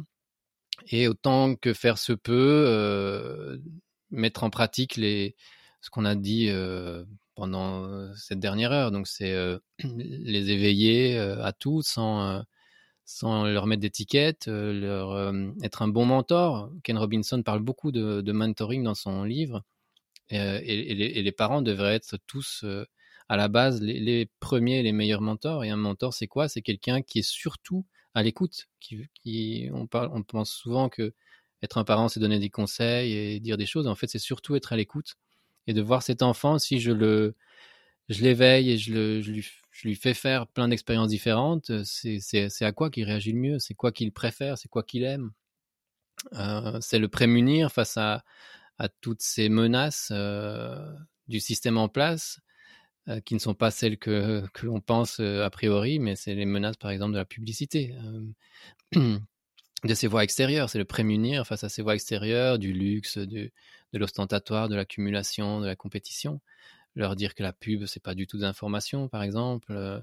Et autant que faire se peut, euh, mettre en pratique les, ce qu'on a dit euh, pendant cette dernière heure. Donc, c'est euh, les éveiller euh, à tout sans, euh, sans leur mettre d'étiquette, euh, leur, euh, être un bon mentor. Ken Robinson parle beaucoup de, de mentoring dans son livre. Et, et, et, les, et les parents devraient être tous, euh, à la base, les, les premiers et les meilleurs mentors. Et un mentor, c'est quoi ? C'est quelqu'un qui est surtout à l'écoute. Qui, qui, on, parle, on pense souvent que être un parent, c'est donner des conseils et dire des choses. En fait, c'est surtout être à l'écoute et de voir cet enfant, si je, le, je l'éveille et je, le, je, lui, je lui fais faire plein d'expériences différentes, c'est, c'est, c'est à quoi qu'il réagit le mieux, c'est quoi qu'il préfère, c'est quoi qu'il aime. Euh, c'est le prémunir face à, à toutes ces menaces euh, du système en place, euh, qui ne sont pas celles que, que l'on pense euh, a priori, mais c'est les menaces, par exemple, de la publicité. Euh, de ces voies extérieures, c'est le prémunir face à ces voies extérieures, du luxe, du, de l'ostentatoire, de l'accumulation, de la compétition. Leur dire que la pub, c'est pas du tout d'information, par exemple. Euh,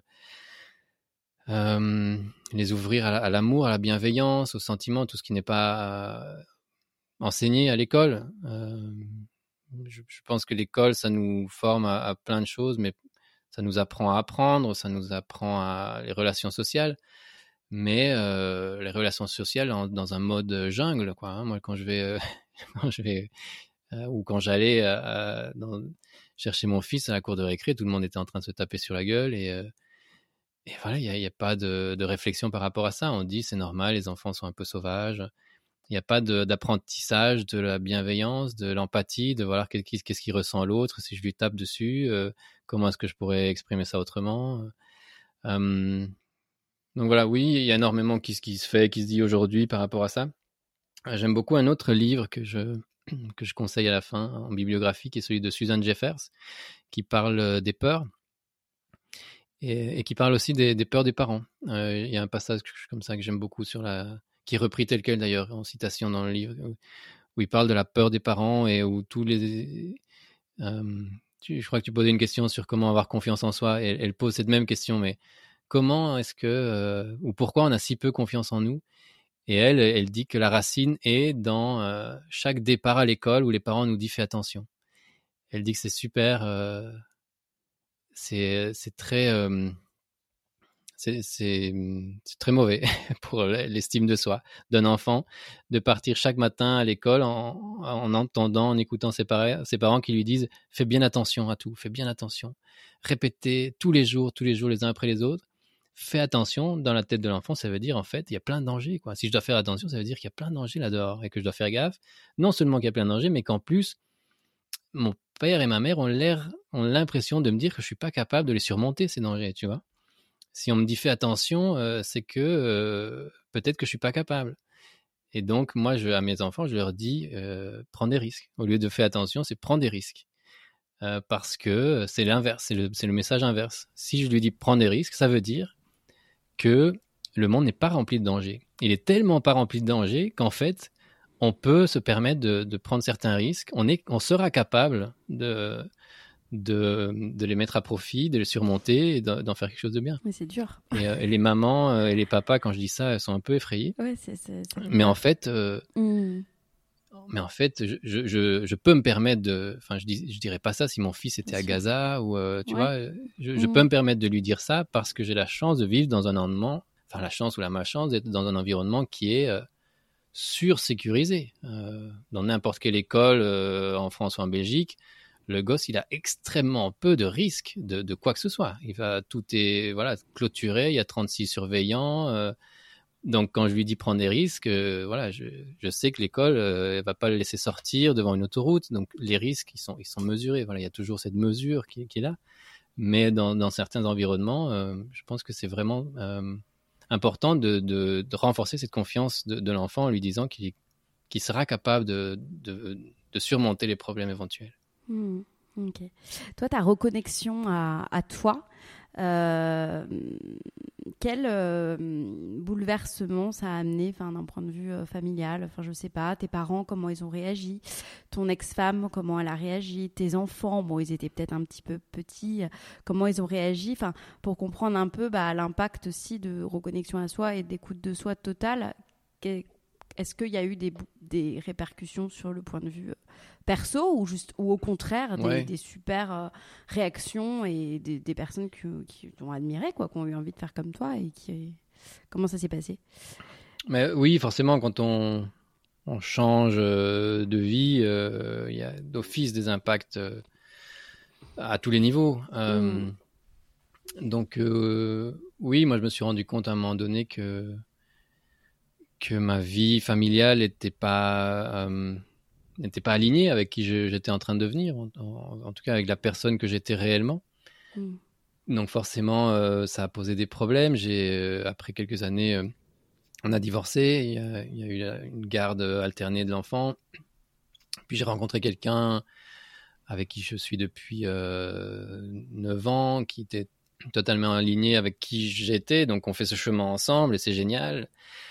euh, les ouvrir à, à l'amour, à la bienveillance, au sentiment, tout ce qui n'est pas euh, enseigné à l'école. Euh, je, je pense que l'école, ça nous forme à, à plein de choses, mais ça nous apprend à apprendre, ça nous apprend à les relations sociales. Mais euh, les relations sociales en, dans un mode jungle, quoi. Hein. Moi, quand je vais, euh, quand je vais euh, ou quand j'allais euh, dans, chercher mon fils à la cour de récré, tout le monde était en train de se taper sur la gueule et, euh, et voilà, il n'y a, a pas de, de réflexion par rapport à ça. On dit c'est normal, les enfants sont un peu sauvages. Il n'y a pas de, d'apprentissage de la bienveillance, de l'empathie, de voir qu'est-ce, qu'est-ce qu'il ressent l'autre, si je lui tape dessus, euh, comment est-ce que je pourrais exprimer ça autrement. Euh, Donc voilà, oui, il y a énormément qui, qui se fait, qui se dit aujourd'hui par rapport à ça. J'aime beaucoup un autre livre que je, que je conseille à la fin en bibliographie, qui est celui de Susan Jeffers, qui parle des peurs et, et qui parle aussi des, des peurs des parents. Euh, il y a un passage comme ça que j'aime beaucoup, sur la, qui est repris tel quel d'ailleurs, en citation dans le livre, où il parle de la peur des parents et où tous les... Euh, tu, je crois que tu posais une question sur comment avoir confiance en soi, et elle, elle pose cette même question, mais comment est-ce que, euh, ou pourquoi on a si peu confiance en nous ? Et elle, elle dit que la racine est dans euh, chaque départ à l'école où les parents nous disent fais attention. Elle dit que c'est super, euh, c'est, c'est très, euh, c'est, c'est, c'est très mauvais pour l'estime de soi d'un enfant de partir chaque matin à l'école en, en entendant, en écoutant ses, par- ses parents qui lui disent fais bien attention à tout, fais bien attention. Répétez tous les jours, tous les jours les uns après les autres. Fais attention, dans la tête de l'enfant, ça veut dire en fait, il y a plein de dangers, quoi. Si je dois faire attention, ça veut dire qu'il y a plein de dangers là-dehors et que je dois faire gaffe. Non seulement qu'il y a plein de dangers, mais qu'en plus, mon père et ma mère ont, l'air, ont l'impression de me dire que je ne suis pas capable de les surmonter, ces dangers, tu vois. Si on me dit fais attention, euh, c'est que euh, peut-être que je ne suis pas capable. Et donc, moi, je, à mes enfants, je leur dis, euh, prends des risques. Au lieu de fais attention, c'est prends des risques. Euh, parce que c'est l'inverse, c'est le, c'est le message inverse. Si je lui dis prends des risques, ça veut dire que le monde n'est pas rempli de dangers. Il est tellement pas rempli de dangers qu'en fait, on peut se permettre de, de prendre certains risques. On, est, on sera capable de, de, de les mettre à profit, de les surmonter et d'en faire quelque chose de bien. Mais c'est dur. Et, euh, et les mamans euh, et les papas, quand je dis ça, elles sont un peu effrayées. Ouais, c'est, c'est, c'est mais, en fait, euh, mmh. mais en fait, je, je, je, je peux me permettre de... Enfin, je, dis, je dirais pas ça si mon fils était Bien à sûr. Gaza ou, euh, tu ouais. vois, je, je mmh. peux me permettre de lui dire ça parce que j'ai la chance de vivre dans un environnement, enfin la chance ou la malchance d'être dans un environnement qui est... Euh, sursécurisé. Euh, dans n'importe quelle école euh, en France ou en Belgique, le gosse, il a extrêmement peu de risques de, de quoi que ce soit. Il va, tout est voilà, clôturé, il y a trente-six surveillants. Euh, donc, quand je lui dis prendre des risques, euh, voilà, je, je sais que l'école euh, elle va pas le laisser sortir devant une autoroute. Donc, les risques, ils sont, ils sont mesurés. Voilà, il y a toujours cette mesure qui, qui est là. Mais dans, dans certains environnements, euh, je pense que c'est vraiment... Euh, important de, de, de renforcer cette confiance de, de l'enfant en lui disant qu'il, qu'il sera capable de, de, de surmonter les problèmes éventuels. Mmh, ok. Toi, ta reconnexion à, à toi, euh, quel euh, bouleversement ça a amené, enfin, d'un point de vue euh, familial, enfin, je sais pas, tes parents, comment ils ont réagi, ton ex-femme, comment elle a réagi, tes enfants, bon, ils étaient peut-être un petit peu petits, comment ils ont réagi, enfin, pour comprendre un peu bah, l'impact aussi de reconnexion à soi et d'écoute de soi totale. Est-ce qu'il y a eu des, des répercussions sur le point de vue perso ou, juste, ou au contraire des, ouais. des super euh, réactions et des, des personnes qui, qui t'ont admiré, quoi, qui ont eu envie de faire comme toi et qui... Comment ça s'est passé? Mais oui, forcément, quand on, on change de vie, euh, il y a d'office des impacts euh, à tous les niveaux. Euh, mmh. Donc euh, oui, moi je me suis rendu compte à un moment donné que que ma vie familiale n'était pas, euh, n'était pas alignée avec qui je, j'étais en train de devenir, en, en, en tout cas avec la personne que j'étais réellement. Mm. Donc forcément, euh, ça a posé des problèmes. J'ai, euh, après quelques années, euh, on a divorcé, il y a, il y a eu la, une garde alternée de l'enfant. Puis j'ai rencontré quelqu'un avec qui je suis depuis euh, neuf ans, qui était totalement aligné avec qui j'étais. Donc on fait ce chemin ensemble et c'est génial.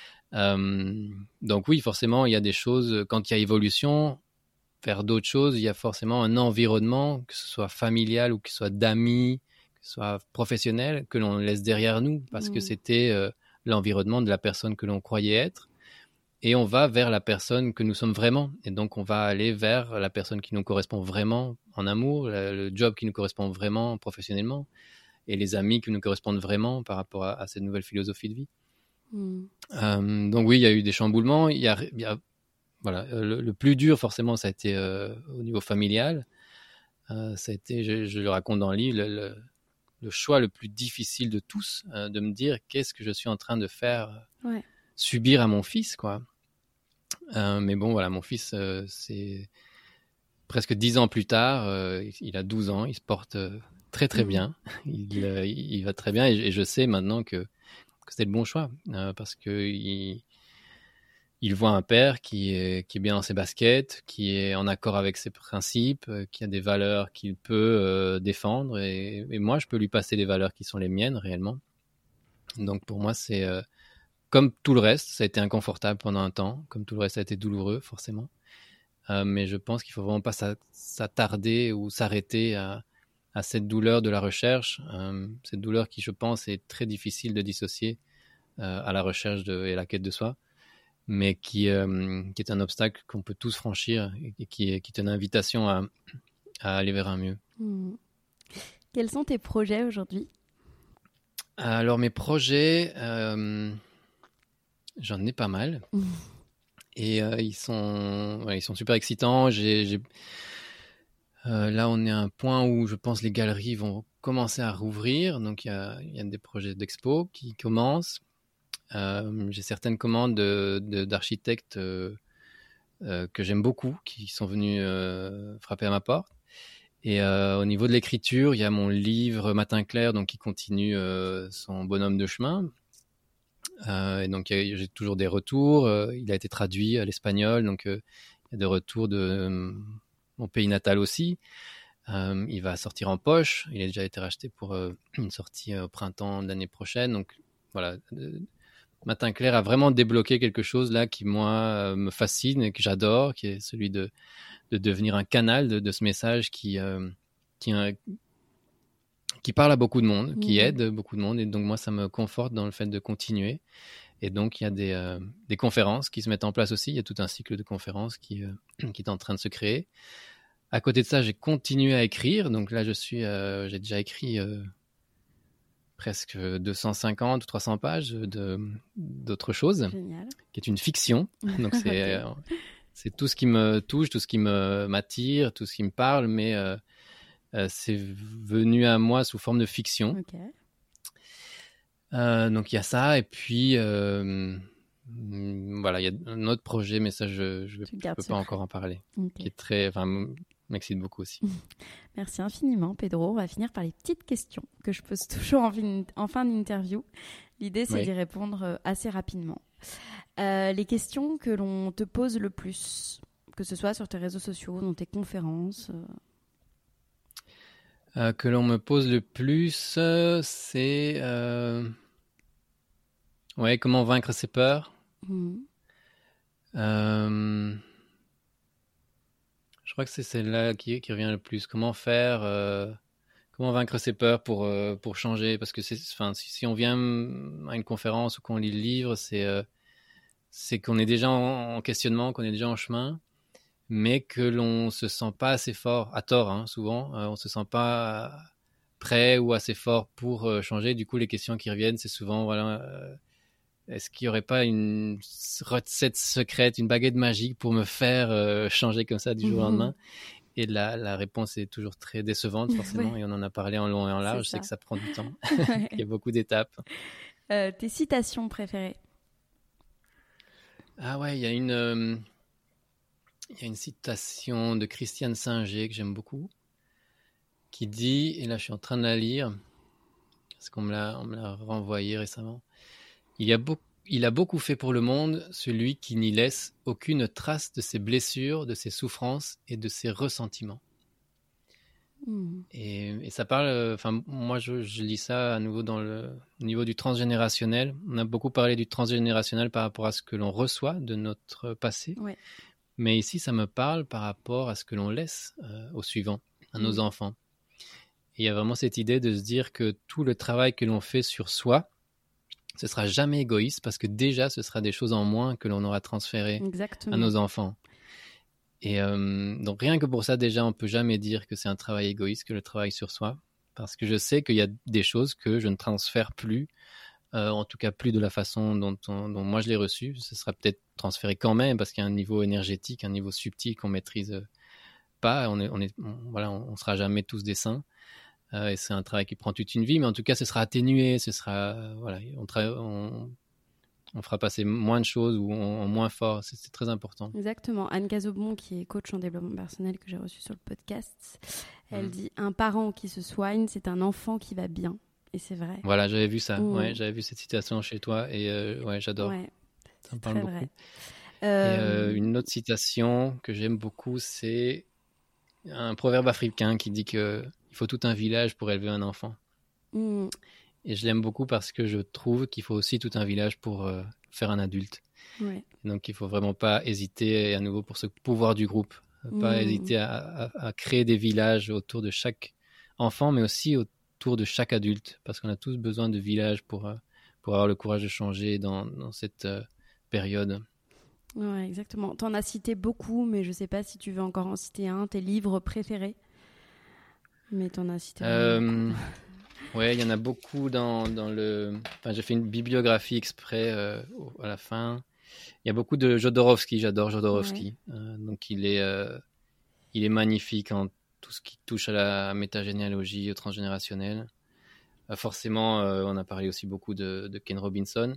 Euh, donc oui, forcément, il y a des choses, quand il y a évolution, faire d'autres choses, il y a forcément un environnement, que ce soit familial ou que ce soit d'amis, que ce soit professionnel, que l'on laisse derrière nous, parce mmh. que c'était euh, l'environnement de la personne que l'on croyait être, et on va vers la personne que nous sommes vraiment, et donc on va aller vers la personne qui nous correspond vraiment en amour, le, le job qui nous correspond vraiment professionnellement, et les amis qui nous correspondent vraiment par rapport à, à cette nouvelle philosophie de vie. Mmh. Euh, donc oui, il y a eu des chamboulements. Il y a, il y a voilà, le, le plus dur forcément, ça a été euh, au niveau familial. Euh, ça a été, je, je le raconte dans le livre, le, le, le choix le plus difficile de tous, euh, de me dire qu'est-ce que je suis en train de faire ouais. subir à mon fils, quoi. Euh, mais bon, voilà, mon fils, euh, c'est presque dix ans plus tard, euh, il a douze ans, il se porte euh, très très mmh. bien, il, euh, il va très bien, et, et je sais maintenant que que c'était le bon choix, euh, parce qu'il il voit un père qui est, qui est bien dans ses baskets, qui est en accord avec ses principes, euh, qui a des valeurs qu'il peut euh, défendre, et, et moi, je peux lui passer des valeurs qui sont les miennes, réellement. Donc, pour moi, c'est euh, comme tout le reste, ça a été inconfortable pendant un temps, comme tout le reste, ça a été douloureux, forcément. Euh, mais je pense qu'il ne faut vraiment pas s'attarder ou s'arrêter à à cette douleur de la recherche, euh, cette douleur qui, je pense, est très difficile de dissocier euh, à la recherche de, et à la quête de soi, mais qui, euh, qui est un obstacle qu'on peut tous franchir et qui, qui est une invitation à, à aller vers un mieux. Mmh. Quels sont tes projets aujourd'hui ? Alors, mes projets, euh, j'en ai pas mal. Mmh. Et euh, ils, sont, ouais, ils sont super excitants. J'ai... j'ai... Euh, là, on est à un point où je pense les galeries vont commencer à rouvrir. Donc, il y a, y a des projets d'expo qui commencent. Euh, j'ai certaines commandes de, de, d'architectes euh, euh, que j'aime beaucoup qui sont venus euh, frapper à ma porte. Et euh, au niveau de l'écriture, il y a mon livre Matin clair, donc qui continue euh, son bonhomme de chemin. Euh, et donc, j'ai toujours des retours. Euh, il a été traduit à l'espagnol, donc euh, il y a des retours de euh, mon pays natal aussi. Euh, il va sortir en poche. Il a déjà été racheté pour euh, une sortie euh, au printemps de l'année prochaine. Donc, voilà. Euh, Matin Clair a vraiment débloqué quelque chose là qui, moi, euh, me fascine et que j'adore, qui est celui de, de devenir un canal de, de ce message qui, euh, qui, euh, qui parle à beaucoup de monde, qui Mmh. aide beaucoup de monde. Et donc, moi, ça me conforte dans le fait de continuer. Et donc, il y a des, euh, des conférences qui se mettent en place aussi. Il y a tout un cycle de conférences qui, euh, qui est en train de se créer. À côté de ça, j'ai continué à écrire. Donc là, je suis, euh, j'ai déjà écrit euh, presque deux cent cinquante ou trois cents pages de, d'autres choses, Génial. qui est une fiction. Donc, c'est, Ok. euh, c'est tout ce qui me touche, tout ce qui me, m'attire, tout ce qui me parle, mais euh, euh, c'est venu à moi sous forme de fiction. Ok. Euh, donc il y a ça, et puis euh, voilà, il y a un autre projet, mais ça je je, Tu le je gardes peux pas secret. encore en parler, Ok. qui est très, enfin m'excite beaucoup aussi. Merci infiniment, Pedro. On va finir par les petites questions que je pose toujours en fin, en fin d'interview. L'idée, c'est Oui. d'y répondre euh, assez rapidement. Euh, les questions que l'on te pose le plus, que ce soit sur tes réseaux sociaux, dans tes conférences. euh, Euh, que l'on me pose le plus, euh, c'est euh, ouais, comment vaincre ses peurs. hmm. Euh, je crois que c'est celle-là qui, qui revient le plus. Comment faire, euh, comment vaincre ses peurs pour euh, pour changer, parce que c'est, enfin, si, si on vient à une conférence ou qu'on lit le livre, c'est euh, c'est qu'on est déjà en, en questionnement, qu'on est déjà en chemin, mais que l'on se sent pas assez fort, à tort, hein, souvent, euh, on se sent pas prêt ou assez fort pour euh, changer. Du coup, les questions qui reviennent, c'est souvent, voilà, euh, est-ce qu'il y aurait pas une recette secrète, une baguette magique pour me faire euh, changer comme ça du jour au lendemain? Et la, la réponse est toujours très décevante, forcément, Ouais. et on en a parlé en long et en C'est large. Je ça. sais que ça prend du temps, Ouais. qu'il y a beaucoup d'étapes. Euh, tes citations préférées? Ah ouais, il y a une, euh, il y a une citation de Christiane Singer que j'aime beaucoup, qui dit, et là je suis en train de la lire, parce qu'on me l'a, on me l'a renvoyé récemment, il, y a beau, il a beaucoup fait pour le monde, celui qui n'y laisse aucune trace de ses blessures, de ses souffrances et de ses ressentiments. Hmm. Et, et ça parle, enfin euh, moi je, je lis ça à nouveau dans le au niveau du transgénérationnel. On a beaucoup parlé du transgénérationnel par rapport à ce que l'on reçoit de notre passé, Ouais. mais ici ça me parle par rapport à ce que l'on laisse euh, aux suivants, à nos Mm. enfants. Et il y a vraiment cette idée de se dire que tout le travail que l'on fait sur soi, ce sera jamais égoïste, parce que déjà ce sera des choses en moins que l'on aura transférées Exactement. à nos enfants. Et euh, donc rien que pour ça, déjà, on peut jamais dire que c'est un travail égoïste, que le travail sur soi, parce que je sais qu'il y a des choses que je ne transfère plus, euh, en tout cas plus de la façon dont, on, dont moi je l'ai reçu. Ce sera peut-être transféré quand même, parce qu'il y a un niveau énergétique, un niveau subtil qu'on maîtrise pas. On est, on est, on, voilà, on, on sera jamais tous des saints, euh, et c'est un travail qui prend toute une vie, mais en tout cas, ce sera atténué, ce sera, euh, voilà, on, tra- on, on fera passer moins de choses ou en moins fort. C'est, c'est très important. Exactement. Anne Cazobon, qui est coach en développement personnel que j'ai reçu sur le podcast, elle Mhm. dit un parent qui se soigne, c'est un enfant qui va bien. Et c'est vrai. Voilà, j'avais vu ça. Mmh. Ouais, j'avais vu cette citation chez toi et euh, ouais, j'adore. Ouais, Ça c'est me parle très beaucoup. vrai. Et Euh, euh, une autre citation que j'aime beaucoup, c'est un proverbe africain qui dit que il faut tout un village pour élever un enfant. mmh, Et je l'aime beaucoup parce que je trouve qu'il faut aussi tout un village pour euh, faire un adulte. ouais. Donc il faut vraiment pas hésiter, à nouveau, pour ce pouvoir du groupe, pas Mmh. hésiter à, à, à créer des villages autour de chaque enfant, mais aussi autour de chaque adulte, parce qu'on a tous besoin de villages pour, euh, pour avoir le courage de changer dans, dans cette euh, période. Ouais, exactement. T'en as cité beaucoup, mais je sais pas si tu veux encore en citer un, tes livres préférés. Mais t'en as cité vraiment beaucoup. Euh, ouais, il y en a beaucoup dans, dans le... Enfin, j'ai fait une bibliographie exprès euh, au- à la fin. Il y a beaucoup de Jodorowsky, j'adore Jodorowsky. Euh, donc il est, euh, il est magnifique en tout ce qui touche à la métagénéalogie, au transgénérationnel. Euh, forcément, euh, on a parlé aussi beaucoup de, de Ken Robinson.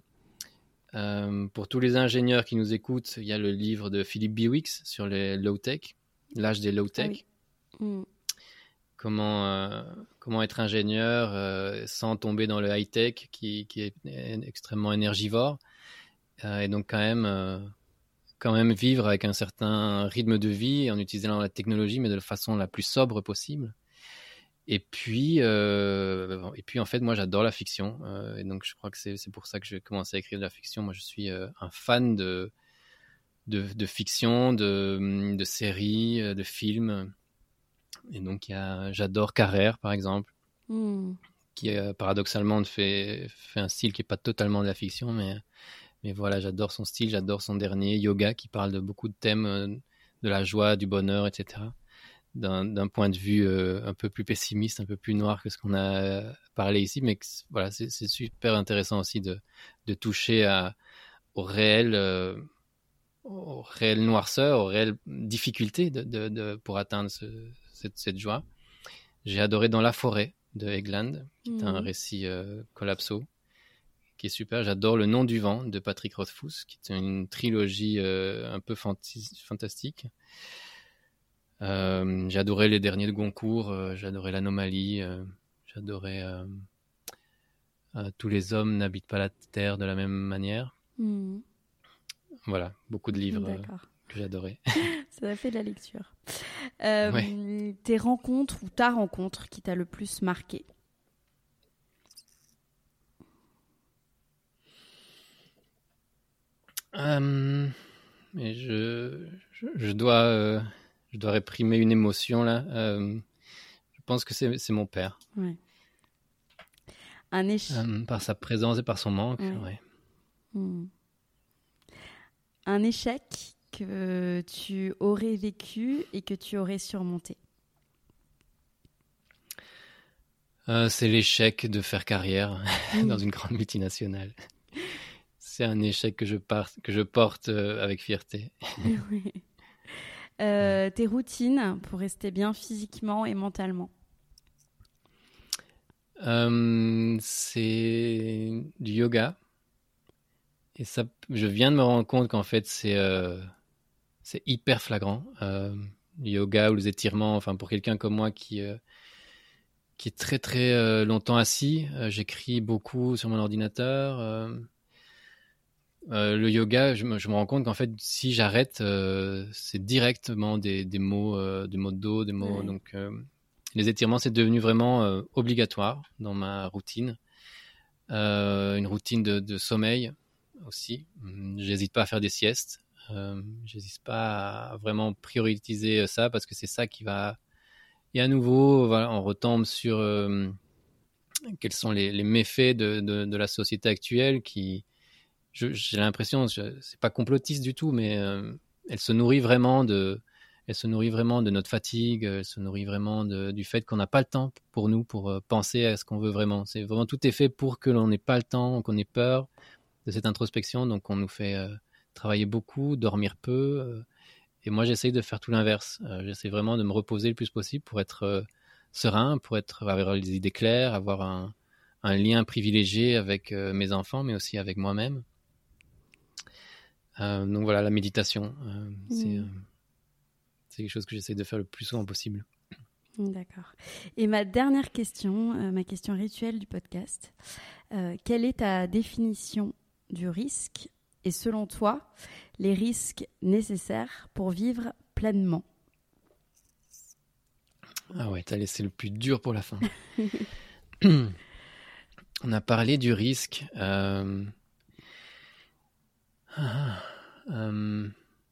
Euh, pour tous les ingénieurs qui nous écoutent, il y a le livre de Philippe Biwix sur les low-tech, l'âge des low-tech. Ah oui. Mmh. comment, euh, comment être ingénieur euh, sans tomber dans le high-tech qui, qui est extrêmement énergivore. Euh, et donc quand même, euh, quand même vivre avec un certain rythme de vie en utilisant la technologie, mais de la façon la plus sobre possible. Et puis, euh, et puis en fait, moi, j'adore la fiction. Euh, et donc, je crois que c'est, c'est pour ça que j'ai commencé à écrire de la fiction. Moi, je suis euh, un fan de, de, de fiction, de, de séries, de films. Et donc, il y a, j'adore Carrère, par exemple, mm. qui euh, paradoxalement fait, fait un style qui n'est pas totalement de la fiction, mais, mais voilà, j'adore son style, j'adore son dernier, Yoga, qui parle de beaucoup de thèmes, euh, de la joie, du bonheur, et cetera. D'un, d'un point de vue euh, un peu plus pessimiste, un peu plus noir que ce qu'on a parlé ici, mais que, voilà, c'est, c'est super intéressant aussi de, de toucher à, au réel, euh, au réel noirceur, aux réelles difficultés de, de, de, pour atteindre ce, cette, cette joie. J'ai adoré Dans la forêt de Egland, qui mmh. est un récit euh, collapso, qui est super. J'adore Le nom du vent de Patrick Rothfuss, qui est une trilogie euh, un peu fantis- fantastique. Euh, j'ai adoré les derniers de Goncourt, euh, j'ai adoré L'Anomalie, euh, j'ai adoré euh, euh, Tous les hommes n'habitent pas la terre de la même manière. Mmh. Voilà, beaucoup de livres euh, que j'ai adorés. Ça a fait de la lecture. Euh, ouais. Tes rencontres ou ta rencontre qui t'a le plus marqué? euh, mais je, je, je dois... Euh... Je dois réprimer une émotion, là. Euh, je pense que c'est, c'est mon père. Ouais. Un échec. Euh, par sa présence et par son manque, ouais. ouais. Mmh. Un échec que tu aurais vécu et que tu aurais surmonté. Euh, c'est l'échec de faire carrière mmh. dans une grande multinationale. C'est un échec que je, par- que je porte euh, avec fierté. Oui. Euh, tes routines pour rester bien physiquement et mentalement? euh, C'est du yoga. Et ça, je viens de me rendre compte qu'en fait, c'est, euh, c'est hyper flagrant. Euh, le yoga ou les étirements, enfin, pour quelqu'un comme moi qui, euh, qui est très très euh, longtemps assis, euh, j'écris beaucoup sur mon ordinateur. Euh, Euh, le yoga, je me, je me rends compte qu'en fait, si j'arrête, euh, c'est directement des, des mots, euh, des mots de dos, des mots. Ouais. Donc, euh, les étirements, c'est devenu vraiment euh, obligatoire dans ma routine. Euh, une routine de, de sommeil aussi. J'hésite pas à faire des siestes. Euh, j'hésite pas à vraiment prioriser ça parce que c'est ça qui va. Et à nouveau, voilà, on retombe sur euh, quels sont les, les méfaits de, de, de la société actuelle qui. Je, j'ai l'impression, je, c'est pas complotiste du tout, mais euh, elle se nourrit vraiment de, elle se nourrit vraiment de notre fatigue, elle se nourrit vraiment de, du fait qu'on n'a pas le temps pour nous, pour euh, penser à ce qu'on veut vraiment. C'est vraiment tout est fait pour que l'on n'ait pas le temps, qu'on ait peur de cette introspection, donc on nous fait euh, travailler beaucoup, dormir peu. Euh, et moi, j'essaye de faire tout l'inverse. Euh, j'essaie vraiment de me reposer le plus possible pour être euh, serein, pour être avoir les idées claires, avoir un, un lien privilégié avec euh, mes enfants, mais aussi avec moi-même. Euh, donc voilà, la méditation, euh, mmh. c'est, euh, c'est quelque chose que j'essaie de faire le plus souvent possible. D'accord. Et ma dernière question, euh, ma question rituelle du podcast, euh, quelle est ta définition du risque et selon toi, les risques nécessaires pour vivre pleinement? Ah ouais, t'as laissé le plus dur pour la fin. On a parlé du risque... Euh... Ah, euh...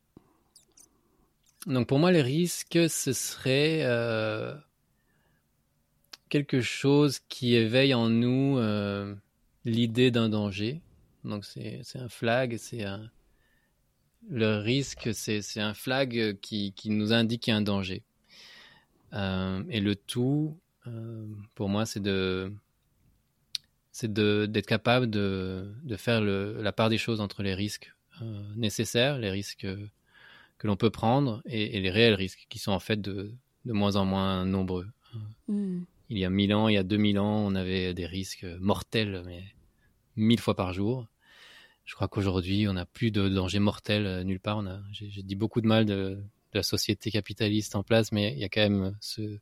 Donc pour moi, les risques, ce serait euh, quelque chose qui éveille en nous euh, l'idée d'un danger. Donc c'est, c'est un flag, c'est un... le risque, c'est, c'est un flag qui, qui nous indique qu'il y a un danger. Euh, et le tout, euh, pour moi, c'est de, c'est de, d'être capable de, de faire le, la part des choses entre les risques euh, nécessaires, les risques que l'on peut prendre et, et les réels risques qui sont en fait de, de moins en moins nombreux. Mmh. Il y a mille ans, il y a deux mille ans, on avait des risques mortels, mais mille fois par jour. Je crois qu'aujourd'hui, on n'a plus de danger mortel nulle part. On a, j'ai, j'ai dit beaucoup de mal de, de la société capitaliste en place, mais il y a quand même ce,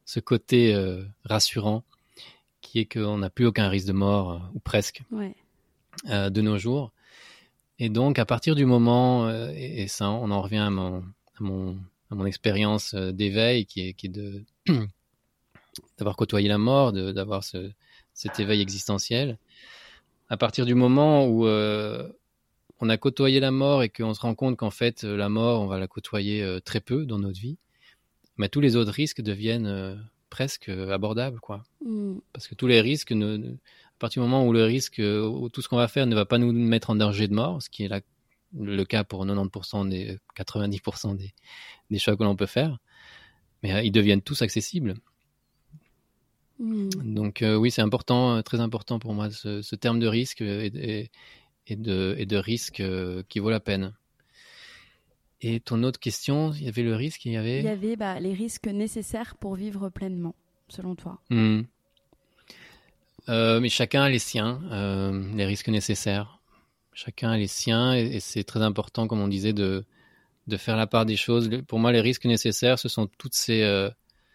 ce côté euh, rassurant qui est qu'on n'a plus aucun risque de mort, euh, ou presque, ouais. euh, de nos jours. Et donc, à partir du moment, euh, et, et ça, on en revient à mon, à mon, à mon expérience euh, d'éveil, qui est, qui est de, d'avoir côtoyé la mort, de, d'avoir ce, cet éveil existentiel. À partir du moment où euh, on a côtoyé la mort et qu'on se rend compte qu'en fait, la mort, on va la côtoyer euh, très peu dans notre vie, mais tous les autres risques deviennent euh, presque abordables, quoi. Mm. Parce que tous les risques, ne, ne, à partir du moment où le risque, où tout ce qu'on va faire ne va pas nous mettre en danger de mort, ce qui est la, le cas pour quatre-vingt-dix pour cent des, quatre-vingt-dix pour cent des, des choix que l'on peut faire, mais euh, ils deviennent tous accessibles. Mm. Donc euh, oui, c'est important, très important pour moi, ce, ce terme de risque et, et, et, de, et de risque euh, qui vaut la peine. Et ton autre question, il y avait le risque, il y avait... Il y avait bah, les risques nécessaires pour vivre pleinement, selon toi. Mmh. Euh, mais chacun a les siens, euh, les risques nécessaires. Chacun a les siens et, et c'est très important, comme on disait, de, de faire la part des choses. Pour moi, les risques nécessaires, ce sont toutes ces, euh,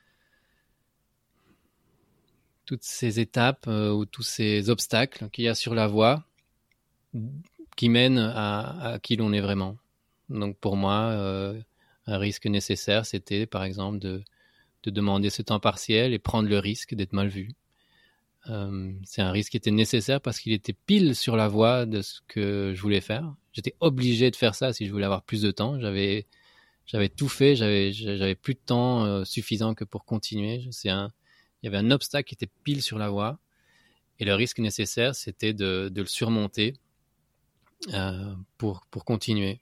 toutes ces étapes euh, ou tous ces obstacles qu'il y a sur la voie qui mènent à, à qui l'on est vraiment. Donc pour moi, euh, un risque nécessaire, c'était par exemple de, de demander ce temps partiel et prendre le risque d'être mal vu. Euh, c'est un risque qui était nécessaire parce qu'il était pile sur la voie de ce que je voulais faire. J'étais obligé de faire ça si je voulais avoir plus de temps. J'avais, j'avais tout fait, j'avais, j'avais plus de temps euh, suffisant que pour continuer. C'est un, il y avait un obstacle qui était pile sur la voie et le risque nécessaire, c'était de, de le surmonter euh, pour, pour continuer.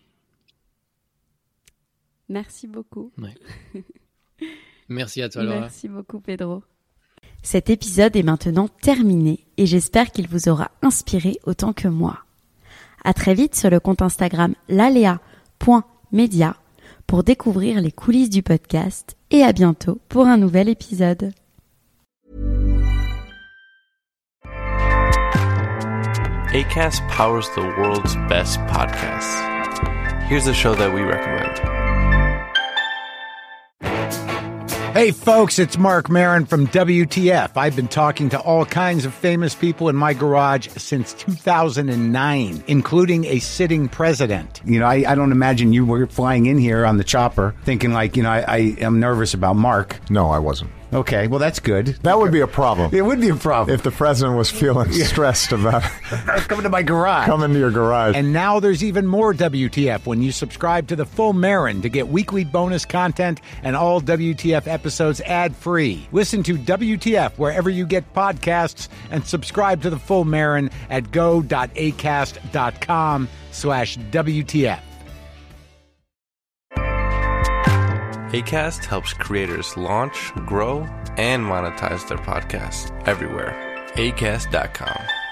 Merci beaucoup. Ouais. Merci à toi, Laura. Merci beaucoup, Pedro. Cet épisode est maintenant terminé et j'espère qu'il vous aura inspiré autant que moi. À très vite sur le compte Instagram lalea point media pour découvrir les coulisses du podcast et à bientôt pour un nouvel épisode. Acast powers the world's best podcasts. Here's a show that we recommend. Hey folks, it's Mark Maron from W T F. I've been talking to all kinds of famous people in my garage since two thousand nine, including a sitting president. You know, I, I don't imagine you were flying in here on the chopper thinking like, you know, I, I am nervous about Mark. No, I wasn't. Okay, well, that's good. That would be a problem. It would be a problem. If the president was feeling stressed about coming to my garage. Coming to your garage. And now there's even more W T F when you subscribe to the full Marin to get weekly bonus content and all W T F episodes ad-free. Listen to W T F wherever you get podcasts and subscribe to the full Marin at go.acast.com slash WTF. Acast helps creators launch, grow, and monetize their podcasts everywhere. acast dot com.